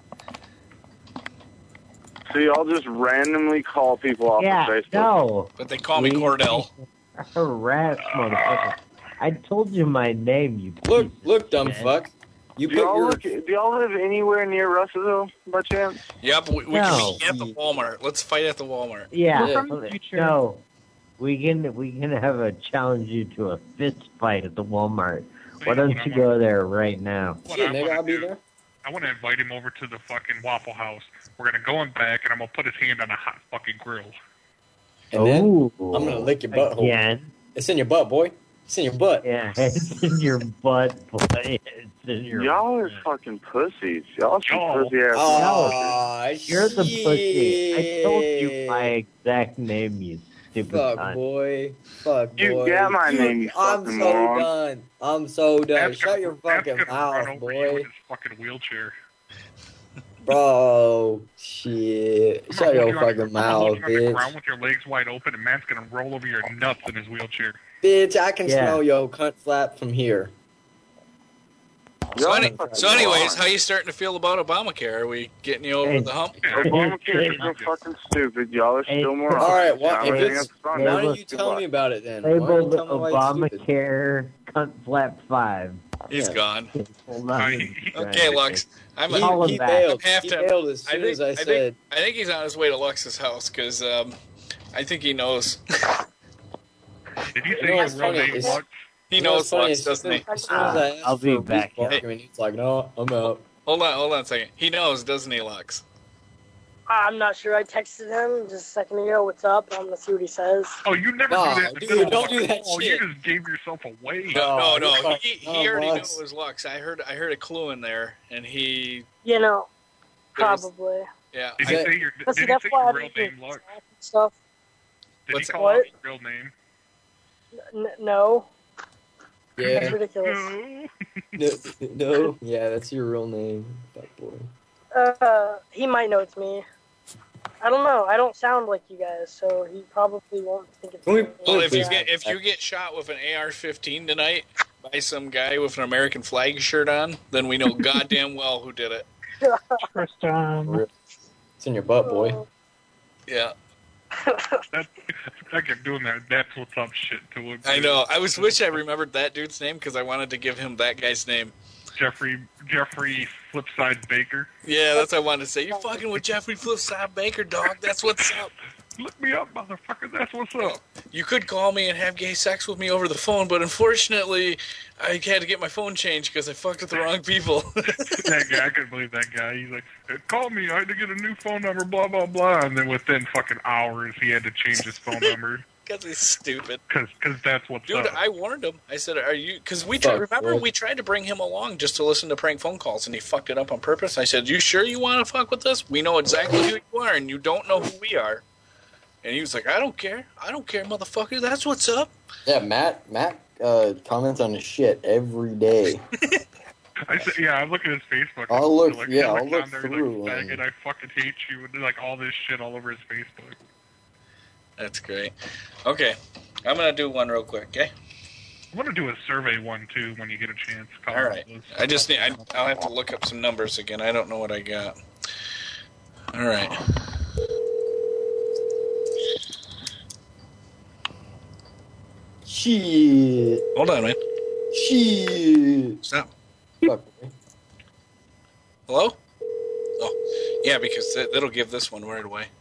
So y'all just randomly call people off of Facebook? No. But they call me Cordell. Harass, motherfucker. I told you my name, you Look, dumb fuck. Do y'all live anywhere near Russellville, by chance? Yep, we can meet at the Walmart. Let's fight at the Walmart. Yeah. No. We can have a challenge you to a fist fight at the Walmart. Why don't you go there right now? Shit, nigga, I'll be there. I want to invite him over to the fucking Waffle House. We're going to go in back, and I'm going to put his hand on a hot fucking grill. And then I'm going to lick your butthole. Again? It's in your butt, boy. It's in your butt. Yeah, it's in your butt, boy. It's in your Y'all are fucking pussies. Y'all some pussy ass. Oh, you're the pussy. I told you my exact name, you stupid cunt. Boy. Fuck, boy. You got my name, you fucking moron. I'm so done. Shut your fucking mouth, boy. His fucking wheelchair. Bro, shit. Shut your fucking mouth, bitch. On the ground bitch. with your legs wide open, and Matt's going to roll over your nuts in his wheelchair. Bitch, I can smell your cunt flap from here. So anyways, how you starting to feel about Obamacare? Are we getting you over the hump? Obamacare is so fucking stupid. Y'all are still more. All right, why don't you tell me about it then? Labeled Obamacare cunt flap 5. He's gone. Okay, Lux. He bailed as soon as I said. I think he's on his way to Lux's house because I think he knows. Did you say your real name, Lux? He knows Lux, doesn't he? I'll be back. He's like, no, I'm out. Hold on a second. He knows, doesn't he, Lux? I'm not sure. I texted him just a second ago. What's up? I'm gonna see what he says. Oh, you never do that. Dude, don't do that shit. You just gave yourself away. No. He already knew it was Lux. I heard a clue in there, and he. Probably. Yeah. Did you say your real name, Lux? Stuff. Did he call out your real name? No. Yeah. That's ridiculous. No. Yeah, that's your real name, fuck boy. He might know it's me. I don't know. I don't sound like you guys, so he probably won't think it's me. Well, if you get shot with an AR-15 tonight by some guy with an American flag shirt on, then we know goddamn well who did it. It's in your butt, boy. Yeah. I kept doing that. That's what's up shit to him. I know. I wish I remembered that dude's name because I wanted to give him that guy's name. Jeffrey Flipside Baker. Yeah, that's what I wanted to say. You're fucking with Jeffrey Flipside Baker, dog. That's what's up. Look me up, motherfucker. That's what's up. You could call me and have gay sex with me over the phone, but unfortunately, I had to get my phone changed because I fucked with the wrong people. That guy, I couldn't believe that guy. He's like, call me. I had to get a new phone number, blah, blah, blah. And then within fucking hours, he had to change his phone number. Because he's stupid. Because that's what's Dude, up. I warned him. I said, "Are you?" Because we tried to bring him along just to listen to prank phone calls, and he fucked it up on purpose. I said, "You sure you want to fuck with us? We know exactly who you are, and you don't know who we are." And he was like, "I don't care. I don't care, motherfucker. That's what's up." Yeah, Matt comments on his shit every day. I look at his Facebook. I'll look through. Like, faggot, I fucking hate you, and like all this shit all over his Facebook. That's great. Okay, I'm gonna do one real quick. Okay. I want to do a survey one too when you get a chance. All right. I'll have to look up some numbers again. I don't know what I got. All right. Shit. Hold on, man. Shit. Stop. Fuck. Hello? Oh, yeah, because that'll give this one right away.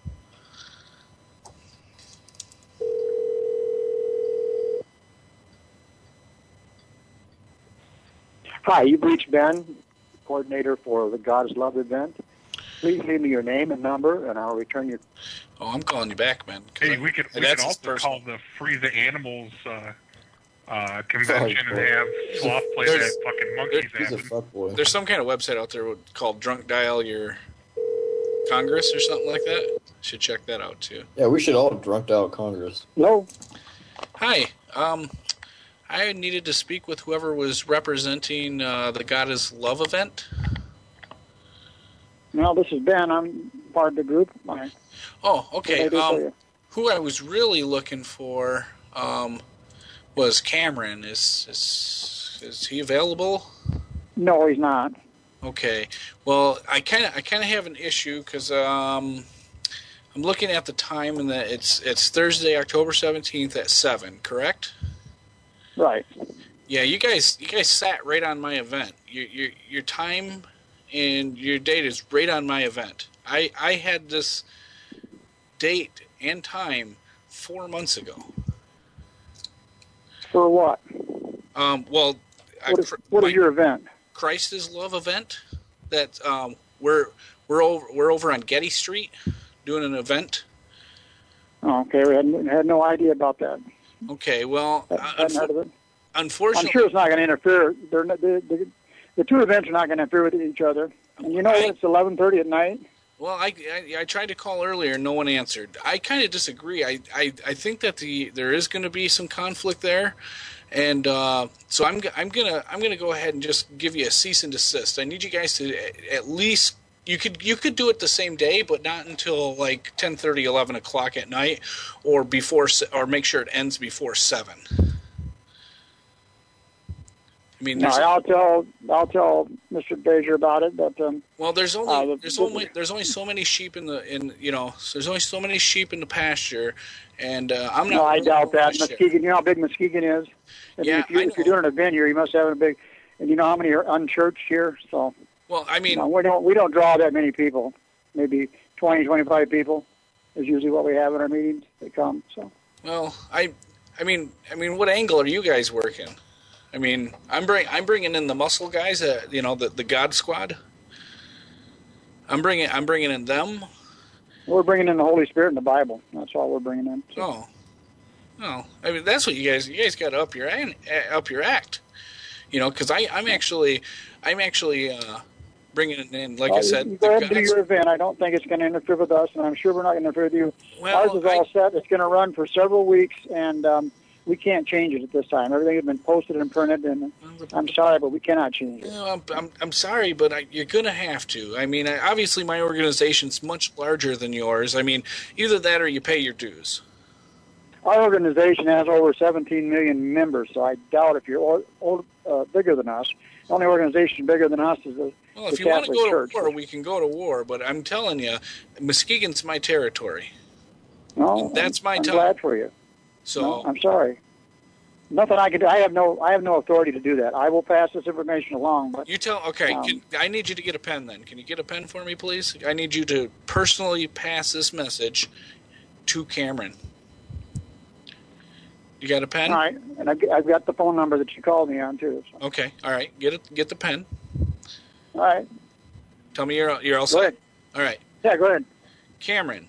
Hi, you've reached Ben, coordinator for the God is Love event. Please leave me your name and number, and I'll return your... Oh, I'm calling you back, man. Hey, we could also call the Free the Animals convention and have Sloth play that fucking Monkeys album. There's some kind of website out there called Drunk Dial Your Congress or something like that. Should check that out, too. Yeah, we should all drunk dial Congress. Hello. Hi. I needed to speak with whoever was representing the God is Love event. No, this is Ben. I'm part of the group. Oh, okay. Who I was really looking for was Cameron. Is he available? No, he's not. Okay. Well, I kind of have an issue because I'm looking at the time and that it's Thursday, October 17th at 7. Correct? Right. Yeah, you guys sat right on my event. Your time and your date is right on my event. I had this date and time 4 months ago. For what? Well, what is your event? Christ is Love event. That we're over on Getty Street doing an event. Oh, okay, we had no idea about that. Okay, well, unfortunately, I'm sure it's not going to interfere. The two events are not going to interfere with each other. And you know it's 11:30 at night. Well, I tried to call earlier, and no one answered. I kind of disagree. I think that there is going to be some conflict there, and so I'm gonna go ahead and just give you a cease and desist. I need you guys to at least you could do it the same day, but not until like 10:30, 11 o'clock at night, or make sure it ends before 7. I mean, I'll tell Mr. Bajer about it. But well, there's only so many sheep there's only so many sheep in the pasture, and I'm not. No, I doubt that. Muskegon, you know how big Muskegon is. And yeah, if you're doing an event here, you must have a big. And you know how many are unchurched here, so. Well, I mean, we don't draw that many people. Maybe 20, 25 people is usually what we have in our meetings. They come. So. Well, I mean, what angle are you guys working? I mean, I'm bringing in the muscle guys, the God Squad. I'm bringing in them. We're bringing in the Holy Spirit and the Bible. That's all we're bringing in. So. Oh, I mean, that's what you guys got to up your act. Because I'm actually bringing it in. Like I said, you go ahead and do your event. I don't think it's going to interfere with us, and I'm sure we're not going to interfere with you. Well, ours is all set. It's going to run for several weeks, and we can't change it at this time. Everything has been posted and printed, and I'm sorry, but we cannot change it. I'm sorry, but you're going to have to. I mean, obviously my organization's much larger than yours. I mean, either that or you pay your dues. Our organization has over 17 million members, so I doubt if you're bigger than us. The only organization bigger than us is the Well, if you Catholic want to go Church. to war, we can go to war, but I'm telling you, Muskegon's my territory. No, that's my I'm time. glad for you. So no, I'm sorry. Nothing I can do. I have no authority to do that. I will pass this information along. But you tell. Okay, I need you to get a pen. Then, can you get a pen for me, please? I need you to personally pass this message to Cameron. You got a pen? All right, and I've got the phone number that you called me on too. So. Okay, all right. Get the pen. All right. Tell me you're all set. Go ahead. All right. Yeah, go ahead. Cameron,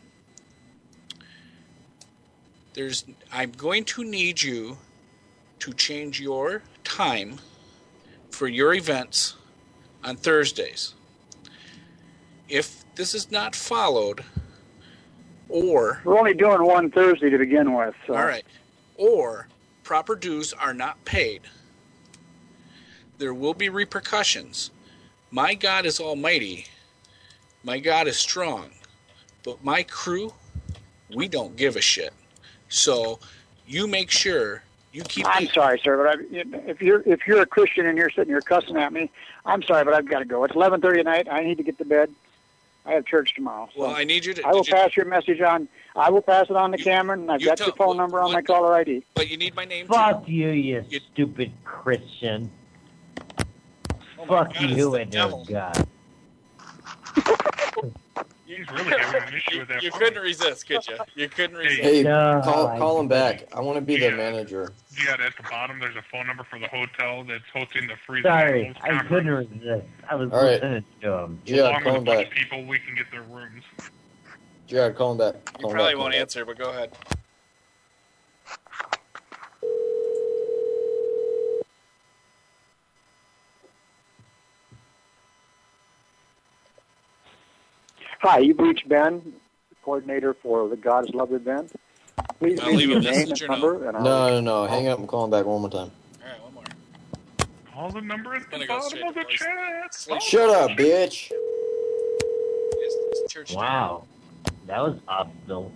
I'm going to need you to change your time for your events on Thursdays. If this is not followed, or we're only doing one Thursday to begin with. So. All right. Or proper dues are not paid, there will be repercussions. My God is almighty. My God is strong. But my crew, we don't give a shit. So you make sure you keep... I'm sorry, sir, but if you're a Christian and you're sitting here cussing at me, I'm sorry, but I've got to go. It's 11:30 at night. I need to get to bed. I have church tomorrow. So well, I need you to... I will pass your message on. I will pass it on to Cameron, and I've got your phone number on my caller ID. But you need my name, Fuck too. you stupid Christian. Oh Fuck you and your God. He's really having an issue with that. You couldn't resist, could you? You couldn't resist. Hey, call him back. I want to be the manager. Yeah, at the bottom, there's a phone number for the hotel that's hosting the free. Sorry, I couldn't resist. I was listening to him. Yeah, call him back. People, we can get their rooms. Jared, call him back. You probably won't answer, but go ahead. Hi, you've reached Ben, coordinator for the God is Love event. Please leave your name and number. And No. Hang up and call him back one more time. All right, one more. Call the number at the bottom of the chat. Shut up, bitch. Wow. That was hostile.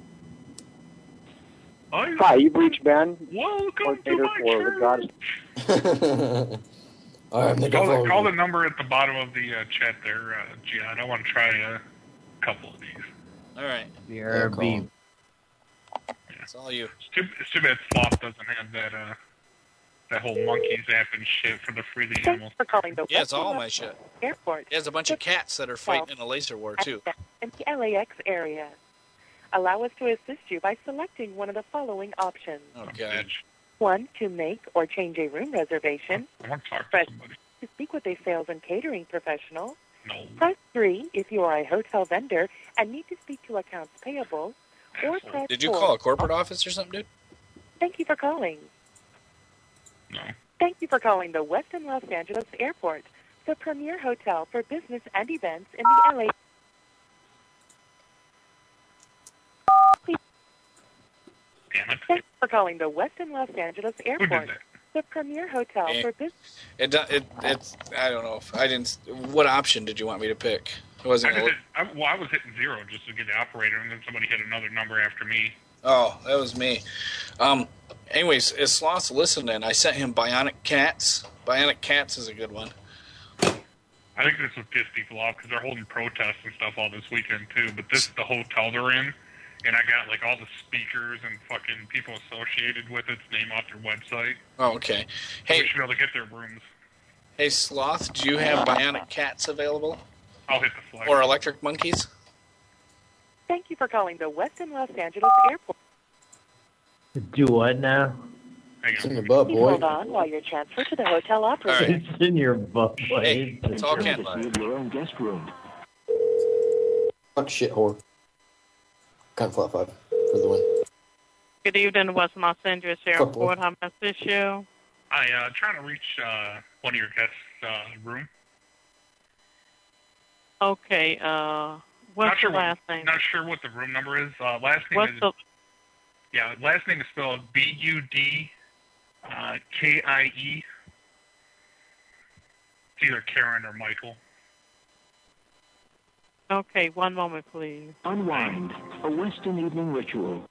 Hi, you've reached Ben, Welcome coordinator for the God is All right, call the number at the bottom of the chat there, Gian. I want to try a couple of these. All right. BRB. It's all you. It's too bad Sloth doesn't have that whole monkeys app and shit for the free the animals. For calling the Yeah, it's all my shit. Airport. He has a bunch of cats that are fighting in a laser war, too. In the LAX area. Allow us to assist you by selecting one of the following options. Oh, God. 1, to make or change a room reservation. I want to talk Press to somebody. to speak with a sales and catering professional. No. Press 3 if you are a hotel vendor and need to speak to accounts payable. Or press Did you 4. call a corporate office or something, dude? Thank you for calling. No. Thank you for calling the Westin Los Angeles Airport, the premier hotel for business and events in the LA. Damn it. Thank you for calling the Westin Los Angeles Who did Airport, that? the premier hotel for business. It's. I don't know. I didn't. What option did you want me to pick? It wasn't. I was hitting 0 just to get the operator, and then somebody hit another number after me. Oh, that was me. Anyways, as Sloth's listening, I sent him Bionic Cats. Bionic Cats is a good one. I think this would piss people off because they're holding protests and stuff all this weekend too. But this is the hotel they're in, and I got like all the speakers and fucking people associated with its name off their website. Oh, okay. So Hey, we should be able to get their rooms. Hey, Sloth, do you have Bionic Cats available? I'll hit the flag. Or Electric Monkeys? Thank you for calling the Westin Los Angeles Airport. Do what now? It's in your butt, Please boy. hold on while you're transferred to the hotel operator. Right. It's in your butt, boy. Hey, it's all Ken. Your own guest room. Fuck shit, whore. Kind of flat 5 for the win. Good evening, West Los Angeles Airport. How may I assist you? Trying to reach one of your guests' room. Okay, what's your last name? Not sure what the room number is. Last name last name is spelled Budkie. It's either Karen or Michael. Okay, one moment, please. Unwind, a Western evening ritual.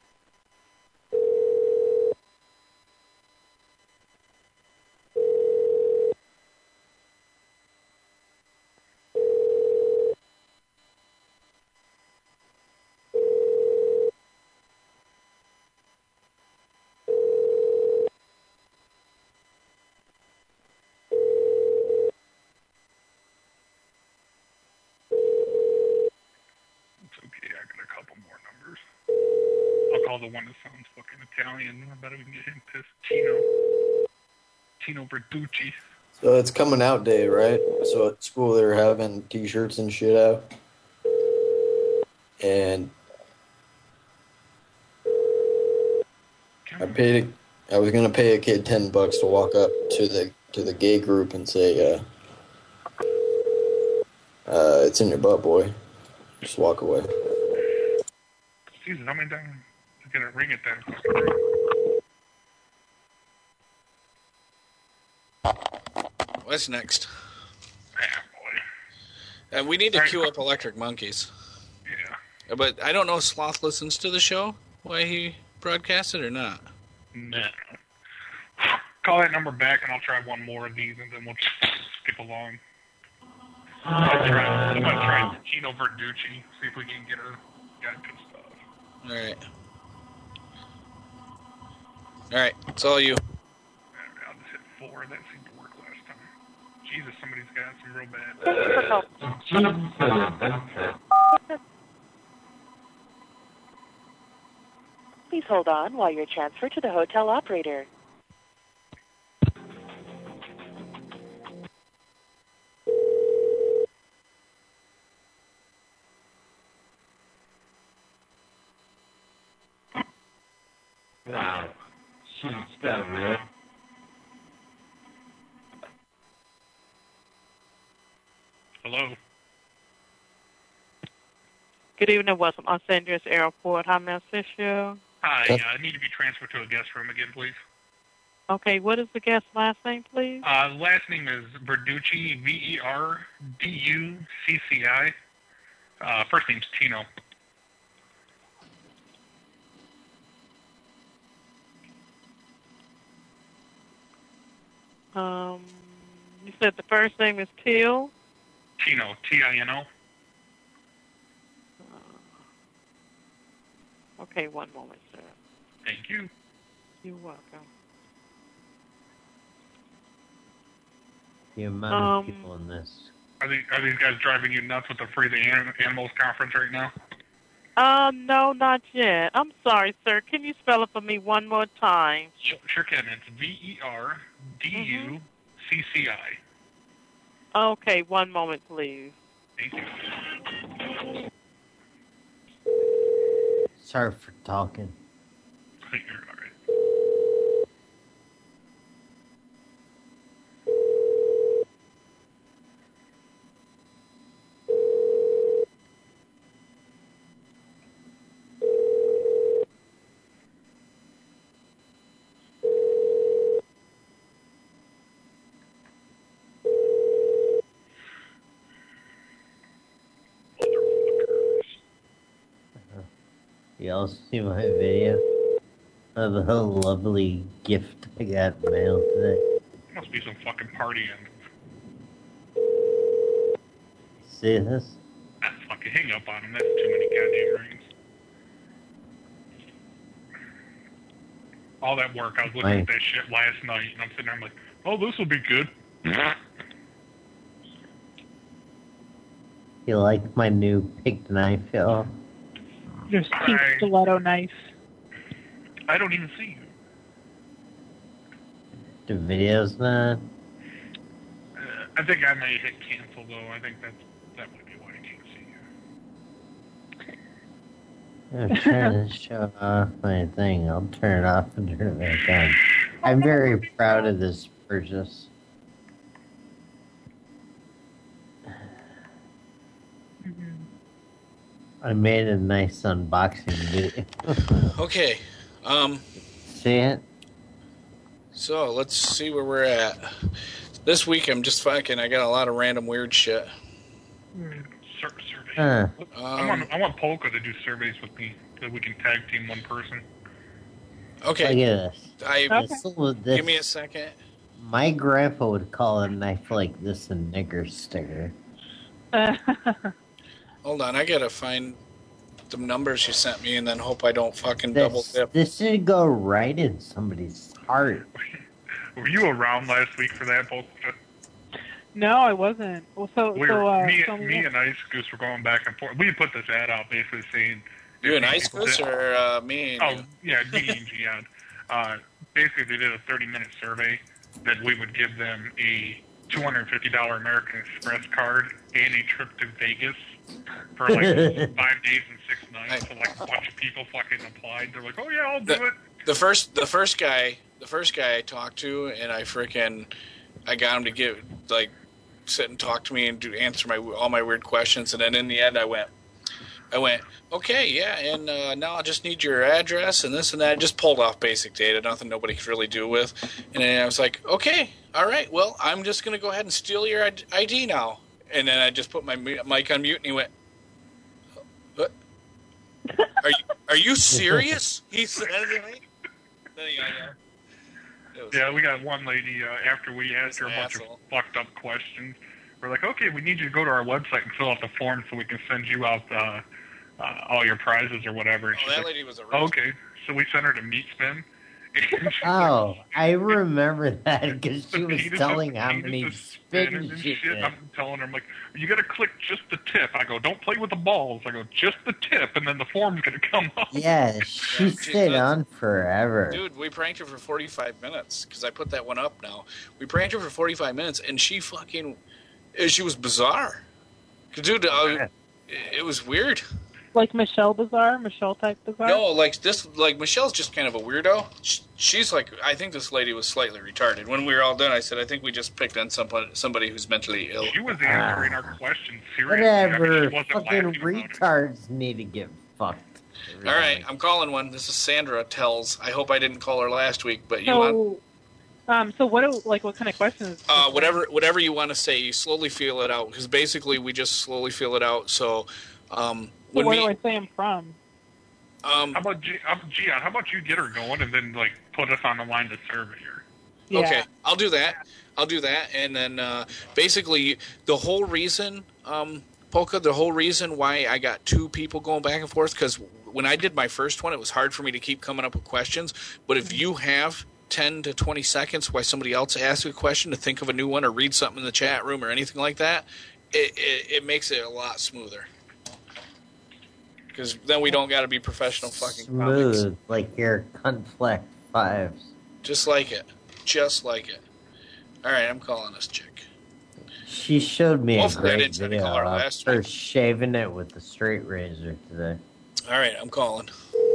The one that sounds fucking Italian. I bet we can get him pissed. Tino Verducci. So it's coming out day, right? So at school they're having T-shirts and shit out. And I was gonna pay a kid $10 to walk up to the gay group and say, it's in your butt, boy. Just walk away. Jesus, how many times is gonna ring it then? What's next? We need to queue up Electric Monkeys. Yeah. But I don't know if Sloth listens to the show, why he broadcast it or not. No. Call that number back and I'll try one more of these and then we'll skip along. I'm gonna try Tino Verducci, see if we can get good stuff. Alright, it's all you. I'll just hit 4, that seemed to work last time. Jesus, somebody's got some real bad. Please hold on while you're transferred to the hotel operator. Wow. She's done it. Hello. Good evening, West Los Angeles Airport. How may I assist you? Hi, I need to be transferred to a guest room again, please. Okay, what is the guest's last name, please? Last name is Verducci, Verducci. First name's Tino. You said the first name is Tino, Tino. Okay, one moment, sir. Thank you. You're welcome. The amount of people in this. Are these guys driving you nuts with the Free the Animals conference right now? No, not yet. I'm sorry, sir. Can you spell it for me one more time? Sure can. It's Verducci. Okay, one moment, please. Thank you. Sorry for talking. You're all right. Y'all see my video of a lovely gift I got mailed today? Must be some fucking partying. See this? Fucking hang up on him. That's too many goddamn rings. All that work, I was looking at that shit last night, and I'm sitting there, I'm like, oh, this will be good. You like my new pink knife, y'all? There's pink stiletto knife. I don't even see you. The video's not. I think I may hit cancel, though. I think that might be why I can't see you. I'm trying to show off my thing. I'll turn it off and turn it back on. I'm very proud of this purchase. I made a nice unboxing video. Okay. See it? So, let's see where we're at. This week, I'm just fucking, I got a lot of random weird shit. Survey. I want Polka to do surveys with me so we can tag team one person. Okay. Look at this. Give me a second. My grandpa would call a knife like this a nigger sticker. Hold on, I gotta find the numbers you sent me and then hope I don't fucking double dip. This should go right in somebody's heart. Were you around last week for that, Polka? No, I wasn't. Well, me and Ice Goose were going back and forth. We put this ad out basically saying... You and Ice Goose or me and you? Yeah, me and Gian. Basically, they did a 30-minute survey that we would give them a $250 American Express card and a trip to Vegas for like 5 days and 6 nights. So like a bunch of people fucking applied. They're like, "Oh yeah, I'll do it." The first guy I talked to, and I got him to sit and talk to me and answer all my weird questions, and then in the end I went, okay, yeah, and now I just need your address and this and that. I just pulled off basic data, nothing nobody could really do with. And then I was like, okay, all right, well, I'm just going to go ahead and steal your ID now. And then I just put my mic on mute, and he went, what? Are you serious? He said to me. Yeah, we got one lady, after we asked her a bunch of fucked up questions, we're like, okay, we need you to go to our website and fill out the form so we can send you out all your prizes or whatever. And that lady was a real okay. So we sent her to Meatspin, Oh, I remember that because she was telling how many spin shit. I'm telling her, I'm like, you got to click just the tip. I go, don't play with the balls. I go, just the tip, and then the form's going to come up. Yeah, she stayed on forever. Dude, we pranked her for 45 minutes because I put that one up now. We pranked her for 45 minutes, and she was bizarre. Dude, it was weird. Like Michelle type bizarre? No, like Michelle's just kind of a weirdo. She's like, I think this lady was slightly retarded. When we were all done, I said, I think we just picked on somebody who's mentally ill. She was answering our questions seriously. Whatever, fucking retards need to get fucked. All right, I'm calling one. This is Sandra Tells. I hope I didn't call her last week, but you want... So what kind of questions? Whatever you want to say, you slowly feel it out, because basically we just slowly feel it out, so... where do I say I'm from? How about Gian? How about you get her going and then put us on the line to survey her? Yeah. Okay, I'll do that, and then basically the whole reason, Polka, the whole reason why I got two people going back and forth, because when I did my first one, it was hard for me to keep coming up with questions. But if you have 10 to 20 seconds while somebody else asks a question to think of a new one or read something in the chat room or anything like that, it makes it a lot smoother. Because then we don't got to be professional fucking comics. Smooth, like your Conflict 5s. Just like it. All right, I'm calling this chick. She showed me a great video of her shaving it with the straight razor today. All right, I'm calling.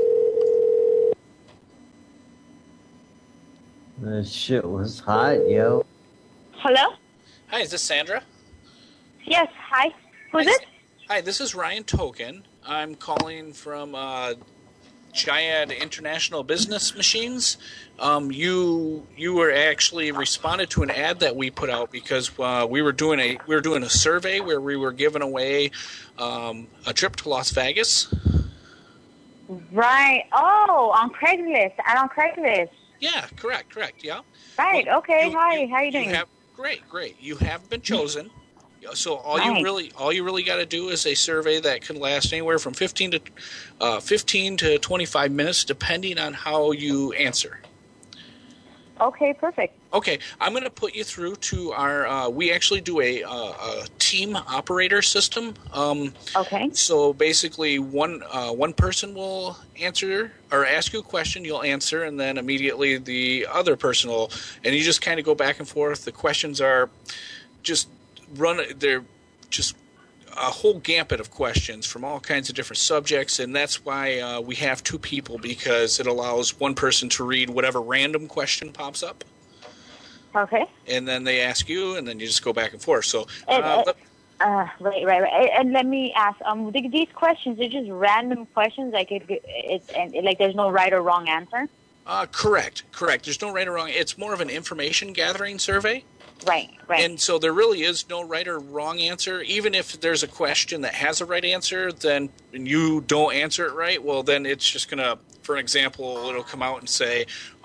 That shit was hot, yo. Hello? Hi, is this Sandra? Yes, hi. Who's it? Hi, this is Ryan Token. I'm calling from Giant International Business Machines. You were actually responded to an ad that we put out because we were doing a survey where we were giving away a trip to Las Vegas. Right. Oh, on Craigslist. Yeah, correct. Yeah. Right. Well, okay. Hi. How you doing? Great. You have been chosen. So all you really got to do is a survey that can last anywhere from 15 to 25 minutes, depending on how you answer. Okay, perfect. Okay, I'm going to put you through to our. We actually do a team operator system. Okay. So basically, one person will answer or ask you a question, you'll answer, and then immediately the other person will, and you just kind of go back and forth. The questions are just. They're just a whole gambit of questions from all kinds of different subjects, and that's why we have two people, because it allows one person to read whatever random question pops up. Okay. And then they ask you, and then you just go back and forth. So, right. And let me ask, these questions are just random questions, like like there's no right or wrong answer? Correct. There's no right or wrong. It's more of an information gathering survey. Right. And so there really is no right or wrong answer. Even if there's a question that has a right answer, then you don't answer it right, well, then it's just going to, for example, it'll come out and say,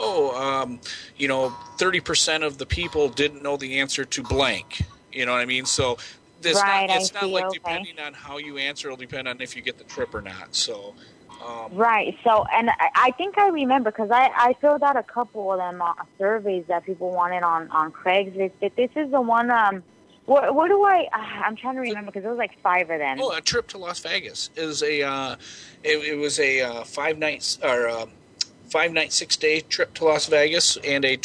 30% of the people didn't know the answer to blank. You know what I mean? So it's not like depending on how you answer, it'll depend on if you get the trip or not. So... right. So, and I think I remember because I filled out a couple of them surveys that people wanted on Craigslist. But this is the one. What do I'm trying to remember because there was like 5 of them. Oh, a trip to Las Vegas is a. It was a 5 nights or 5 night 6 day trip to Las Vegas and a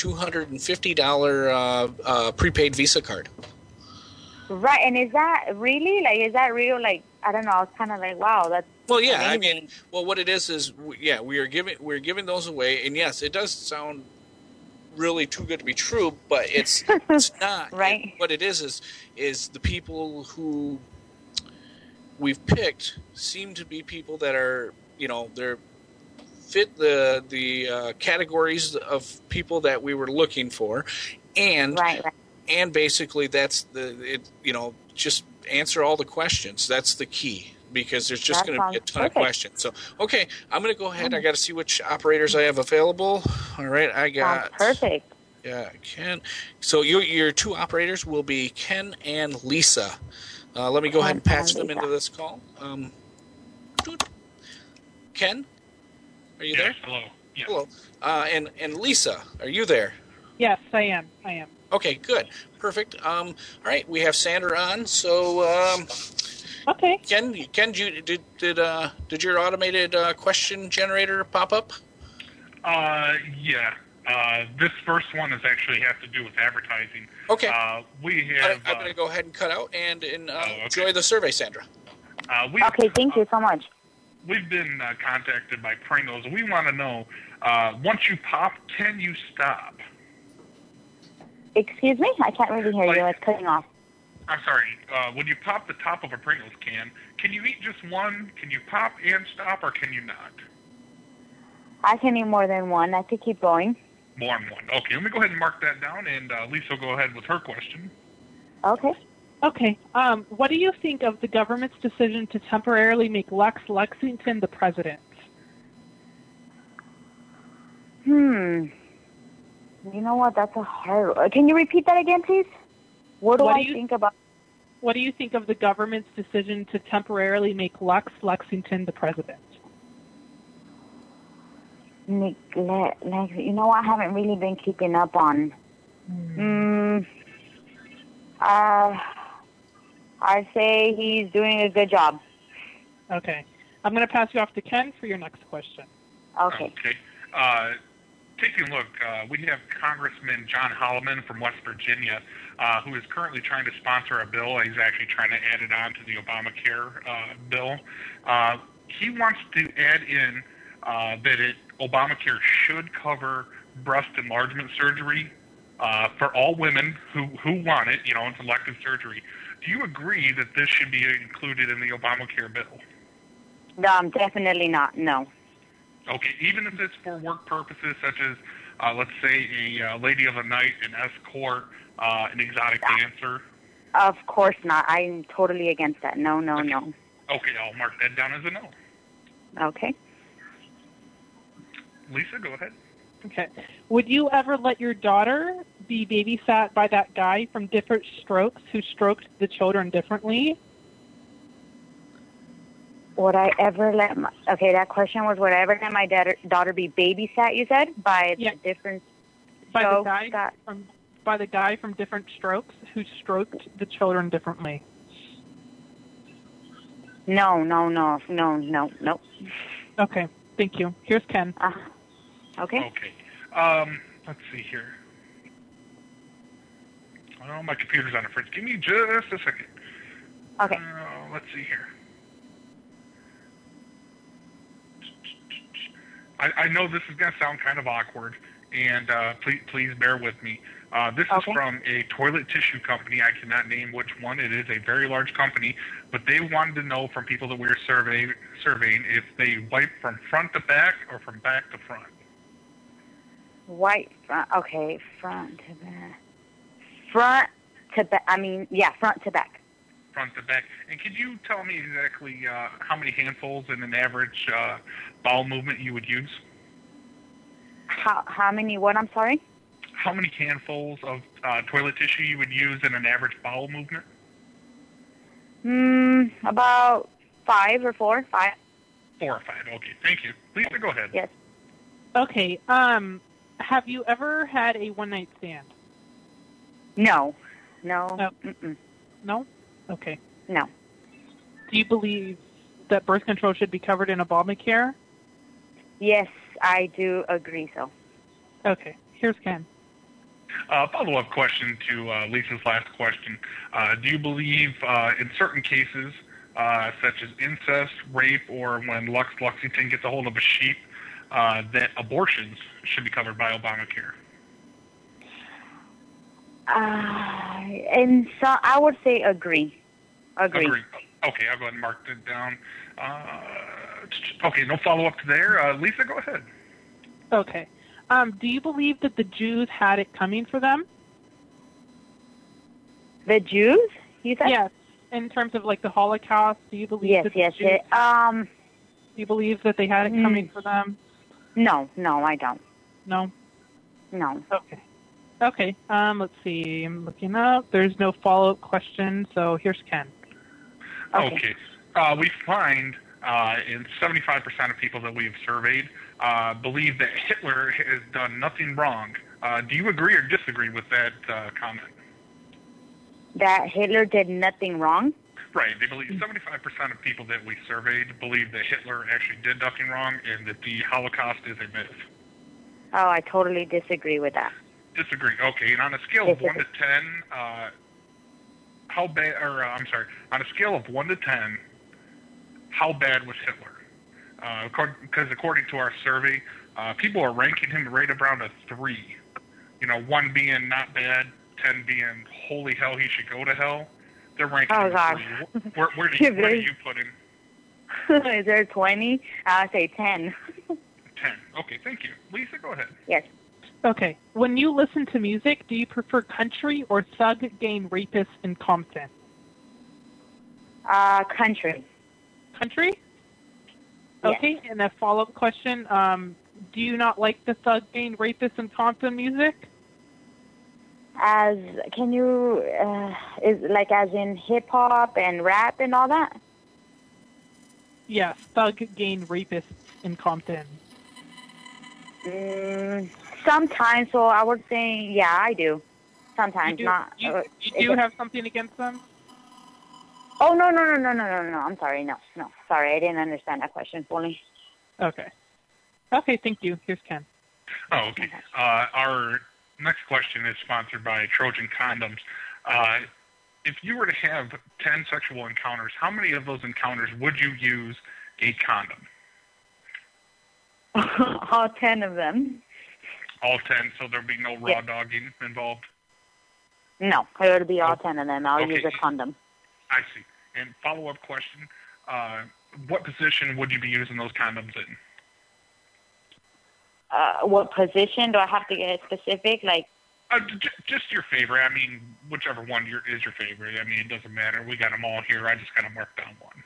$250 prepaid Visa card. Right, and is that really real? Like, I don't know. It's kind of like, wow, that's. Well, yeah, amazing. I mean, what it is we're giving those away, and yes, it does sound really too good to be true, but it's not. Right. What it is the people who we've picked seem to be people that are, they're fit the categories of people that we were looking for, and right. And basically that's just answer all the questions. That's the key. Because there's just going to be a ton of questions. So, okay, I'm going to go ahead. I got to see which operators I have available. All right, I got... perfect. Yeah, Ken. So your two operators will be Ken and Lisa. Let me go ahead and patch them into this call. Ken, are you there? Hello. Yeah. Hello. And Lisa, are you there? Yes, I am. Okay, good. Perfect. All right, we have Sandra on, so okay. Ken, did your automated question generator pop up? Yeah. This first one is actually has to do with advertising. Okay. We have. I'm going to go ahead and cut out and enjoy the survey, Sandra. Okay, thank you so much. We've been contacted by Pringles. We want to know, once you pop, can you stop? Excuse me? I can't really hear you. It's cutting off. I'm sorry. When you pop the top of a Pringles can you eat just one? Can you pop and stop, or can you not? I can eat more than one. I could keep going. More than one. Okay, let me go ahead and mark that down, and Lisa will go ahead with her question. Okay. Okay. What do you think of the government's decision to temporarily make Lex Lexington the president? You know what? That's a hard one. Can you repeat that again, please? What do I think about... What do you think of the government's decision to temporarily make Lex Lexington the president? You know, I haven't really been keeping up on... I say he's doing a good job. Okay. I'm going to pass you off to Ken for your next question. Okay. Okay. Taking a look, we have Congressman John Holloman from West Virginia, who is currently trying to sponsor a bill. He's actually trying to add it on to the Obamacare bill. He wants to add in that Obamacare should cover breast enlargement surgery for all women who want it, it's elective surgery. Do you agree that this should be included in the Obamacare bill? Definitely not, no. Okay, even if it's for work purposes, such as, let's say, a lady of the night, an escort, an exotic dancer? Of course not. I'm totally against that. No. Okay, I'll mark that down as a no. Okay. Lisa, go ahead. Okay. Would you ever let your daughter be babysat by that guy from Different Strokes who stroked the children differently? Would I ever let my... Okay, that question was, would I ever let my daughter be babysat, you said? By the different... By the guy from Different Strokes who stroked the children differently. No. Okay, thank you. Here's Ken. Okay. Okay. Let's see here. Oh, my computer's on the fridge. Give me just a second. Okay. Let's see here. I know this is going to sound kind of awkward, and please bear with me. This is from a toilet tissue company. I cannot name which one. It is a very large company, but they wanted to know from people that we were surveying if they wipe from front to back or from back to front. Front to back. Front to back. Front to back. Front to back. And could you tell me exactly how many handfuls in an average bowel movement you would use? How many? What? I'm sorry. How many handfuls of toilet tissue you would use in an average bowel movement? About 5 or 4. 5. 4 or 5. Okay, thank you. Lisa, go ahead. Yes. Okay. Have you ever had a one-night stand? No. Mm-mm. No? Okay. No. Do you believe that birth control should be covered in Obamacare? Yes, I do agree so. Okay. Here's Ken. Follow-up question to Lisa's last question. Do you believe in certain cases, such as incest, rape, or when Lexington gets a hold of a sheep, that abortions should be covered by Obamacare? And so I would say agree. Okay, I'll go ahead and mark that down. Okay, no follow-up there. Lisa, go ahead. Okay. Do you believe that the Jews had it coming for them? The Jews? You said? Yes. In terms of like the Holocaust, do you believe yes, that yes, Jews, do you believe that they had it coming for them? No, I don't. No? No. Okay. Let's see. I'm looking up. There's no follow-up question, so here's Ken. Okay. We find in 75% of people that we've surveyed, believe that Hitler has done nothing wrong. Do you agree or disagree with that comment? That Hitler did nothing wrong? Right. They believe 75% of people that we surveyed believe that Hitler actually did nothing wrong and that the Holocaust is a myth. Oh, I totally disagree with that. Disagree. Okay. And on a scale of 1 to 10, how bad? Or on a scale of 1 to 10, how bad was Hitler? Because according to our survey, people are ranking him right around a 3. 1 being not bad, 10 being holy hell, he should go to hell. They're ranking him a 3. Where do you put him? Is there 20? I'll say 10. 10. Okay, thank you. Lisa, go ahead. Yes. Okay. When you listen to music, do you prefer country or Thug Gang Rapist in Compton? Country. Country? Yes. Okay, and a follow-up question. Do you not like the Thug Gang Rapist in Compton music? As in hip-hop and rap and all that? Yes, Thug Gang Rapist in Compton. Sometimes, so I would say, yeah, I do. Sometimes, You do have something against them? Oh, no. I'm sorry. No. Sorry, I didn't understand that question fully. Okay. Okay, thank you. Here's Ken. Oh, okay. Our next question is sponsored by Trojan Condoms. If you were to have 10 sexual encounters, how many of those encounters would you use a condom? All 10 of them. All 10, so there'll be no raw dogging involved? No, it would be all 10 of them. I'll use a condom. I see. And follow-up question, what position would you be using those condoms in? What position? Do I have to get specific? Like, just your favorite. I mean, whichever one is your favorite. I mean, it doesn't matter. We got them all here. I just got to mark down one.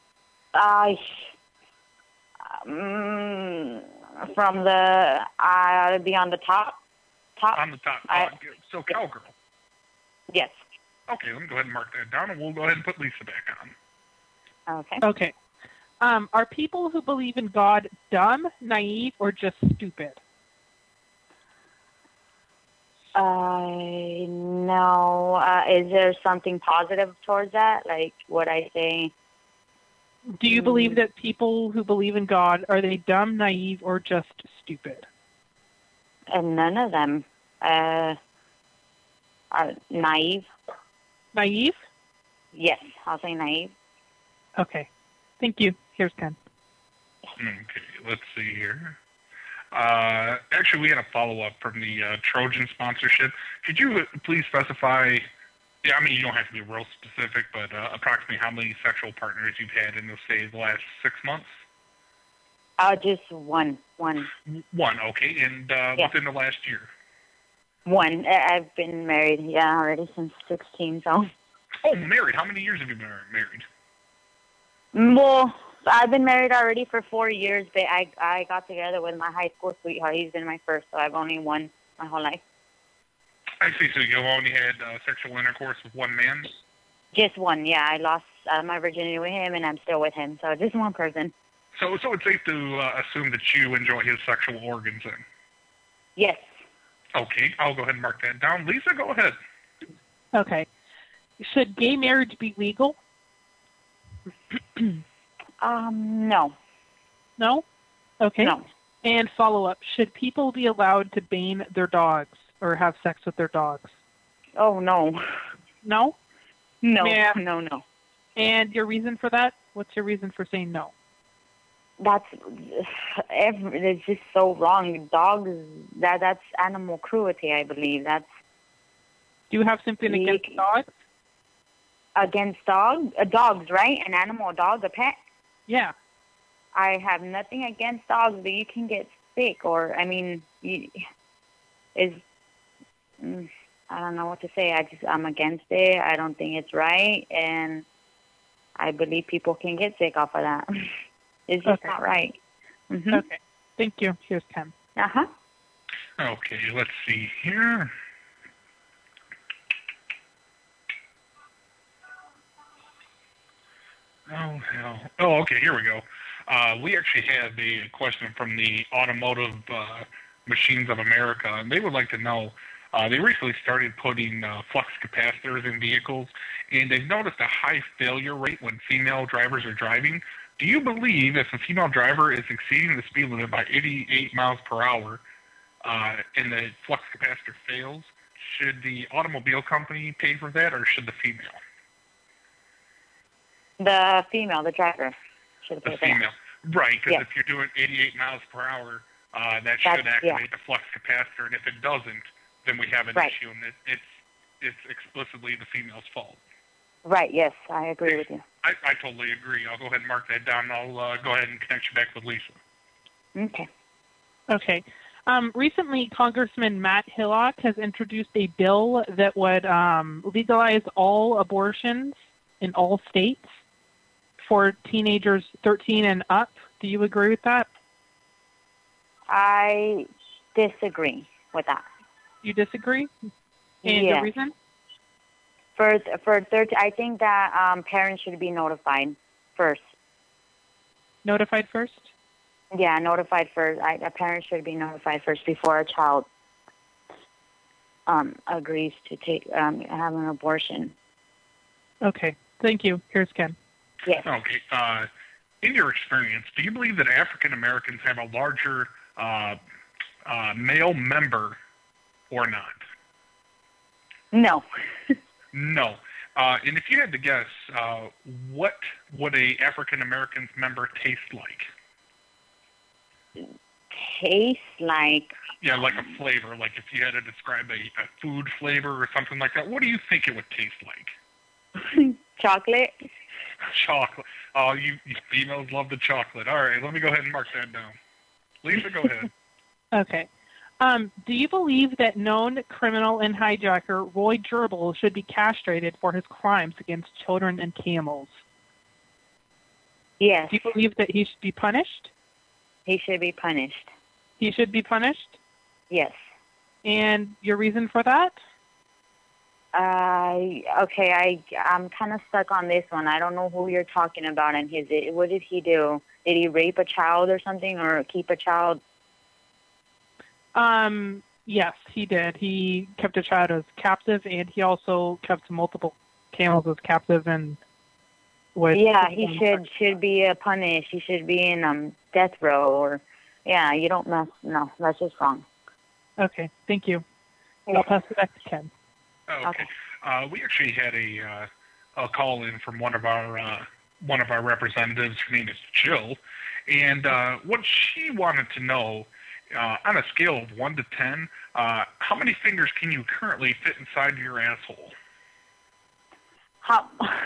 From the, I'd be on the top. On the top. So cowgirl. Yes. Okay, let me go ahead and mark that down, and we'll go ahead and put Lisa back on. Okay. Okay. Are people who believe in God dumb, naive, or just stupid? No. Is there something positive towards that? Like, what I say? Do you believe that people who believe in God, are they dumb, naive, or just stupid? None of them. Are naive. Naive? Yes, I'll say naive. Okay. Thank you. Here's Ken. Okay, let's see here. Actually, we had a follow-up from the Trojan sponsorship. Could you please specify, I mean, you don't have to be real specific, but approximately how many sexual partners you've had in, say, the last 6 months? Just one. One, okay. And within the last year? One. I've been married, already since 16, so. Oh, married. How many years have you been married? Well, I've been married already for 4 years, but I got together with my high school sweetheart. He's been my first, so I've only won my whole life. I see. So you've only had sexual intercourse with one man? Just one, yeah. I lost my virginity with him, and I'm still with him, so just one person. So it's safe to assume that you enjoy his sexual organs then? Yes. Okay, I'll go ahead and mark that down. Lisa, go ahead. Okay. Should gay marriage be legal? No. No? Okay. No. And follow-up, should people be allowed to bane their dogs or have sex with their dogs? Oh, no. No? No, Yeah. No. And your reason for that? What's your reason for saying no? It's just so wrong. Dogs, that's animal cruelty, I believe. Do you have something against dogs? Against dogs, right? An animal, a dog, a pet? Yeah. I have nothing against dogs, but you can get sick, or, I mean, I don't know what to say. I'm against it. I don't think it's right, and I believe people can get sick off of that. It's just not right. Mm-hmm. Okay. Thank you. Here's Ken. Uh-huh. Okay, let's see here. Oh, hell. Oh, okay, here we go. We actually have a question from the Automotive Machines of America, and they would like to know, they recently started putting flux capacitors in vehicles, and they've noticed a high failure rate when female drivers are driving. Do you believe if a female driver is exceeding the speed limit by 88 miles per hour and the flux capacitor fails, should the automobile company pay for that, or should the female? The female, the driver, should pay for that. The female. Right, because if you're doing 88 miles per hour, that should activate the flux capacitor, and if it doesn't, then we have an issue, and it's explicitly the female's fault. Right, yes, I agree with you. I totally agree. I'll go ahead and mark that down. I'll go ahead and connect you back with Lisa. Okay. Okay. Recently, Congressman Matt Hillock has introduced a bill that would legalize all abortions in all states for teenagers 13 and up. Do you agree with that? I disagree with that. You disagree? And the reason? For 13, I think that parents should be notified first. Notified first? Yeah, notified first. A parent should be notified first before a child agrees to have an abortion. Okay, thank you. Here's Ken. Yes. Okay. In your experience, do you believe that African Americans have a larger male member or not? No. No. And if you had to guess, what would a African American member taste like? Taste like? Yeah, like a flavor. Like if you had to describe a food flavor or something like that, what do you think it would taste like? Chocolate. Chocolate. Oh, you females love the chocolate. All right, let me go ahead and mark that down. Lisa, go ahead. Okay. Do you believe that known criminal and hijacker Roy Gerbil should be castrated for his crimes against children and camels? Yes. Do you believe that he should be punished? He should be punished. He should be punished? Yes. And your reason for that? I'm kind of stuck on this one. I don't know who you're talking about and what did he do? Did he rape a child or something or keep a child? Yes, he did. He kept a child as captive, and he also kept multiple camels as captive. And he should be punished. He should be in death row, or you don't mess. No, that's just wrong. Okay, thank you. I'll pass it back to Ken. Okay. We actually had a call in from one of our representatives. Her name is Jill, and what she wanted to know. On a scale of 1 to 10, how many fingers can you currently fit inside your asshole? I'm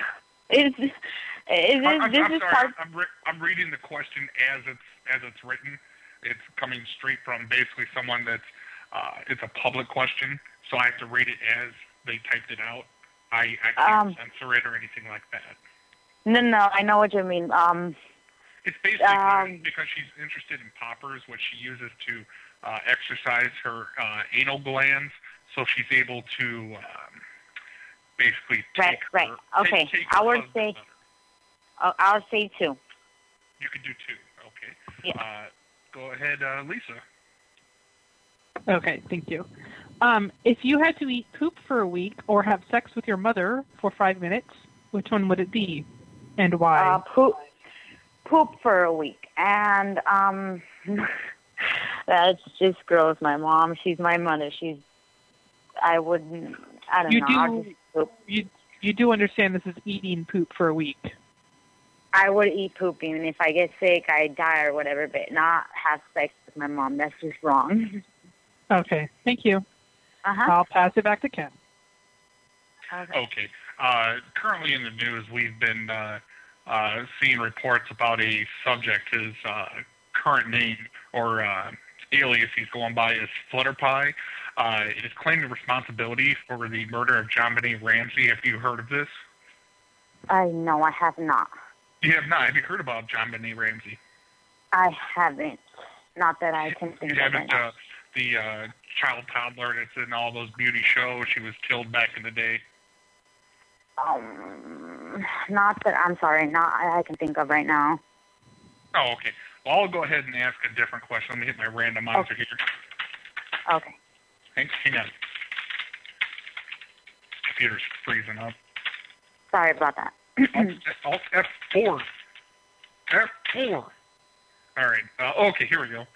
reading the question as it's written. It's coming straight from basically someone that's. It's a public question, so I have to read it as they typed it out. I can't censor it or anything like that. No, I know what you mean. It's basically because she's interested in poppers, which she uses to exercise her anal glands, so she's able to basically take Right. Okay. I would say 2. You could do 2. Okay. Yeah. Go ahead, Lisa. Okay, thank you. If you had to eat poop for a week or have sex with your mother for 5 minutes, which one would it be, and why? Poop for a week, and that's just gross. My mom, she's my mother. I don't know. You do understand this is eating poop for a week. I would eat poop, even if I get sick, I die or whatever, but not have sex with my mom. That's just wrong. Okay, thank you. I'll pass it back to Ken. Okay. Currently in the news, we've been seeing reports about a subject. His current name or alias he's going by is Flutterpie. Is claiming responsibility for the murder of JonBenet Ramsey. Have you heard of this? No, I have not. You have not? Have you heard about JonBenet Ramsey? I haven't. Not that I can think of right now. The child toddler that's in all those beauty shows, she was killed back in the day. Not that I'm sorry. Not I can think of right now. Oh, okay. Well, I'll go ahead and ask a different question. Let me hit my randomizer here. Okay. Hang on. Computer's freezing up. Sorry about that. Alt F4. F4. All right. Okay, here we go.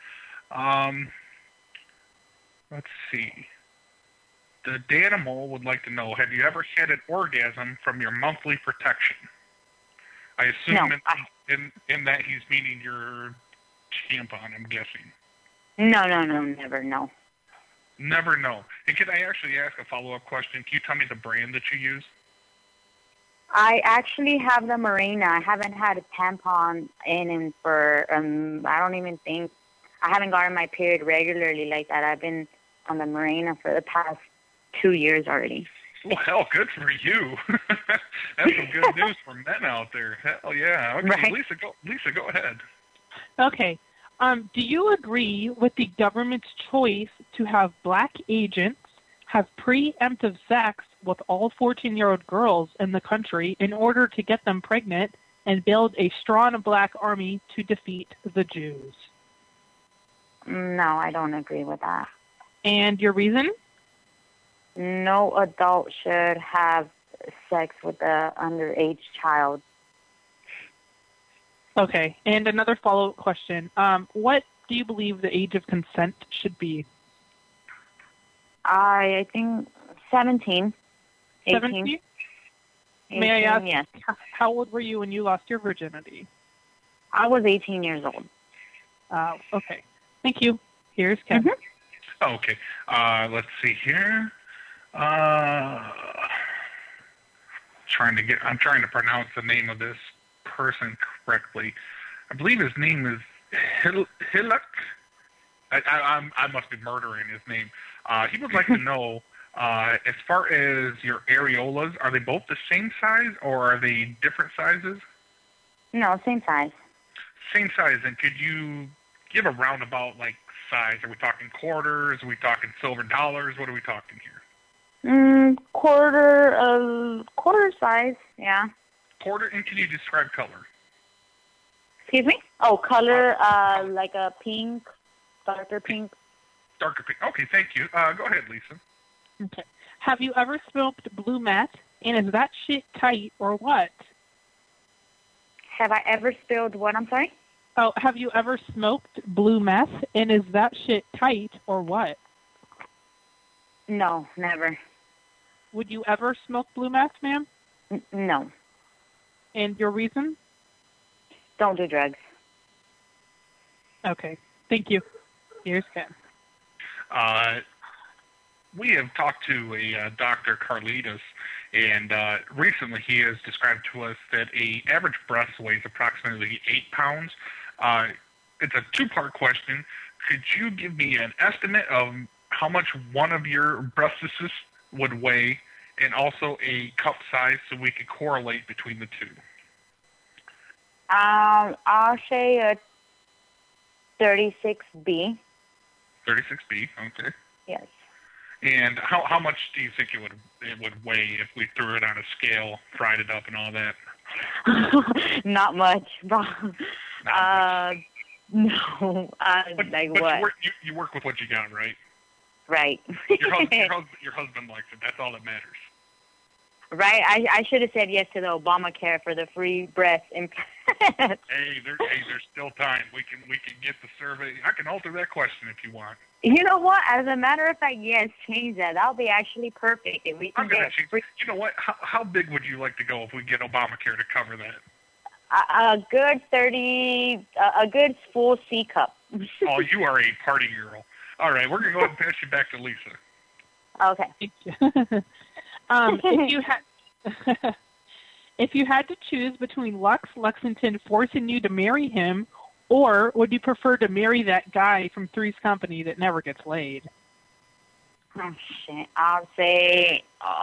Let's see. The Danimal would like to know, have you ever had an orgasm from your monthly protection? I assume in that he's meaning your tampon, I'm guessing. No, never, no. Never know. And can I actually ask a follow-up question? Can you tell me the brand that you use? I actually have the Marina. I haven't had a tampon in for, I don't even think, I haven't gotten my period regularly like that. I've been on the Marina for the past 2 years already. Well, hell, good for you. That's some good news for men out there. Hell yeah. Okay, right. Lisa, go ahead. Okay. Do you agree with the government's choice to have black agents have preemptive sex with all 14-year-old girls in the country in order to get them pregnant and build a strong black army to defeat the Jews? No, I don't agree with that. And your reason? No adult should have sex with an underage child. Okay, and another follow-up question. What do you believe the age of consent should be? I think 17. 17? May I ask, yes. How old were you when you lost your virginity? I was 18 years old. Okay. Thank you. Here's Ken. Mm-hmm. Okay. Let's see here. I'm trying to pronounce the name of this person correctly. I believe his name is Hilak. I must be murdering his name. He would like to know, as far as your areolas, are they both the same size or are they different sizes? No, same size. Same size. And could you give a roundabout size? Are we talking quarters? Are we talking silver dollars? What are we talking here? Quarter size, yeah. Quarter, and can you describe color? Excuse me? Oh, color, like a pink, darker pink. Darker pink. Okay, thank you. Go ahead, Lisa. Okay. Have you ever smoked blue meth, and is that shit tight or what? Have I ever spilled what, I'm sorry? Oh, have you ever smoked blue meth, and is that shit tight or what? No, never. Would you ever smoke blue meth, ma'am? No. And your reason? Don't do drugs. Okay. Thank you. Here's Ken. We have talked to a Dr. Carlitos, and recently he has described to us that a average breast weighs approximately 8 pounds. It's a two-part question. Could you give me an estimate of how much one of your breastises would weigh, and also a cup size so we could correlate between the two? I'll say a 36B. 36B, okay. Yes. And how much do you think it would weigh if we threw it on a scale, fried it up, and all that? Not much. No. What? You work with what you got, right? Right. Your husband likes it. That's all that matters. Right. I should have said yes to the Obamacare for the free breast implants. Hey, there's still time. We can get the survey. I can alter that question if you want. You know what? As a matter of fact, yes, change that. That'll be actually perfect. If we can You know what? How big would you like to go if we get Obamacare to cover that? A good 30, a good full C cup. Oh, you are a party girl. All right, we're gonna go ahead and pass you back to Lisa. Okay. If you had to choose between Lux Lexington forcing you to marry him, or would you prefer to marry that guy from Three's Company that never gets laid? Oh shit! I'll say,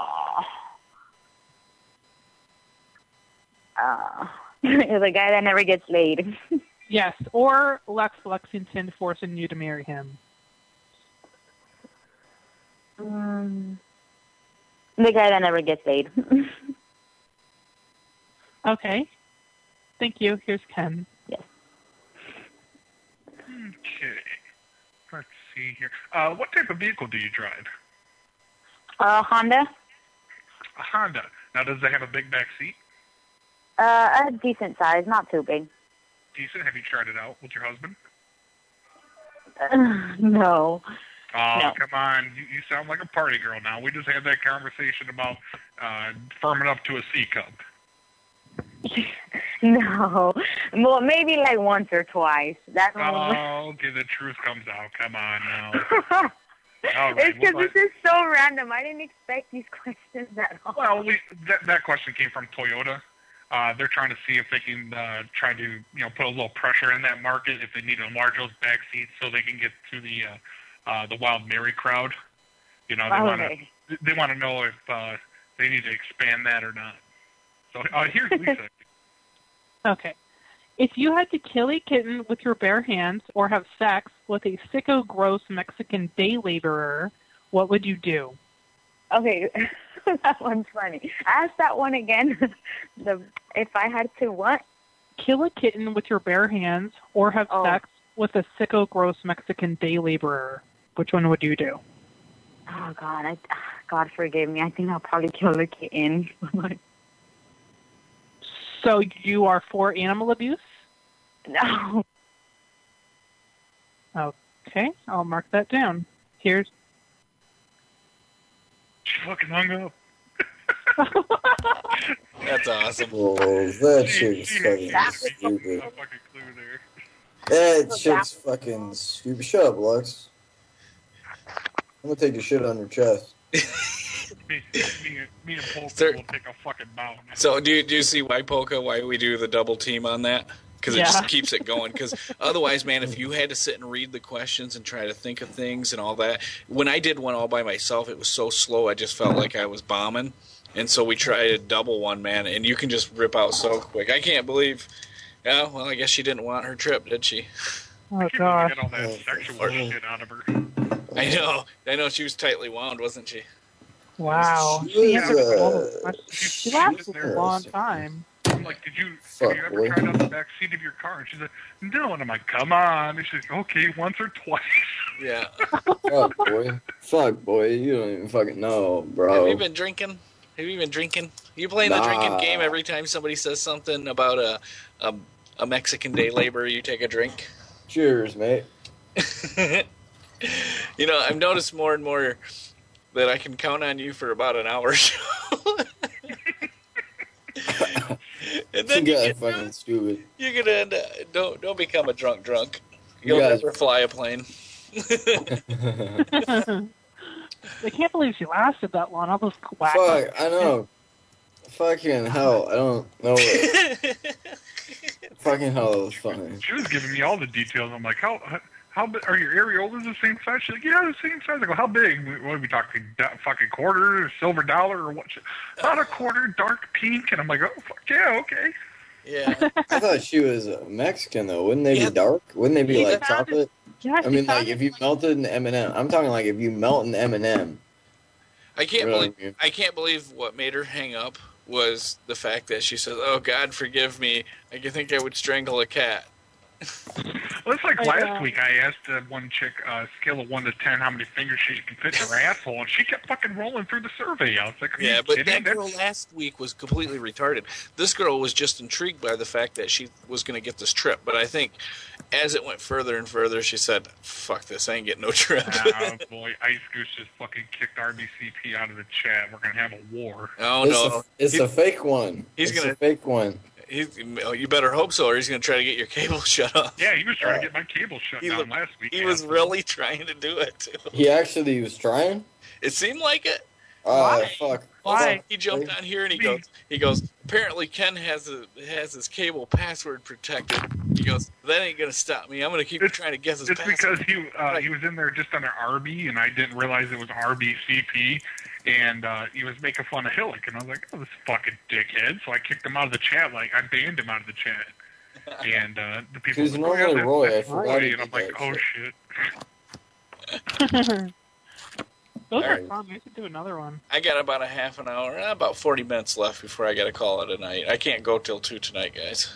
the guy that never gets laid. Yes, or Lux Lexington forcing you to marry him. The guy that never gets laid. Okay. Thank you. Here's Ken. Yes. Okay. Let's see here. What type of vehicle do you drive? Honda. A Honda. Now, does it have a big back seat? A decent size, not too big. Decent. Have you tried it out with your husband? No. Oh, No. come on. You sound like a party girl now. We just had that conversation about firming up to a C cup. No. Well, maybe like once or twice. That's okay, the truth comes out. Come on now. All right, it's because this is so random. I didn't expect these questions at all. Well, that question came from Toyota. They're trying to see if they can try to put a little pressure in that market if they need to enlarge those back seats so they can get to the Wild Mary crowd. They want to know if they need to expand that or not. So here's Lisa. Okay. If you had to kill a kitten with your bare hands or have sex with a sicko gross Mexican day laborer, what would you do? Okay, that one's funny. Ask that one again. If I had to what? Kill a kitten with your bare hands or have sex with a sicko gross Mexican day laborer. Which one would you do? Oh, God. God forgive me. I think I'll probably kill a kitten. So you are for animal abuse? No. Okay, I'll mark that down. Here's... She fucking hung up. That's awesome. Oh, that chick's fucking stupid. That chick's fucking stupid. Shut up, Lux. I'm gonna take your shit on your chest. Me and Polka will take a fucking bow. So do you see why, Polka, why we do the double team on that? Because it just keeps it going. Because otherwise, man, if you had to sit and read the questions and try to think of things and all that, when I did one all by myself, it was so slow, I just felt like I was bombing. And so we tried a double one, man, and you can just rip out so quick. I can't believe. Yeah, well, I guess she didn't want her trip, did she? Oh, gosh. Get all that sexual shit out of her. I know. She was tightly wound, wasn't she? Wow. She lasted a long time. I'm like, have you ever tried out the back seat of your car? And she's like, no. And I'm like, come on. And she's like, okay, once or twice. Yeah. Fuck, boy. You don't even fucking know, bro. Have you been drinking? You playing the drinking game every time somebody says something about a Mexican day laborer, you take a drink? Cheers, mate. I've noticed more and more that I can count on you for about an hour. And then you get fucking stupid. You're gonna end up, don't become a drunk. You'll never fly a plane. I can't believe she lasted that long. All those quacks. Fuck, I know. Fucking hell, I don't know what. Fucking hell, that was funny. She was giving me all the details. I'm like, how big are your areolas the same size? She's like, yeah, the same size. I go, how big? What are we talking? Fucking quarter, silver dollar, or what? About a quarter, dark pink. And I'm like, oh, fuck yeah, okay. Yeah. I thought she was Mexican, though. Wouldn't they be dark? Wouldn't they be like chocolate? I mean, like, if you melted an M&M. I'm talking like if you melt an M&M. I can't believe what made her hang up was the fact that she said, oh, God, forgive me. I think I would strangle a cat. Well, it's like last week I asked one chick, scale of 1 to 10, how many fingers she could fit in her asshole, and she kept fucking rolling through the survey. I was like, but that girl last week was completely retarded. This girl was just intrigued by the fact that she was going to get this trip, but I think as it went further and further, she said, fuck this, I ain't getting no trip. Oh, boy, Ice Goose just fucking kicked RBCP out of the chat. We're going to have a war. Oh, no. It's a fake one. It's a fake one. You better hope so, or he's going to try to get your cable shut off. Yeah, he was trying to get my cable shut down last week. He was really trying to do it, too. He actually was trying? It seemed like it. Fuck. Why? He jumped on here and he goes, apparently Ken has his cable password protected. He goes, that ain't going to stop me. I'm going to keep trying to guess his password. It's because he was in there just under RB, and I didn't realize it was RBCP. And he was making fun of Hillick, and I was like, oh, this fucking dickhead. So I kicked him out of the chat. Like, I banned him out of the chat. And the people were like, normally Roy. I forgot and I'm like, oh, shit. Those are fun. We should do another one. I got about a half an hour, about 40 minutes left before I got to call it a night. I can't go till 2 tonight, guys.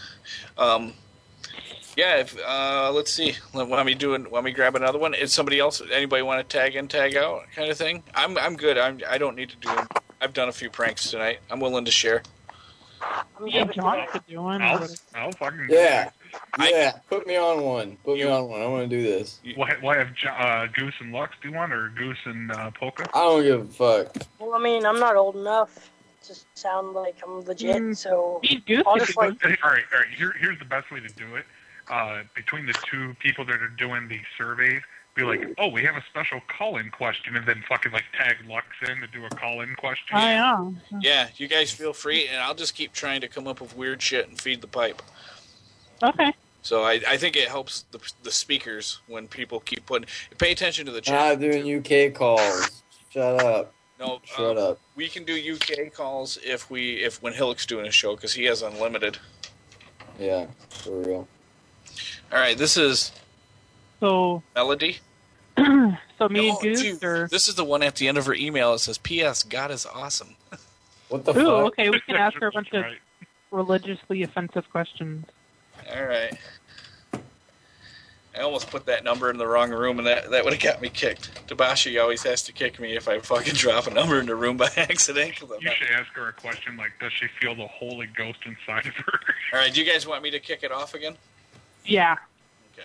Let's see. Want me grab another one? Is somebody else? Anybody want to tag in, tag out, kind of thing? I'm good. I don't need to do them. I've done a few pranks tonight. I'm willing to share. John could do one. I'll fucking Yeah. Put me on one. I want to do this. Why have Goose and Lux do one, or Goose and Polka? I don't give a fuck. Well, I mean, I'm not old enough to sound like I'm legit, so I'll just like. All right. Here's the best way to do it. Between the two people that are doing the surveys, be like, oh, we have a special call-in question, and then fucking like tag Lux in to do a call-in question. I am. Yeah, you guys feel free, and I'll just keep trying to come up with weird shit and feed the pipe. Okay. So I think it helps the speakers when people keep putting. Pay attention to the chat. Not doing UK calls. Shut up. No, shut up. We can do UK calls if when Hillick's doing a show because he has unlimited. Yeah, for real. All right, this is Melody. So me and Goose, or this is the one at the end of her email. It says, "P.S. God is awesome." What the fuck? Okay, we can ask her a bunch of religiously offensive questions. All right. I almost put that number in the wrong room, and that would have got me kicked. Tabashi always has to kick me if I fucking drop a number in the room by accident. You should ask her a question like, does she feel the Holy Ghost inside of her? All right, do you guys want me to kick it off again? Yeah. Okay.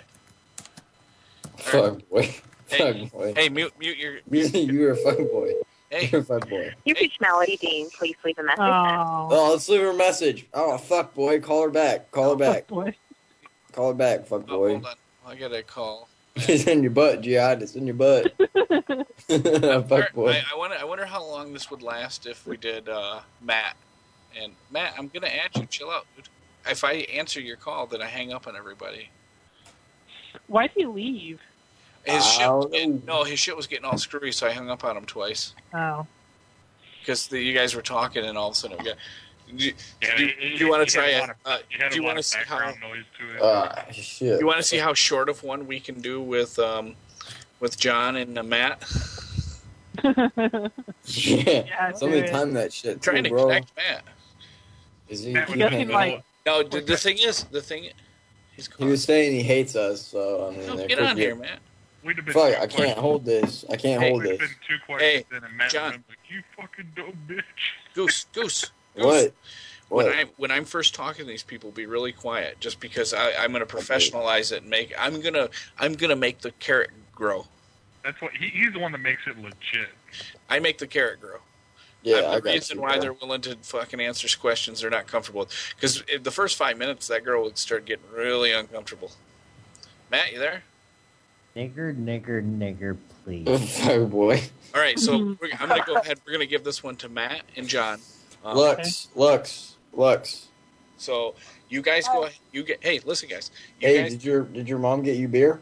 Fuck boy. Fuck boy. Hey, mute your... You're a fuck boy. Hey. You're a fuck boy. You reached Melody Dean. Please leave a message. Oh, let's leave her a message. Oh, fuck boy. Call her back. Call her back. Boy. Call her back, fuck boy. Hold on. I got a call. It's in your butt, Jihad. It's in your butt. Fuck boy. I wonder how long this would last if we did Matt. And Matt, I'm gonna add you. Chill out, dude. If I answer your call, then I hang up on everybody. Why'd he leave? His shit was getting all screwy, so I hung up on him twice. Oh. Because you guys were talking, and all of a sudden, do you want to try? Do you want to see how? Shit. You want to see how short of one we can do with John and Matt? Yeah. Somebody time that shit. Trying to connect Matt. Is he? No, the thing is, he was saying he hates us. So I mean, get on here, Matt. Fuck, I can't hold this. I can't hold this. Hey, John. Like, you fucking dumb bitch. Goose. What? When I'm first talking to these people, be really quiet, just because I'm going to professionalize it and I'm gonna make the carrot grow. That's what he's the one that makes it legit. I make the carrot grow. Yeah, the reason why they're willing to fucking answer questions they're not comfortable with. Because the first 5 minutes, that girl would start getting really uncomfortable. Matt, you there? Nigger, please. Oh, boy. All right, so I'm going to go ahead. We're going to give this one to Matt and John. Lux. So you guys go ahead. Hey, listen, guys. Did your mom get you beer?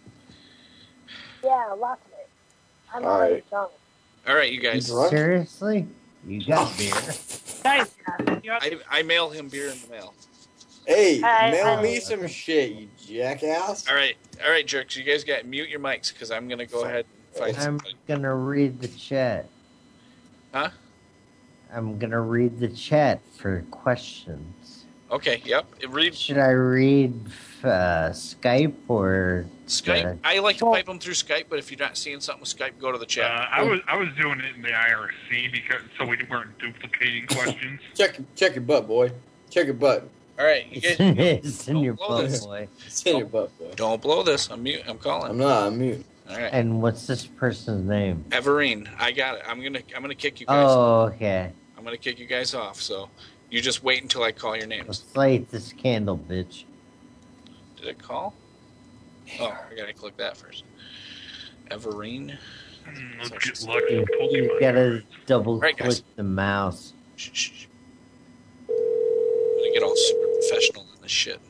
Yeah, lots of it. I'm already drunk. All right, you guys. Seriously? You got beer? Guys, I mail him beer in the mail. Hey, mail me some shit, you jackass. All right, jerks. You guys got mute your mics because I'm going to go ahead and fight somebody. I'm going to read the chat. Huh? I'm going to read the chat for questions. Okay, yep. Should I read Skype or... Skype? I like to pipe them through Skype, but if you're not seeing something with Skype, go to the chat. I was doing it in the IRC so we weren't duplicating questions. Check your butt, boy. Check your butt. All right, you guys. It's in your butt, boy. It's in your butt, boy. Don't blow this. I'm mute. I'm calling. I'm not. I'm mute. All right. And what's this person's name? Everine. I got it. I'm gonna kick you guys. Oh, okay. I'm gonna kick you guys off. So you just wait until I call your names. Let's light this candle, bitch. Did it call? Oh, I gotta click that first. Everine. Let's get lucky. You gotta double click the mouse. Shh. I'm gonna get all super professional in this shit.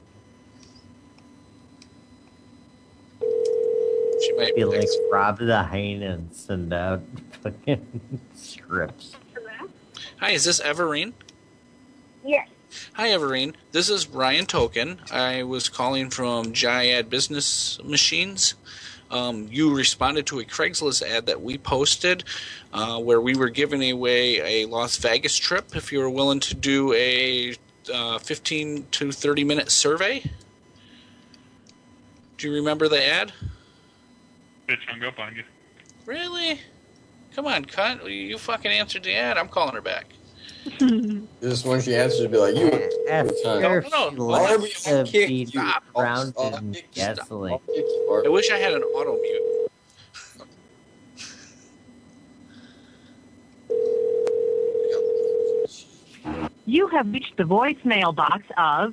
She might be like Rob the Hyena and send out fucking scripts. Hi, is this Everine? Yes. Hi, Everine. This is Ryan Token. I was calling from Jayad Business Machines. You responded to a Craigslist ad that we posted where we were giving away a Las Vegas trip if you were willing to do a 15 to 30-minute survey. Do you remember the ad? Bitch hung up on you. Really? Come on, cunt. You fucking answered the ad. I'm calling her back. Just when she answers, be like, you. I wish I had an auto mute. You have reached the voicemail box of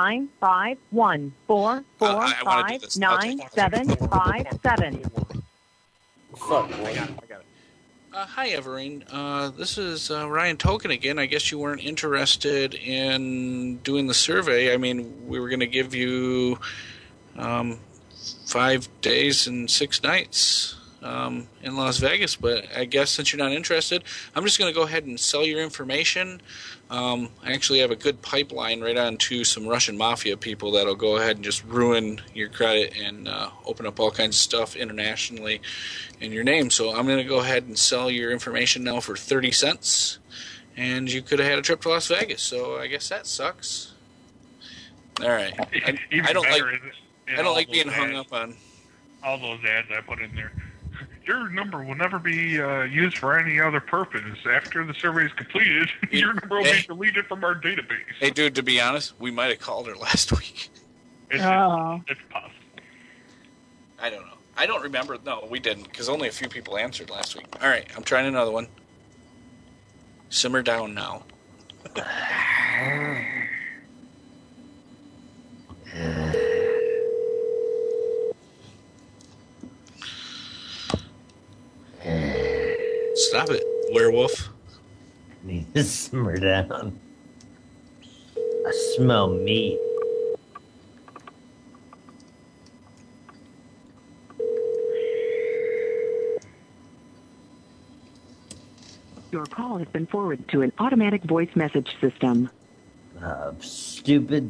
951-445-9757. Fuck, I got it. Hi, Everine. This is Ryan Token again. I guess you weren't interested in doing the survey. I mean, we were going to give you 5 days and 6 nights in Las Vegas, but I guess since you're not interested, I'm just going to go ahead and sell your information. I actually have a good pipeline right on to some Russian mafia people that'll go ahead and just ruin your credit and open up all kinds of stuff internationally in your name. So I'm going to go ahead and sell your information now for 30 cents, and you could have had a trip to Las Vegas. So I guess that sucks. All right. I don't like being hung up on all those ads I put in there. Your number will never be used for any other purpose. After the survey is completed, your number will be deleted from our database. Hey, dude, to be honest, we might have called her last week. It's possible. I don't know. I don't remember. No, we didn't, because only a few people answered last week. All right, I'm trying another one. Simmer down now. Stop it, werewolf. Need to simmer down. I smell meat. Your call has been forwarded to an automatic voice message system. Stupid.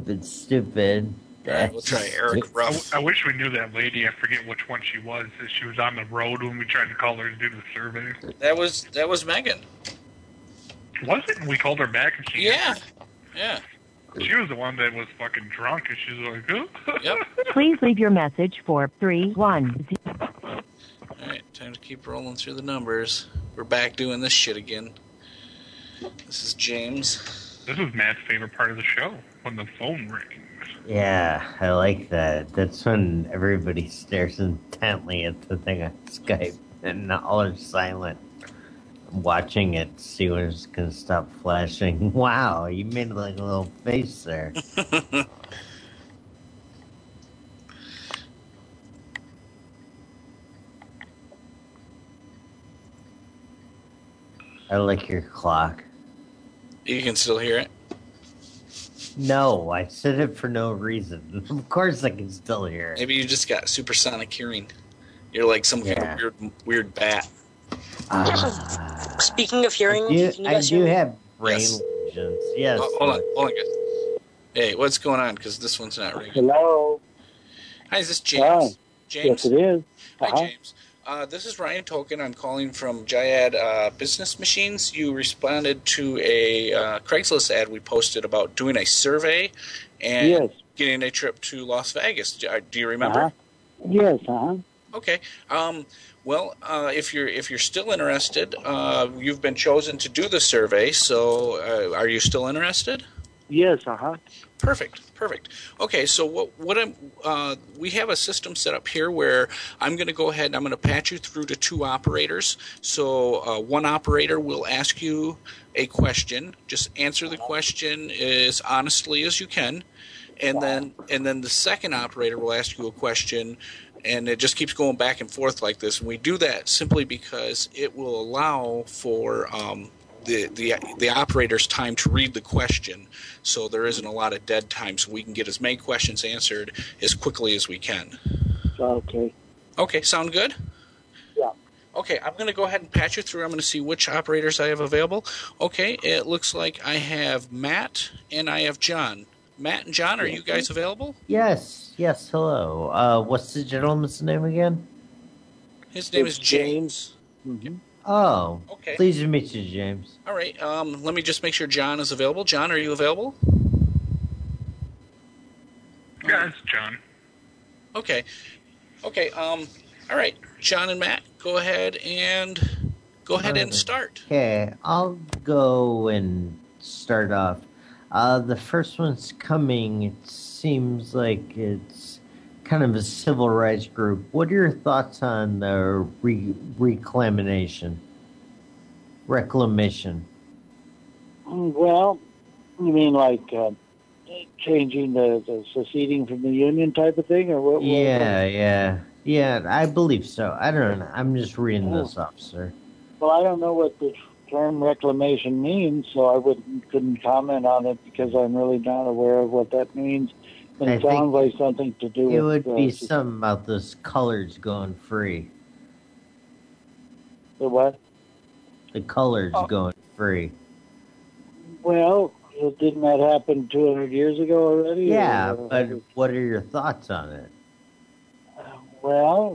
We'll try Eric Ruff. I wish we knew that lady. I forget which one she was. She was on the road when we tried to call her to do the survey. That was Megan. Was it? We called her back and she... Yeah. She was the one that was fucking drunk and she's like, oh. Yep. Please leave your message for 310. Alright, time to keep rolling through the numbers. We're back doing this shit again. This is James. This is Matt's favorite part of the show, when the phone rings. Yeah, I like that. That's when everybody stares intently at the thing on Skype and all are silent. Watching it, see when it's going to stop flashing. Wow, you made like a little face there. I like your clock. You can still hear it? No, I said it for no reason. Of course I can still hear it. Maybe you just got supersonic hearing. You're like some kind of weird bat. Speaking of hearing, I do have brain lesions. Yes. Oh, hold on, guys. Hey, what's going on? Because this one's not ringing. Hello. Hi, is this James? Hi. James? Yes, it is. Hi, James. This is Ryan Token. I'm calling from Jayad Business Machines. You responded to a Craigslist ad we posted about doing a survey and getting a trip to Las Vegas. Do you remember? Yes. Okay. Well, if you're still interested, you've been chosen to do the survey. So, are you still interested? Yes. Perfect. Okay, so we have a system set up here where I'm going to go ahead and I'm going to patch you through to 2 operators. So one operator will ask you a question. Just answer the question as honestly as you can, and then the second operator will ask you a question. And it just keeps going back and forth like this. And we do that simply because it will allow for the operator's time to read the question, so there isn't a lot of dead time, so we can get as many questions answered as quickly as we can. Okay. Okay, sound good? Yeah. Okay, I'm going to go ahead and patch you through. I'm going to see which operators I have available. Okay, it looks like I have Matt and I have John. Matt and John, are you guys available? Yes, hello. What's the gentleman's name again? His name is James. Mm-hmm. Oh, okay. Pleased to meet you, James. All right, let me just make sure John is available. John, are you available? Yeah, it's John. Okay, all right, John and Matt, go ahead and start. Okay, I'll go and start off. The first one's coming. It seems like it's kind of a civil rights group. What are your thoughts on the reclamation? Well, you mean like changing the seceding from the union type of thing, or what? Yeah. I believe so. I don't know. I'm just reading this off, sir. Well, I don't know what the term reclamation means, so I couldn't comment on it because I'm really not aware of what that means. And it sounds like something to do with... It would be something about those colors going free. The what? The colors going free. Well, didn't that happen 200 years ago already? Yeah, but what are your thoughts on it? Well,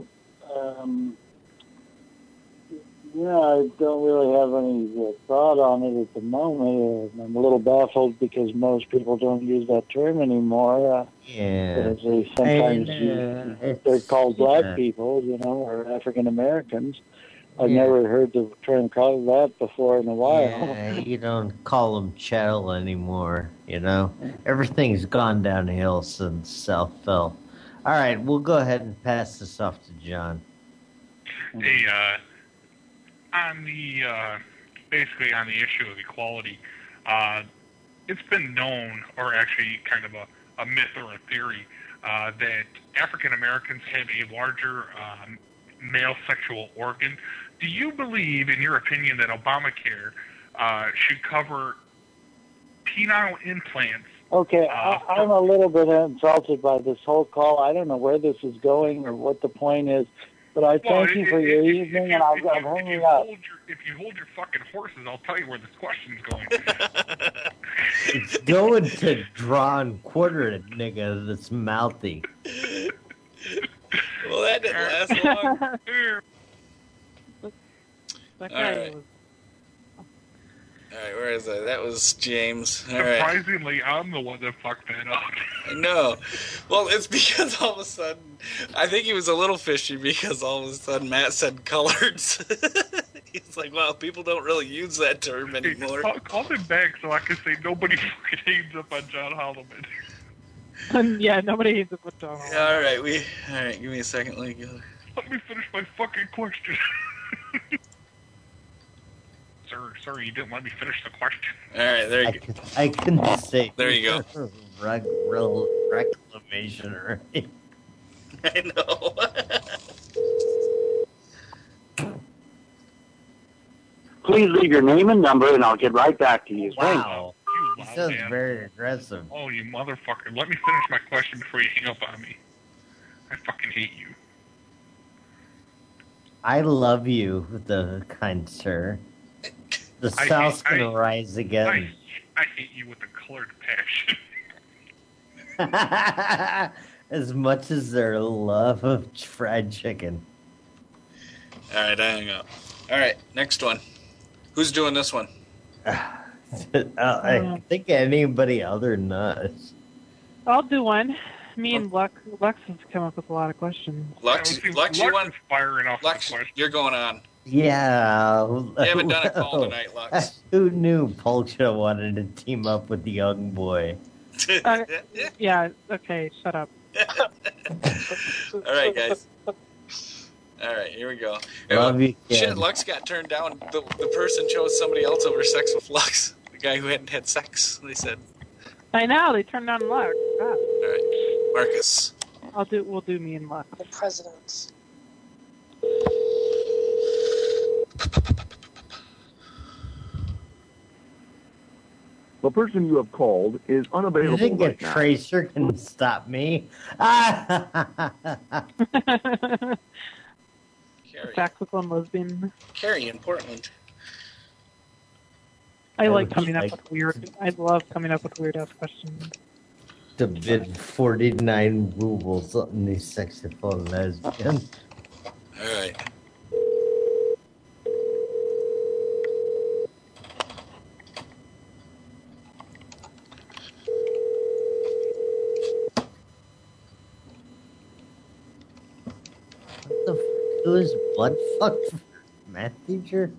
I don't really have any thought on it at the moment. I'm a little baffled because most people don't use that term anymore. Because they sometimes they're called black people, or African Americans. I've never heard the term called that before in a while. Yeah, you don't call them chattel anymore, Everything's gone downhill since South fell. All right, we'll go ahead and pass this off to John. Hey, on the basically on the issue of equality, it's been known, or actually kind of a myth or a theory, that African Americans have a larger male sexual organ. Do you believe, in your opinion, that Obamacare should cover penile implants? Okay, I'm a little bit insulted by this whole call. I don't know where this is going or what the point is, but I thank you for your evening, and I'm hanging up. If you hold your fucking horses, I'll tell you where this question's going. It's going to drawn quarter, nigga, that's mouthy. Well, that didn't last long. All right, where is that? That was James. All right. Surprisingly, I'm the one that fucked that up. I know. Well, it's because all of a sudden, I think he was a little fishy because all of a sudden Matt said coloreds. He's like, well, people don't really use that term anymore. Call him back so I can say nobody fucking hangs up on John Holloman. Yeah, nobody hangs up on John Holloman. All right, give me a second. Let me finish my fucking question. Sir, you didn't let me finish the question. All right, there you go. I can say. There you go. Reclamation, right? I know. Please leave your name and number, and I'll get right back to you. Wow. He sounds very aggressive. Oh, you motherfucker. Let me finish my question before you hang up on me. I fucking hate you. I love you, the kind sir. The South's going to rise again. I hate you with a colored passion. As much as their love of fried chicken. All right, I hang up. All right, next one. Who's doing this one? I think anybody other than us. I'll do one. Me and Lux has come up with a lot of questions. Lux, you want firing off? Lux, you're going on. Yeah. You haven't done a call tonight, Lux. Who knew Polcha wanted to team up with the young boy? Yeah, okay, shut up. All right, guys. All right, here we go. Love you, shit, Lux got turned down. The person chose somebody else over sex with Lux. The guy who hadn't had sex, they said. I know, they turned down Lux. God. All right, Marcus. We'll do me and Lux. The presidents. The person you have called is unavailable. You think right a tracer can stop me? Saxophone lesbian. Carrie in Portland. I love coming up with weird ass questions. Would you like to speak to the to bid 49 rubles on the saxophone lesbian. All right. What the fuck? Who is butt fucked math teacher?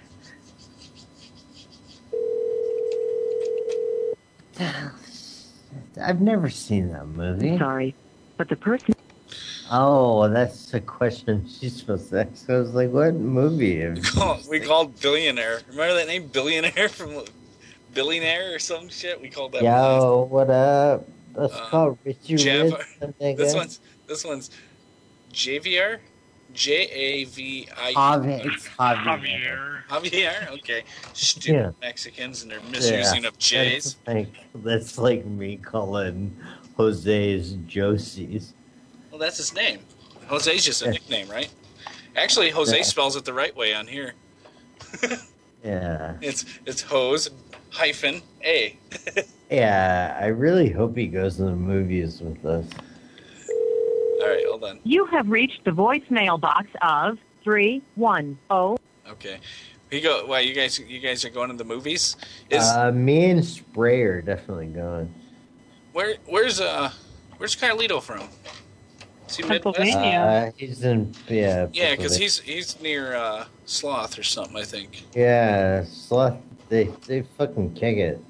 I've never seen that movie. Sorry, but the person... Oh, that's the question she's supposed to ask. I was like, what movie? We called Billionaire. Remember that name, Billionaire, from Billionaire or some shit? We called that. Yo, what up? Let's call Richie Rich. This one's Javier. J-A-V-I-E-R. Javier. Okay. Stupid Mexicans and their misusing of J's. That's like me calling Jose's Josie's. Well, that's his name. Jose's just a nickname, right? Actually, Jose spells it the right way on here. Yeah. It's Jose hyphen A. Yeah, I really hope he goes to the movies with us. All right, hold on. You have reached the voicemail box of 310. Okay. Why you guys are going to the movies? Me and Spray are definitely going. Where's Carlito from? Is he Pennsylvania? He's in Yeah, because he's near Sloth or something, I think. Yeah, Sloth. They fucking kick it.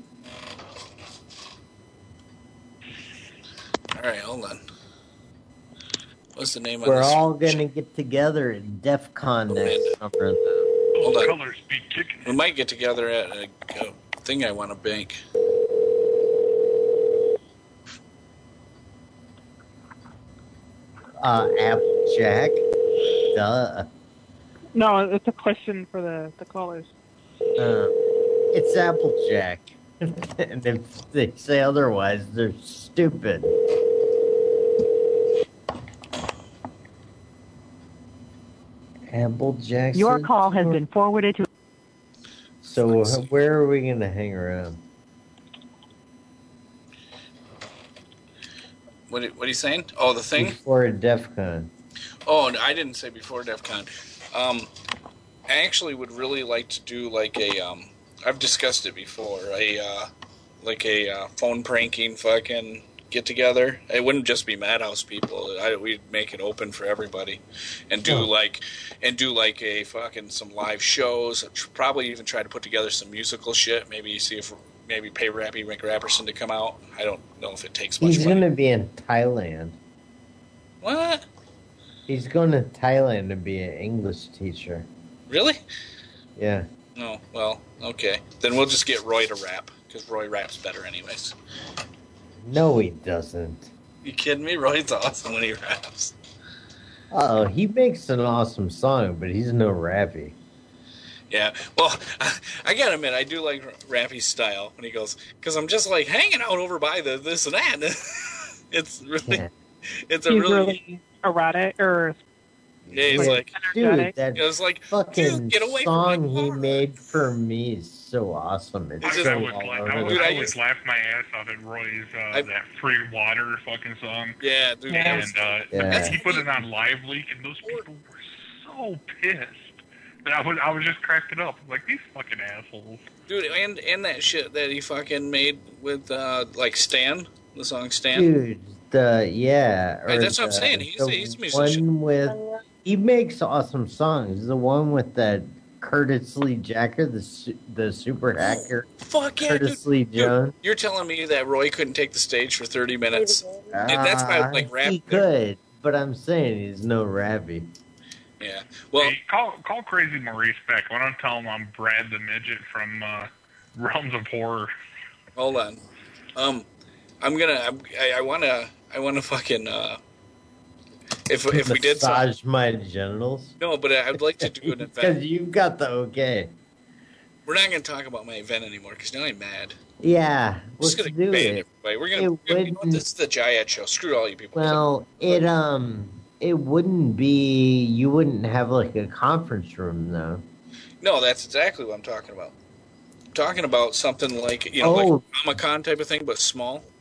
All right, hold on. What's the name of We're this? all gonna get together at DEF CON next summer. Hold on. We might get together at a thing I want to bank. Applejack. Duh. No, it's a question for the callers. It's Applejack. And if they say otherwise, they're stupid. Applejack. Your call has been forwarded to... So where are we going to hang around? What are you saying? Oh, the thing? Before DEF CON. Oh, I didn't say before DEF CON. I actually would really like to do like a, I've discussed it before, like a phone pranking fucking get together. It wouldn't just be Madhouse people. We'd make it open for everybody, and do like a fucking some live shows. Probably even try to put together some musical shit. Maybe see if pay Rappy Rick Rapperson to come out. I don't know if it takes much. He's going to be in Thailand. What? He's going to Thailand to be an English teacher. Really? Yeah. Oh, well, okay. Then we'll just get Roy to rap, because Roy raps better anyways. No, he doesn't. You kidding me? Roy's awesome when he raps. Oh, he makes an awesome song, but he's no Rappy. Yeah, well, I gotta admit, I do like Rappy's style when he goes, because I'm just like hanging out over by this and that. It's really, it's a really erratic or. Yeah, he's like, dude, that was like, fucking get away song from my he car. made for me is so awesome. It's I so always laugh my ass off at Roy's that free water fucking song. Yeah, dude. And he put it on Live Leak, and those people were so pissed that I was just cracking up. Like, these fucking assholes. Dude, and that shit that he fucking made with like Stan, the song Stan. Dude, yeah. Right, that's what I'm saying. He's a musician. He makes awesome songs. The one with that Curtis Lee Jacker, the super hacker. Fuck yeah, Curtis Lee Jones. You're telling me that Roy couldn't take the stage for 30 minutes? That's my like rap. He could, but I'm saying he's no Rappy. Yeah. Well, hey, call Crazy Maurice back. Why don't tell him I'm Brad the Midget from Realms of Horror. Hold on. I wanna fucking if we did massage my genitals. No, but I'd like to do an event because you've got the okay. We're not going to talk about my event anymore because now I'm mad. Yeah, I'm just going to ban everybody. We're going to. This is the Jayad show. Screw all you people. Well, it wouldn't be. You wouldn't have like a conference room though. No, that's exactly what I'm talking about. I'm talking about something like like a Comic-Con type of thing, but small.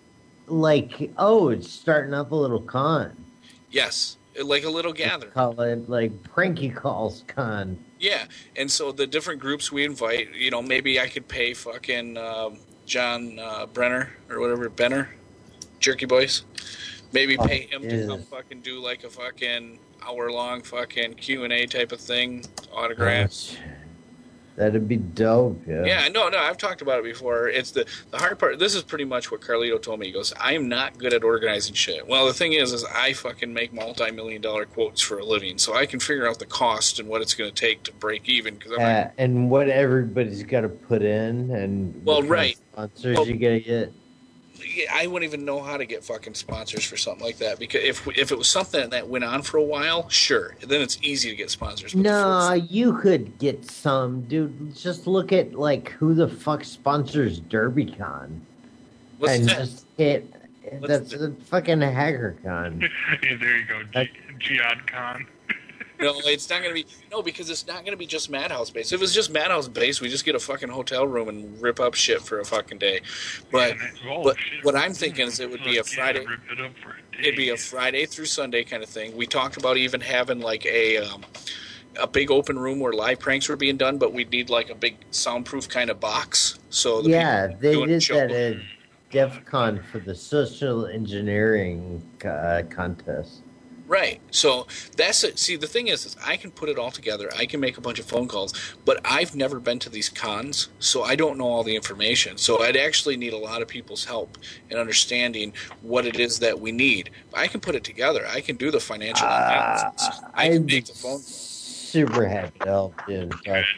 like, oh, it's starting up a little con. Yes, like a little gathering. Call it like Pranky Calls Con. Yeah, and so the different groups we invite, maybe I could pay fucking John Brenner or whatever, Benner, Jerky Boys. Maybe pay him to come fucking do like a fucking hour-long fucking Q&A type of thing, autographs. That'd be dope, yeah. Yeah, no, I've talked about it before. It's the hard part. This is pretty much what Carlito told me. He goes, I'm not good at organizing shit. Well, the thing is I fucking make multi-million-dollar quotes for a living, so I can figure out the cost and what it's going to take to break even. And what everybody's got to put in, and what kind of sponsors you got to get. I wouldn't even know how to get fucking sponsors for something like that, because if it was something that went on for a while, sure, then it's easy to get sponsors. No, you could get some, dude. Just look at like who the fuck sponsors DerbyCon. What's that? Just hit. That's a fucking HackerCon. Yeah, there you go, GeodCon. No, it's not going to be. No, because it's not going to be just Madhouse based. If it was just Madhouse based, we just get a fucking hotel room and rip up shit for a fucking day. But what I'm thinking is it would be a Friday. It'd be a Friday through Sunday kind of thing. We talked about even having like a big open room where live pranks were being done, but we'd need like a big soundproof kind of box. So they did that at DEF CON for the social engineering contest. Right. So that's it. See, the thing is I can put it all together. I can make a bunch of phone calls, but I've never been to these cons, so I don't know all the information. So I'd actually need a lot of people's help in understanding what it is that we need. I can put it together. I can do the financial analysis. I can make the phone calls. Super happy to help you.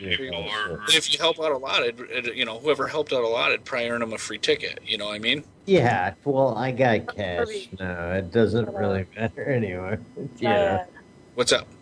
If you help out a lot, whoever helped out a lot, it'd probably earn them a free ticket. You know what I mean? Yeah. Well, I got cash. No, it doesn't really matter anyway. Yeah. What's up?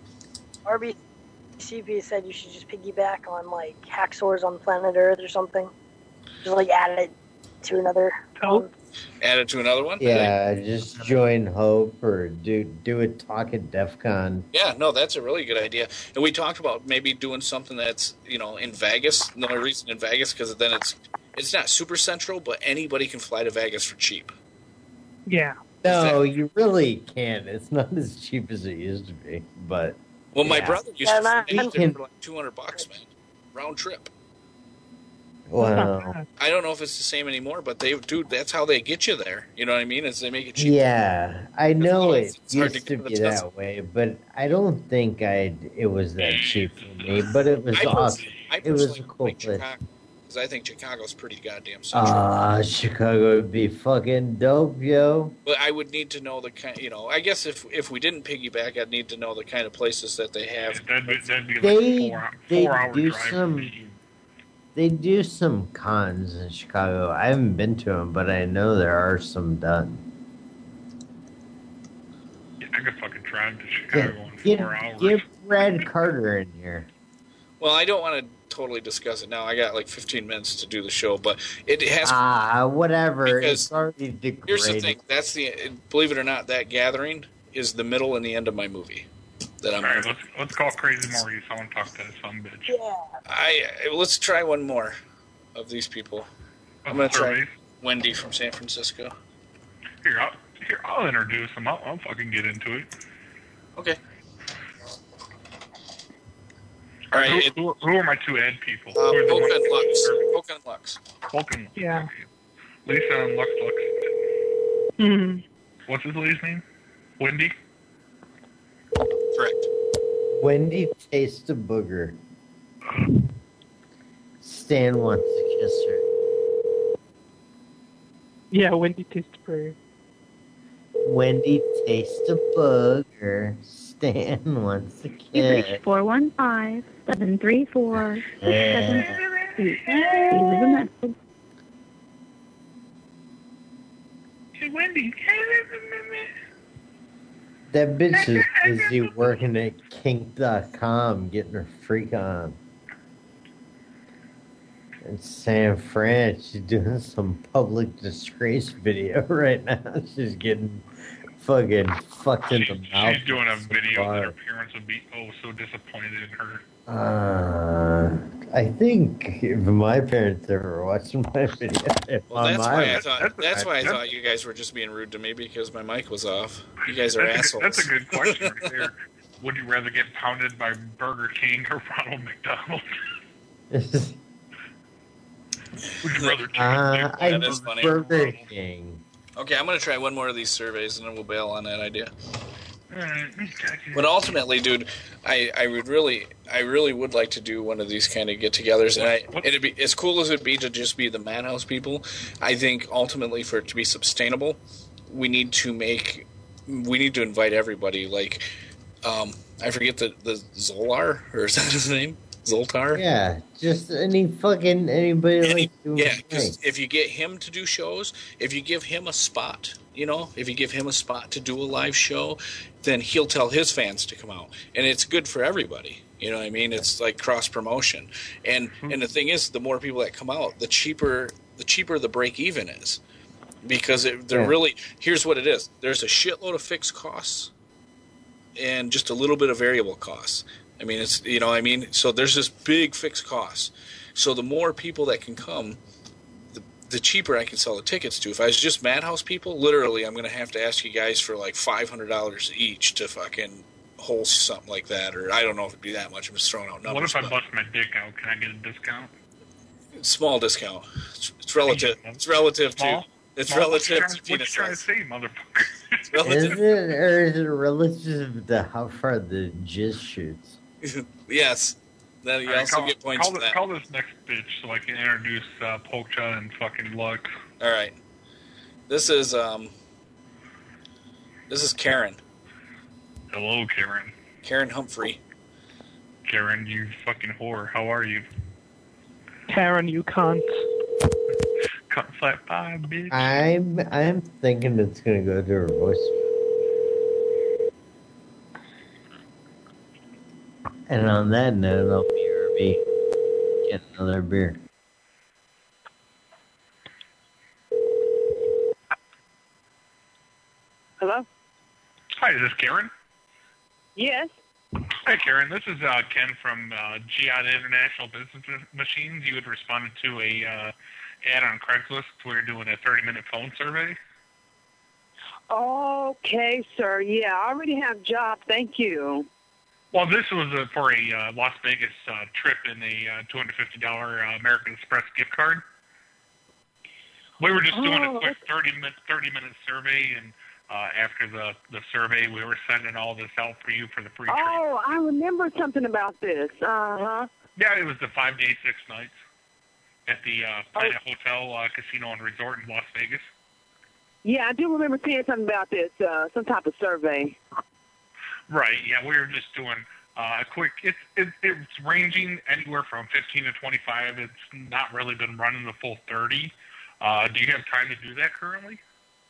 RBCP said you should just piggyback on like hacksaws on planet Earth or something. Just like add it to another. Add it to another one? Yeah, just join Hope or do a talk at DEF CON. Yeah, no, that's a really good idea. And we talked about maybe doing something that's, in Vegas. The only reason in Vegas, because then it's not super central, but anybody can fly to Vegas for cheap. Yeah. No, you really can't. It's not as cheap as it used to be. But well, my brother used to fly there for like $200, man. Round trip. Wow. I don't know if it's the same anymore, but that's how they get you there. You know what I mean? Is they make it cheap. Yeah, I know it used to be that way, but I don't think it was that cheap for me. But it was awesome. It was a cool place. Because I think Chicago's pretty goddamn central. Chicago would be fucking dope, yo. But I would need to know the kind. I guess if we didn't piggyback, I'd need to know the kind of places that they have. That'd be like four hour drive. They do some cons in Chicago. I haven't been to them, but I know there are some done. Yeah, I could fucking drive to Chicago in 4 hours. Get Brad Carter in here. Well, I don't want to totally discuss it now. I got like 15 minutes to do the show, but it has whatever. It's already degraded. Here's the thing. Believe it or not, that gathering is the middle and the end of my movie. That I'm. All right, let's call Crazy Maurice. I want to talk to this son bitch. Yeah. Let's try one more of these people. I'm gonna try Wendy from San Francisco. Here, I'll introduce him. I'll fucking get into it. Okay. All right. Who are my two ad people? Polka and Lux. Polka and Lux. Polka and Lux. Yeah. Okay. Lisa and Lux. Mm-hmm. What's his lady's name? Wendy? Correct. Wendy tastes a booger. Stan wants to kiss her. Yeah, Wendy tastes a booger. Wendy tastes a booger. Stan wants to kiss. You've reached 415-734-6738. Leave a message. Hey, Wendy. That bitch is busy working at kink.com getting her freak on. In San Fran, she's doing some public disgrace video right now. She's getting fucking fucked in the mouth. She's doing a video that her parents would be so disappointed in her. I think if my parents ever watched my video, well, that's why I thought you guys were just being rude to me because my mic was off. You guys are assholes. That's a good question right there. Would you rather get pounded by Burger King or Ronald McDonald? Would you rather that is funny. Burger King. Okay, I'm going to try one more of these surveys, and then we'll bail on that idea. But ultimately, dude, I really would like to do one of these kind of get-togethers, and it'd be as cool as it'd be to just be the Madhouse people. I think ultimately, for it to be sustainable, we need to invite everybody. Like, I forget the Zolar, or is that his name? Zoltar? Yeah, just anybody. Yeah, because if you get him to do shows, if you give him a spot, if you give him a spot to do a live show, then he'll tell his fans to come out, and it's good for everybody. You know what I mean? It's like cross promotion, and the thing is, the more people that come out, the cheaper the break even is, because really, here's what it is: there's a shitload of fixed costs, and just a little bit of variable costs. I mean, so there's this big fixed cost. So the more people that can come, the cheaper I can sell the tickets to. If I was just Madhouse people, literally, I'm going to have to ask you guys for like $500 each to fucking host something like that. Or I don't know if it'd be that much. I'm just throwing out numbers. What if I bust my dick out? Can I get a discount? Small discount. It's relative. It's relative to. It's relative to penis. What you trying to say, motherfucker? Is it relative to how far the jizz shoots? Yes. Then you also get points for that. Call this next bitch so I can introduce Polka and fucking Lux. All right. This is Karen. Hello, Karen. Karen Humphrey. Karen, you fucking whore. How are you? Karen, you cunt. Cunt flat pie, bitch. I'm thinking it's gonna go to her voice. And on that note, I'll be get another beer. Hello? Hi, is this Karen? Yes. Hey, Karen. This is Ken from Jihad International Business Machines. You had responded to a ad on Craigslist. We're doing a 30-minute phone survey. Okay, sir. Yeah, I already have a job. Thank you. Well, this was for a Las Vegas trip in a $250 American Express gift card. We were just doing a quick 30-minute survey, and after the survey, we were sending all this out for you for the free trip. Oh, I remember something about this. Uh-huh. Yeah, it was the 5 days, 6 nights at the Planet Hotel Casino and Resort in Las Vegas. Yeah, I do remember seeing something about this, some type of survey. Right, yeah, we were just doing a quick, it's ranging anywhere from 15 to 25. It's not really been running the full 30. Do you have time to do that currently?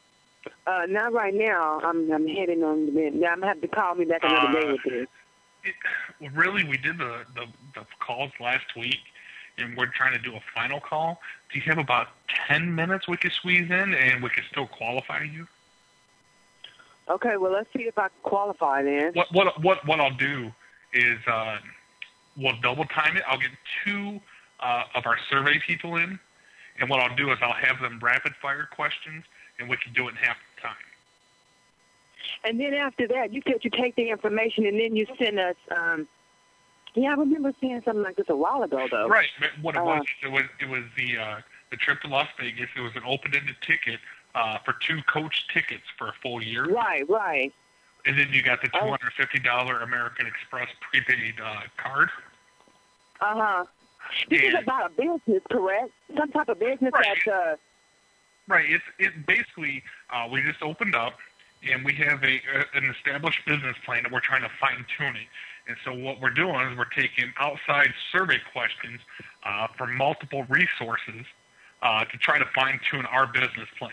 Not right now. I'm heading on the minute. Yeah, I'm going to have to call me back another day with this. Really, we did the calls last week, and we're trying to do a final call. Do you have about 10 minutes we could squeeze in, and we could still qualify you? Okay, well, let's see if I can qualify then. What I'll do is we'll double time it. I'll get 2 of our survey people in, and what I'll do is I'll have them rapid fire questions, and we can do it in half the time. And then after that, you said you take the information and then you send us. Yeah, I remember seeing something like this a while ago, though. Right. What it was the trip to Las Vegas. It was an open-ended ticket. For 2 coach tickets for a full year. Right. And then you got the $250 American Express prepaid card. Uh-huh. This is about a business, correct? Some type of business that... Right. It's basically, we just opened up, and we have an established business plan that we're trying to fine-tune it. And so what we're doing is we're taking outside survey questions from multiple resources to try to fine-tune our business plan.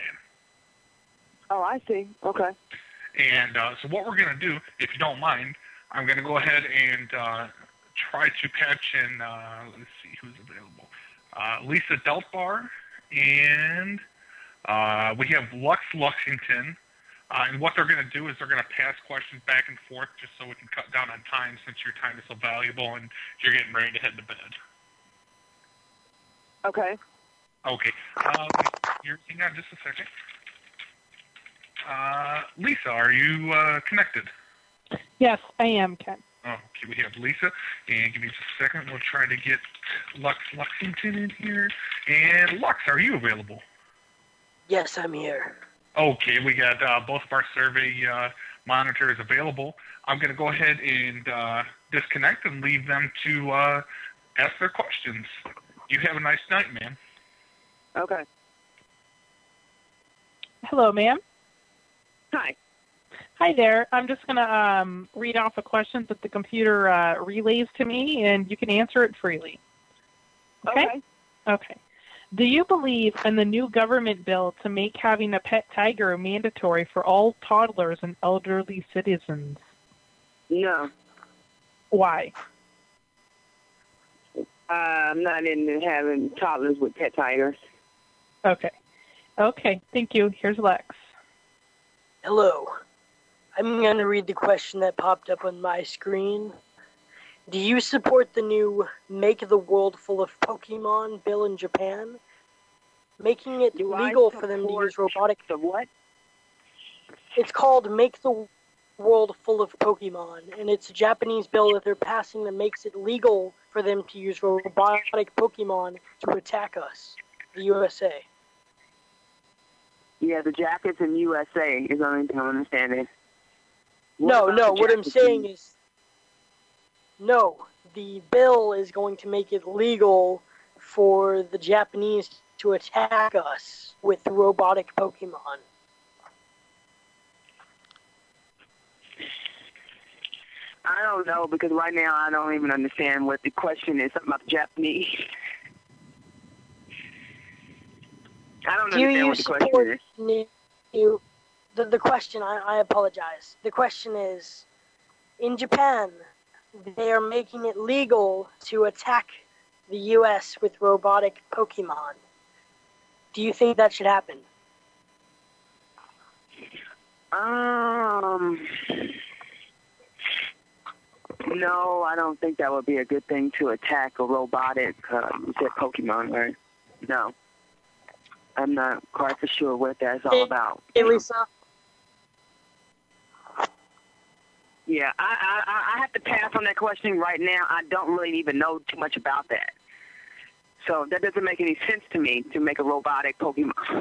Oh, I see. Okay. And so what we're going to do, if you don't mind, I'm going to go ahead and try to patch in, let's see who's available. Lisa Deltbar, and we have Lux Luxington, And what they're going to do is they're going to pass questions back and forth just so we can cut down on time since your time is so valuable and you're getting ready to head to bed. Okay. Okay. Hang on just a second. Lisa, are you connected? Yes, I am, Ken. Oh, okay, we have Lisa. And give me just a second. We'll try to get Lux Luxington in here. And Lux, are you available? Yes, I'm here. Okay, we got both of our survey monitors available. I'm going to go ahead and disconnect and leave them to ask their questions. You have a nice night, ma'am. Okay. Hello, ma'am. Hi. Hi there. I'm just going to read off a question that the computer relays to me, and you can answer it freely. Okay? Okay. Do you believe in the new government bill to make having a pet tiger mandatory for all toddlers and elderly citizens? No. Why? I'm not into having toddlers with pet tigers. Okay. Okay, thank you. Here's Lex. Hello. I'm going to read the question that popped up on my screen. Do you support the new Make the World Full of Pokemon bill in Japan? Making it legal for them to use robotic... The what? It's called Make the World Full of Pokemon, and it's a Japanese bill that they're passing that makes it legal for them to use robotic Pokemon to attack us, the USA. Yeah, the jackets in USA is the only thing I'm understanding. No, what I'm saying is... No, the bill is going to make it legal for the Japanese to attack us with robotic Pokemon. I don't know, because right now I don't even understand what the question is. Something about the Japanese. I don't understand what the question is. The question, I apologize. The question is, in Japan, they are making it legal to attack the U.S. with robotic Pokemon. Do you think that should happen? No, I don't think that would be a good thing to attack a robotic Pokemon, right? No. I'm not quite for sure what that's all about. Hey, Lisa. Yeah, I have to pass on that question right now. I don't really even know too much about that. So that doesn't make any sense to me to make a robotic Pokemon.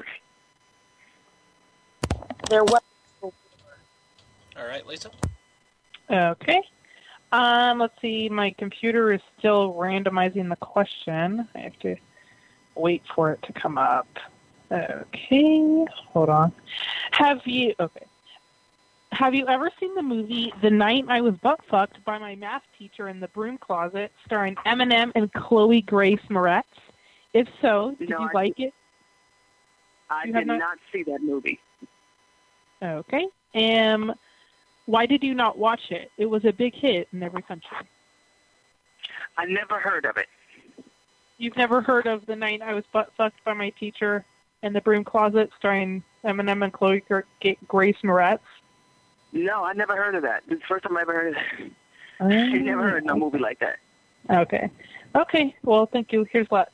They're what? All right, Lisa. Okay. Let's see. My computer is still randomizing the question. I have to wait for it to come up. Okay. Hold on. Have you ever seen the movie The Night I Was Butt-Fucked by My Math Teacher in the Broom Closet, starring Eminem and Chloe Grace Moretz? If so, did you like it? I did not see that movie. Okay. Why did you not watch it? It was a big hit in every country. I never heard of it. You've never heard of The Night I Was Butt-Fucked by My Teacher in the Broom Closet, starring Eminem and Chloe Grace Moretz? No, I never heard of that. It's the first time I ever heard of that. I never heard of no movie like that. Okay. Okay, well, thank you. Here's Lex.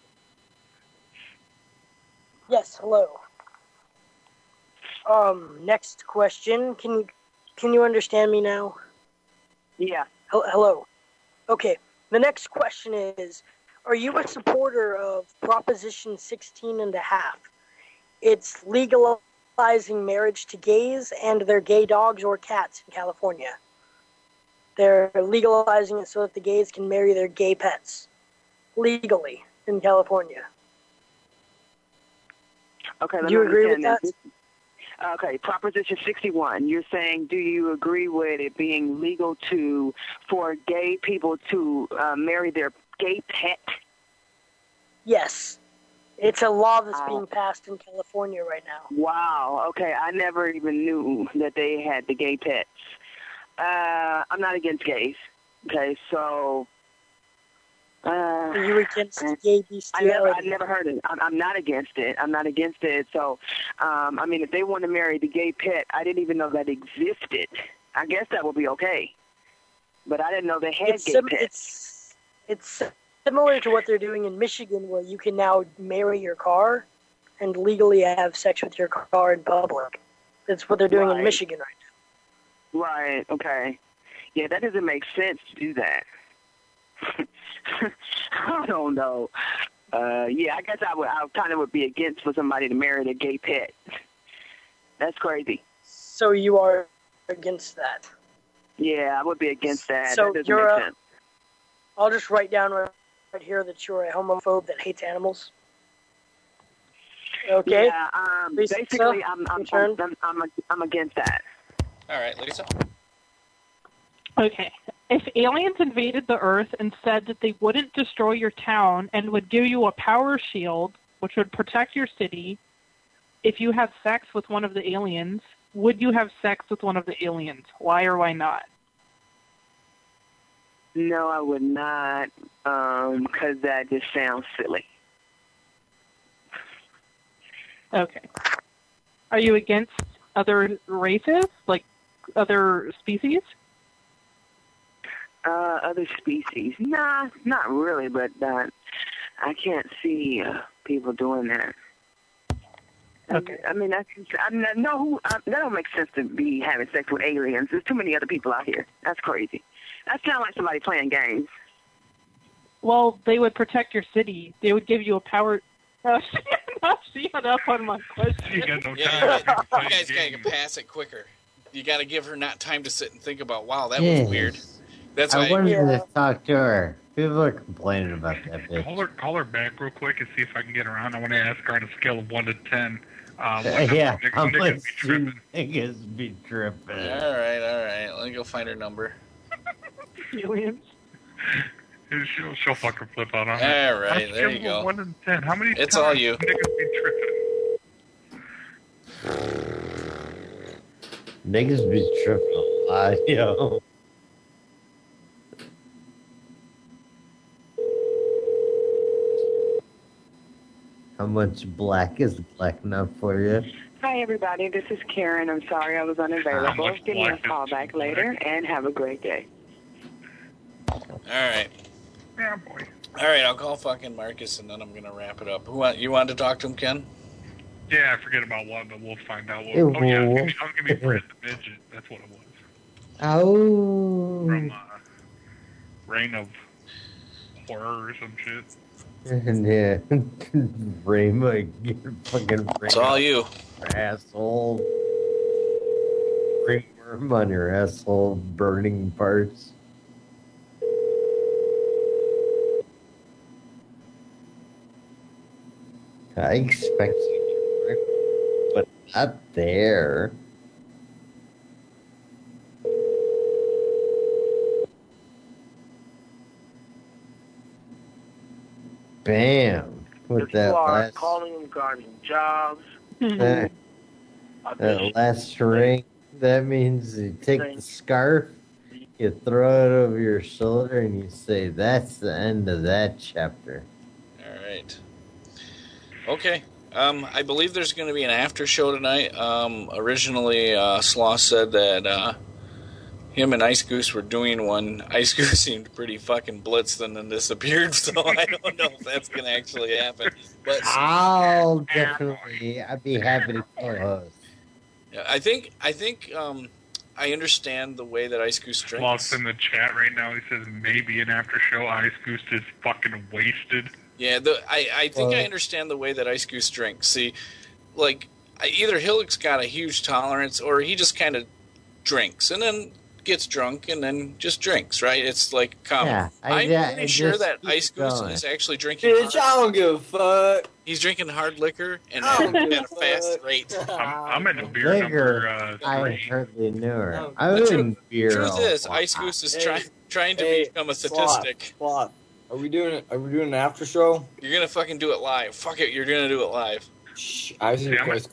Yes, hello. Next question. Can you understand me now? Yeah. Hello. Okay, the next question is, are you a supporter of Proposition 16.5? It's legalizing marriage to gays and their gay dogs or cats in California. They're legalizing it so that the gays can marry their gay pets legally in California. Okay, do you agree with that? Okay, Proposition 61. You're saying, do you agree with it being legal for gay people to marry their gay pet? Yes. It's a law that's being passed in California right now. Wow. Okay, I never even knew that they had the gay pets. I'm not against gays. Okay, so Are you against gay bestiality? I never heard it. I'm not against it. I'm not against it. So, I mean, if they want to marry the gay pet, I didn't even know that existed. I guess that would be okay. But I didn't know they had gay pets. It's similar to what they're doing in Michigan, where you can now marry your car and legally have sex with your car in public. That's what they're doing in Michigan right now. Right, okay. Yeah, that doesn't make sense to do that. I don't know. Yeah, I guess I kind of would be against for somebody to marry their gay pet. That's crazy. So you are against that? Yeah, I would be against that. So that doesn't make sense. I'll just write down right here that you're a homophobe that hates animals. Okay. Yeah. Basically, I'm against that. All right, Lisa. Okay. If aliens invaded the Earth and said that they wouldn't destroy your town and would give you a power shield, which would protect your city, if you have sex with one of the aliens, would you have sex with one of the aliens? Why or why not? No, I would not, because that just sounds silly. Okay. Are you against other races, like other species? Other species? Nah, not really, but I can't see people doing that. Okay. I mean, that don't make sense to be having sex with aliens. There's too many other people out here. That's crazy. That sounds like somebody playing games. Well, they would protect your city. They would give you a power... she hung up on my question. You got no time. Yeah, you guys got to pass it quicker. You got to give her not time to sit and think about, wow, that was weird. That's I wanted to talk to her. People are complaining about that bitch. Call her back real quick and see if I can get her on. I want to ask her on a scale of 1 to 10. How much niggas be tripping? All right. Let me go find her number. Aliens. She'll fucking flip out on it. All right, there you go. 1 to 10. How many? It's all you. Niggas be tripping. Niggas be tripping a lot, yo. How much black is black enough for you? Hi, everybody. This is Karen. I'm sorry I was unavailable. Give me a call back later, and have a great day. All right. Yeah, boy. All right, I'll call fucking Marcus, and then I'm going to wrap it up. You want to talk to him, Ken? Yeah, I forget about what, but we'll find out. I'll give me Fred the Midget. That's what it was. Oh. From Reign of Horror or some shit. Yeah, Rayma, fucking Rayma. It's all you. Asshole. Worm on your asshole, burning parts. I expect you to, but not there. Bam! With that last calling regarding jobs. That last string. That means you take the scarf, you throw it over your shoulder, and you say, "That's the end of that chapter." All right. Okay. I believe there's going to be an after show tonight. Originally, Sloth said that him and Ice Goose were doing one. Ice Goose seemed pretty fucking blitzed and then disappeared, so I don't know if that's going to actually happen. But I'd be happy to co-host. Yeah, I think I understand the way that Ice Goose drinks. Sloth's in the chat right now. He says maybe an after show. Ice Goose is fucking wasted. Yeah, I think I understand the way that Ice Goose drinks. See, like, either Hillick's got a huge tolerance, or he just kind of drinks, and then gets drunk, and then just drinks, right? It's like common. Yeah, I'm pretty sure that Ice Goose is actually drinking Bitch, I don't give a fuck. He's drinking hard liquor and at a fast rate. I'm in a beer number 3. I hardly knew her. I'm in beer. Truth is, Ice Goose is trying to become a statistic. Sloth. Are we doing an after show? You're gonna fucking do it live. Fuck it, you're gonna do it live. I have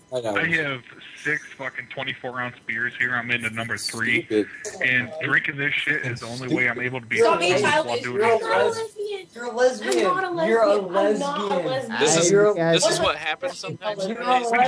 6 fucking 24-ounce beers here. I'm into number 3. And drinking this shit is the only way I'm able to be while doing it. You're a lesbian. I'm not a lesbian. You're a I'm not a lesbian. lesbian. This is what happens sometimes. I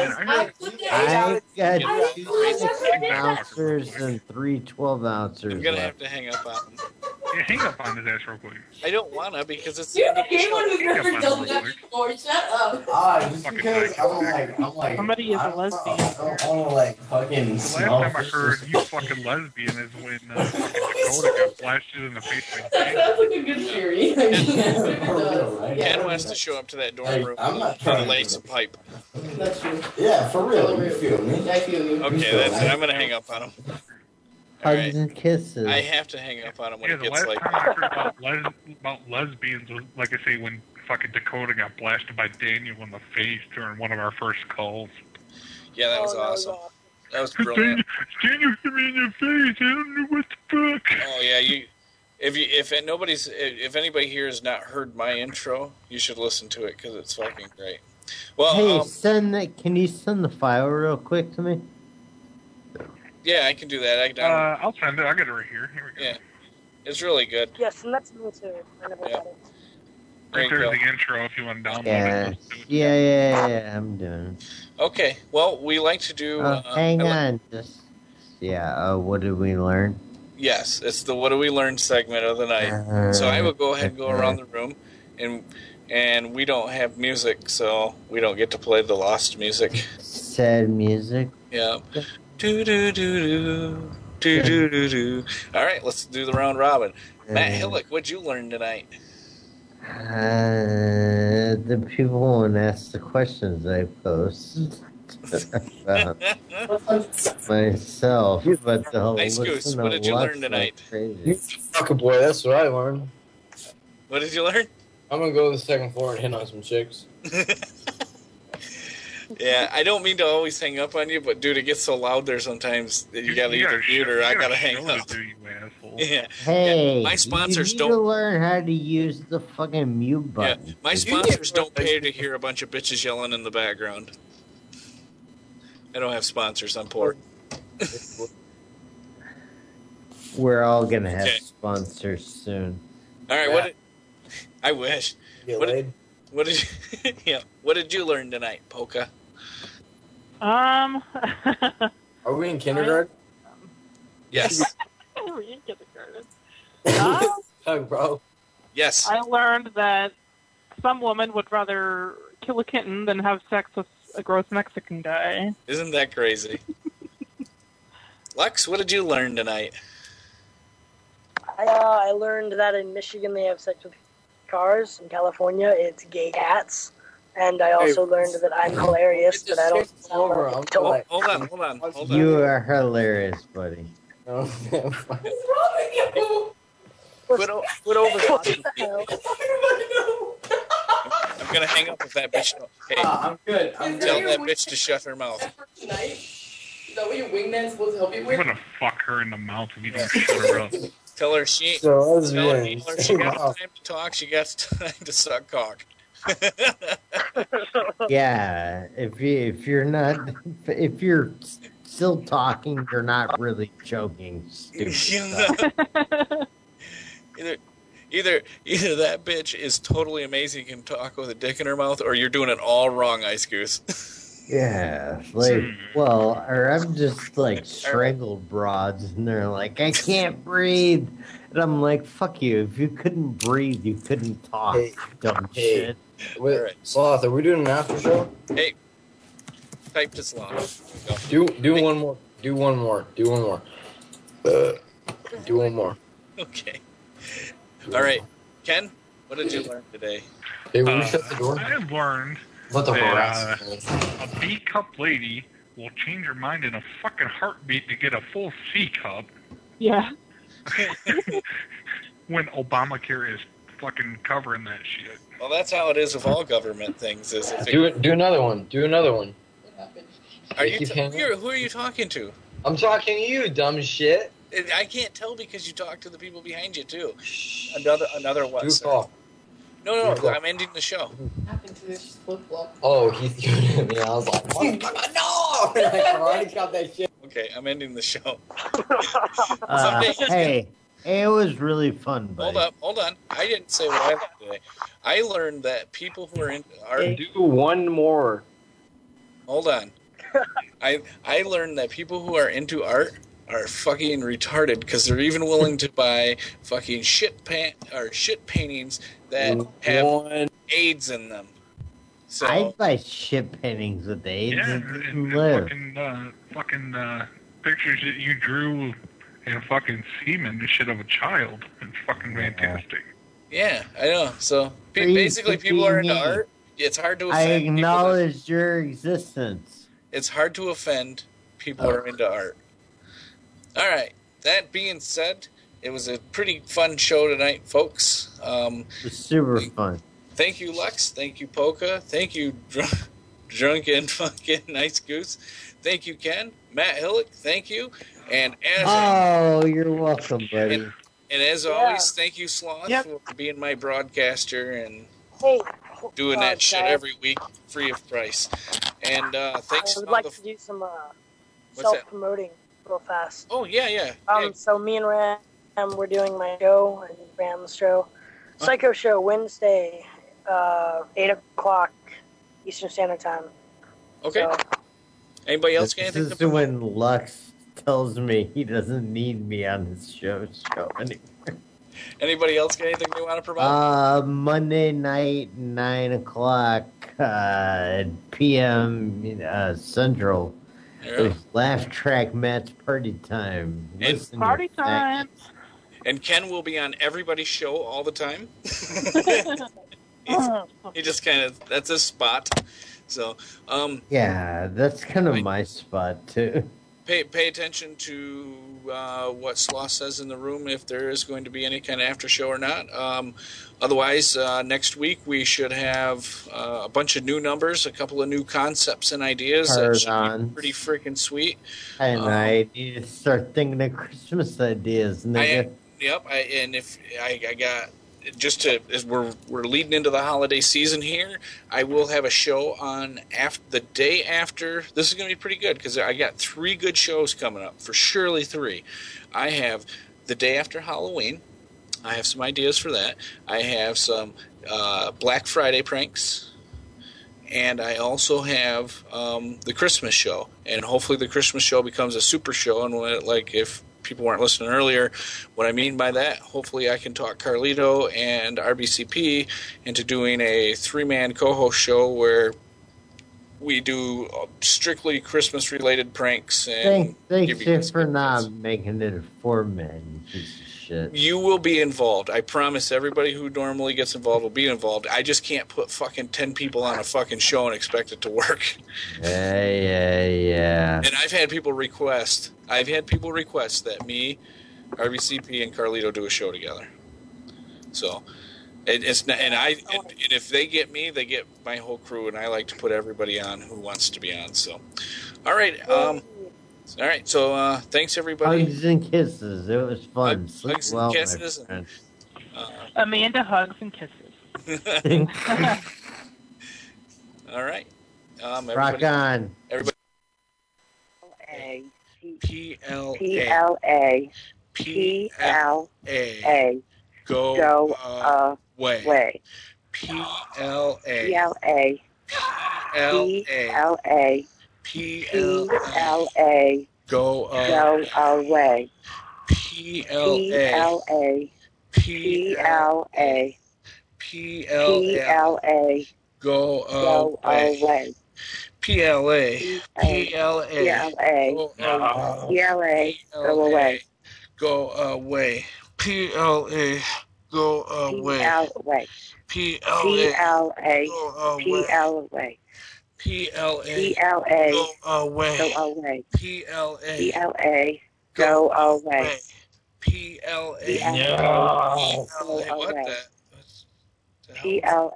got 2 16-ounces and 3 12-ounces. I'm gonna have to hang up on him. Yeah, hang up on his ass real quick. I don't wanna because it's. You're the gay one who's never done that before. Shut up. Just because I'm like. Somebody is a lesbian. I don't want to like fucking. The last time I heard you fucking lesbian is when Dakota got blasted in the face. That's like a good theory. Ken wants to show up to that dorm room and lay some pipe. That's true. Yeah, for real. You feel me? I feel you. Okay, that's it. I'm gonna hang up on him. Hugs and kisses. I have to hang up on him when it The gets last like. time I heard about lesbians was, like I say, when fucking Dakota got blasted by Daniel in the face during one of our first calls. Yeah, that was awesome. That was brilliant. Daniel hit me in your face. I don't know what the fuck. Oh yeah, if anybody here has not heard my intro, you should listen to it because it's fucking great. Well, hey, can you send the file real quick to me? Yeah, I can do that. I'll send it. I got it right here. Here we go. Yeah, it's really good. Yes, and that's me too. I never got it. Right there's the intro if you want to download it. Yeah, I'm doing it. Okay, well, we like to do... hang on. What did we learn? Yes, it's the What Do We Learn segment of the night. So I will go ahead and go around the room, and we don't have music, so we don't get to play the lost music. Sad music? Yeah. Do-do-do-do. Do-do-do-do. All right, let's do the round robin. Matt Hillick, what'd you learn tonight? The people won't ask the questions I post about myself, but they'll Ice Goose, what did you learn tonight? You fucking boy, that's what I learned. What did you learn? I'm gonna go to the second floor and hit on some chicks. Yeah, I don't mean to always hang up on you, but dude, it gets so loud there sometimes that you gotta either mute or I gotta hang up. Yeah. Hey, my sponsors you need to learn how to use the fucking mute button. Yeah, my sponsors don't pay to hear a bunch of bitches yelling in the background. I don't have sponsors. I'm poor. We're all gonna have sponsors soon. All right. I wish. What did you? Yeah. What did you learn tonight, Polka? Are we in kindergarten? Yes. Are we in kindergarten? Bro. Yes. I learned that some women would rather kill a kitten than have sex with a gross Mexican guy. Isn't that crazy? Lex, what did you learn tonight? I learned that in Michigan they have sex with cars. In California, it's gay cats. And I also learned that I'm hilarious, but I don't sound like Hold on. You are hilarious, buddy. What's wrong with you? Quit over I'm gonna hang up with that bitch. Hey, I'm good. Tell that bitch to shut her mouth. Tonight? Is that what your wingman's supposed to help you with? I'm gonna fuck her in the mouth if you don't shut her up. Tell her she So she got time to talk. She got time to suck cock. Yeah, if you're still talking, you're not really joking. Stupid. Either that bitch is totally amazing and can talk with a dick in her mouth, or you're doing it all wrong, Ice Goose. Yeah, or I'm just like strangled broads, and they're like, I can't breathe, and I'm like, fuck you. If you couldn't breathe, you couldn't talk. Dumb shit. Wait, right. Sloth, are we doing an after show? Hey, type to Sloth. Do one more. Do one more. Do one more. Okay. All right, Ken, what did you learn today? Hey, will you shut the door? I learned that a B cup lady will change her mind in a fucking heartbeat to get a full C cup. Yeah. When Obamacare is fucking covering that shit. Well, that's how it is with all government things. Do another one. Do another one. Are you who are you talking to? I'm talking to you, dumb shit. I can't tell because you talk to the people behind you too. Another what? No, I'm ending the show. What happened to this flip-flop? Oh, he threw it at me. I was like, no! I already got that shit. Okay, I'm ending the show. Hey, It was really fun, buddy. Hold on. I didn't say what I learned today. I learned that people who are into art... Do one more. Hold on. I learned that people who are into art are fucking retarded because they're even willing to buy fucking shit paintings that have AIDS in them. So I'd buy shit paintings with AIDS. Yeah, and fucking pictures that you drew in fucking semen and shit of a child. It's fucking fantastic. Yeah, I know. So basically, people are into art. It's hard to offend. I acknowledge your existence. It's hard to offend people who are into art. All right. That being said, it was a pretty fun show tonight, folks. It was super fun. Thank you, Lex. Thank you, Polka. Thank you, Drunken Fucking Nice Goose. Thank you, Ken. Matt Hillick, thank you. And as you're welcome, buddy. And as always, thank you, Sloth, for being my broadcaster and doing that shit every week, free of price. And thanks. I would like to do some self-promoting real fast. Oh, yeah. So me and Ram, we're doing my show and Ram's show. Psycho Show, Wednesday, 8 o'clock Eastern Standard Time. Okay. So, anybody else got anything to promote? This is when Lux tells me he doesn't need me on his show anymore. Anybody else got anything they want to promote? Monday night, 9 o'clock p.m. Central. With Laugh Track Matt's Party Time. Party time! And Ken will be on everybody's show all the time. He just kind of, that's his spot. So, yeah, that's kind of my spot, too. Pay attention to what Sloth says in the room, if there is going to be any kind of after show or not. Otherwise, next week we should have a bunch of new numbers, a couple of new concepts and ideas that should be pretty freaking sweet. And I need to start thinking of Christmas ideas. And I got as we're leading into the holiday season here, I will have a show on the day after. This is going to be pretty good because I got 3 good shows coming up, for surely 3. I have the day after Halloween. I have some ideas for that. I have some Black Friday pranks. And I also have the Christmas show. And hopefully the Christmas show becomes a super show. And if people weren't listening earlier, what I mean by that, hopefully I can talk Carlito and RBCP into doing a 3-man co-host show where we do strictly Christmas-related pranks. And thanks for not making it a 4-man, piece of shit. You will be involved. I promise everybody who normally gets involved will be involved. I just can't put fucking 10 people on a fucking show and expect it to work. Yeah. And I've had people request that me, RBCP, and Carlito do a show together. So it's not, and if they get me, they get my whole crew, and I like to put everybody on who wants to be on. So, all right, So thanks everybody. Hugs and kisses. It was fun. Hugs and kisses. Amanda hugs and kisses. All right. Rock on. Everybody. PLA. Go away. PLA. Go away. Go away. PLA. Go away. Go away. PLA. Go away. PLA.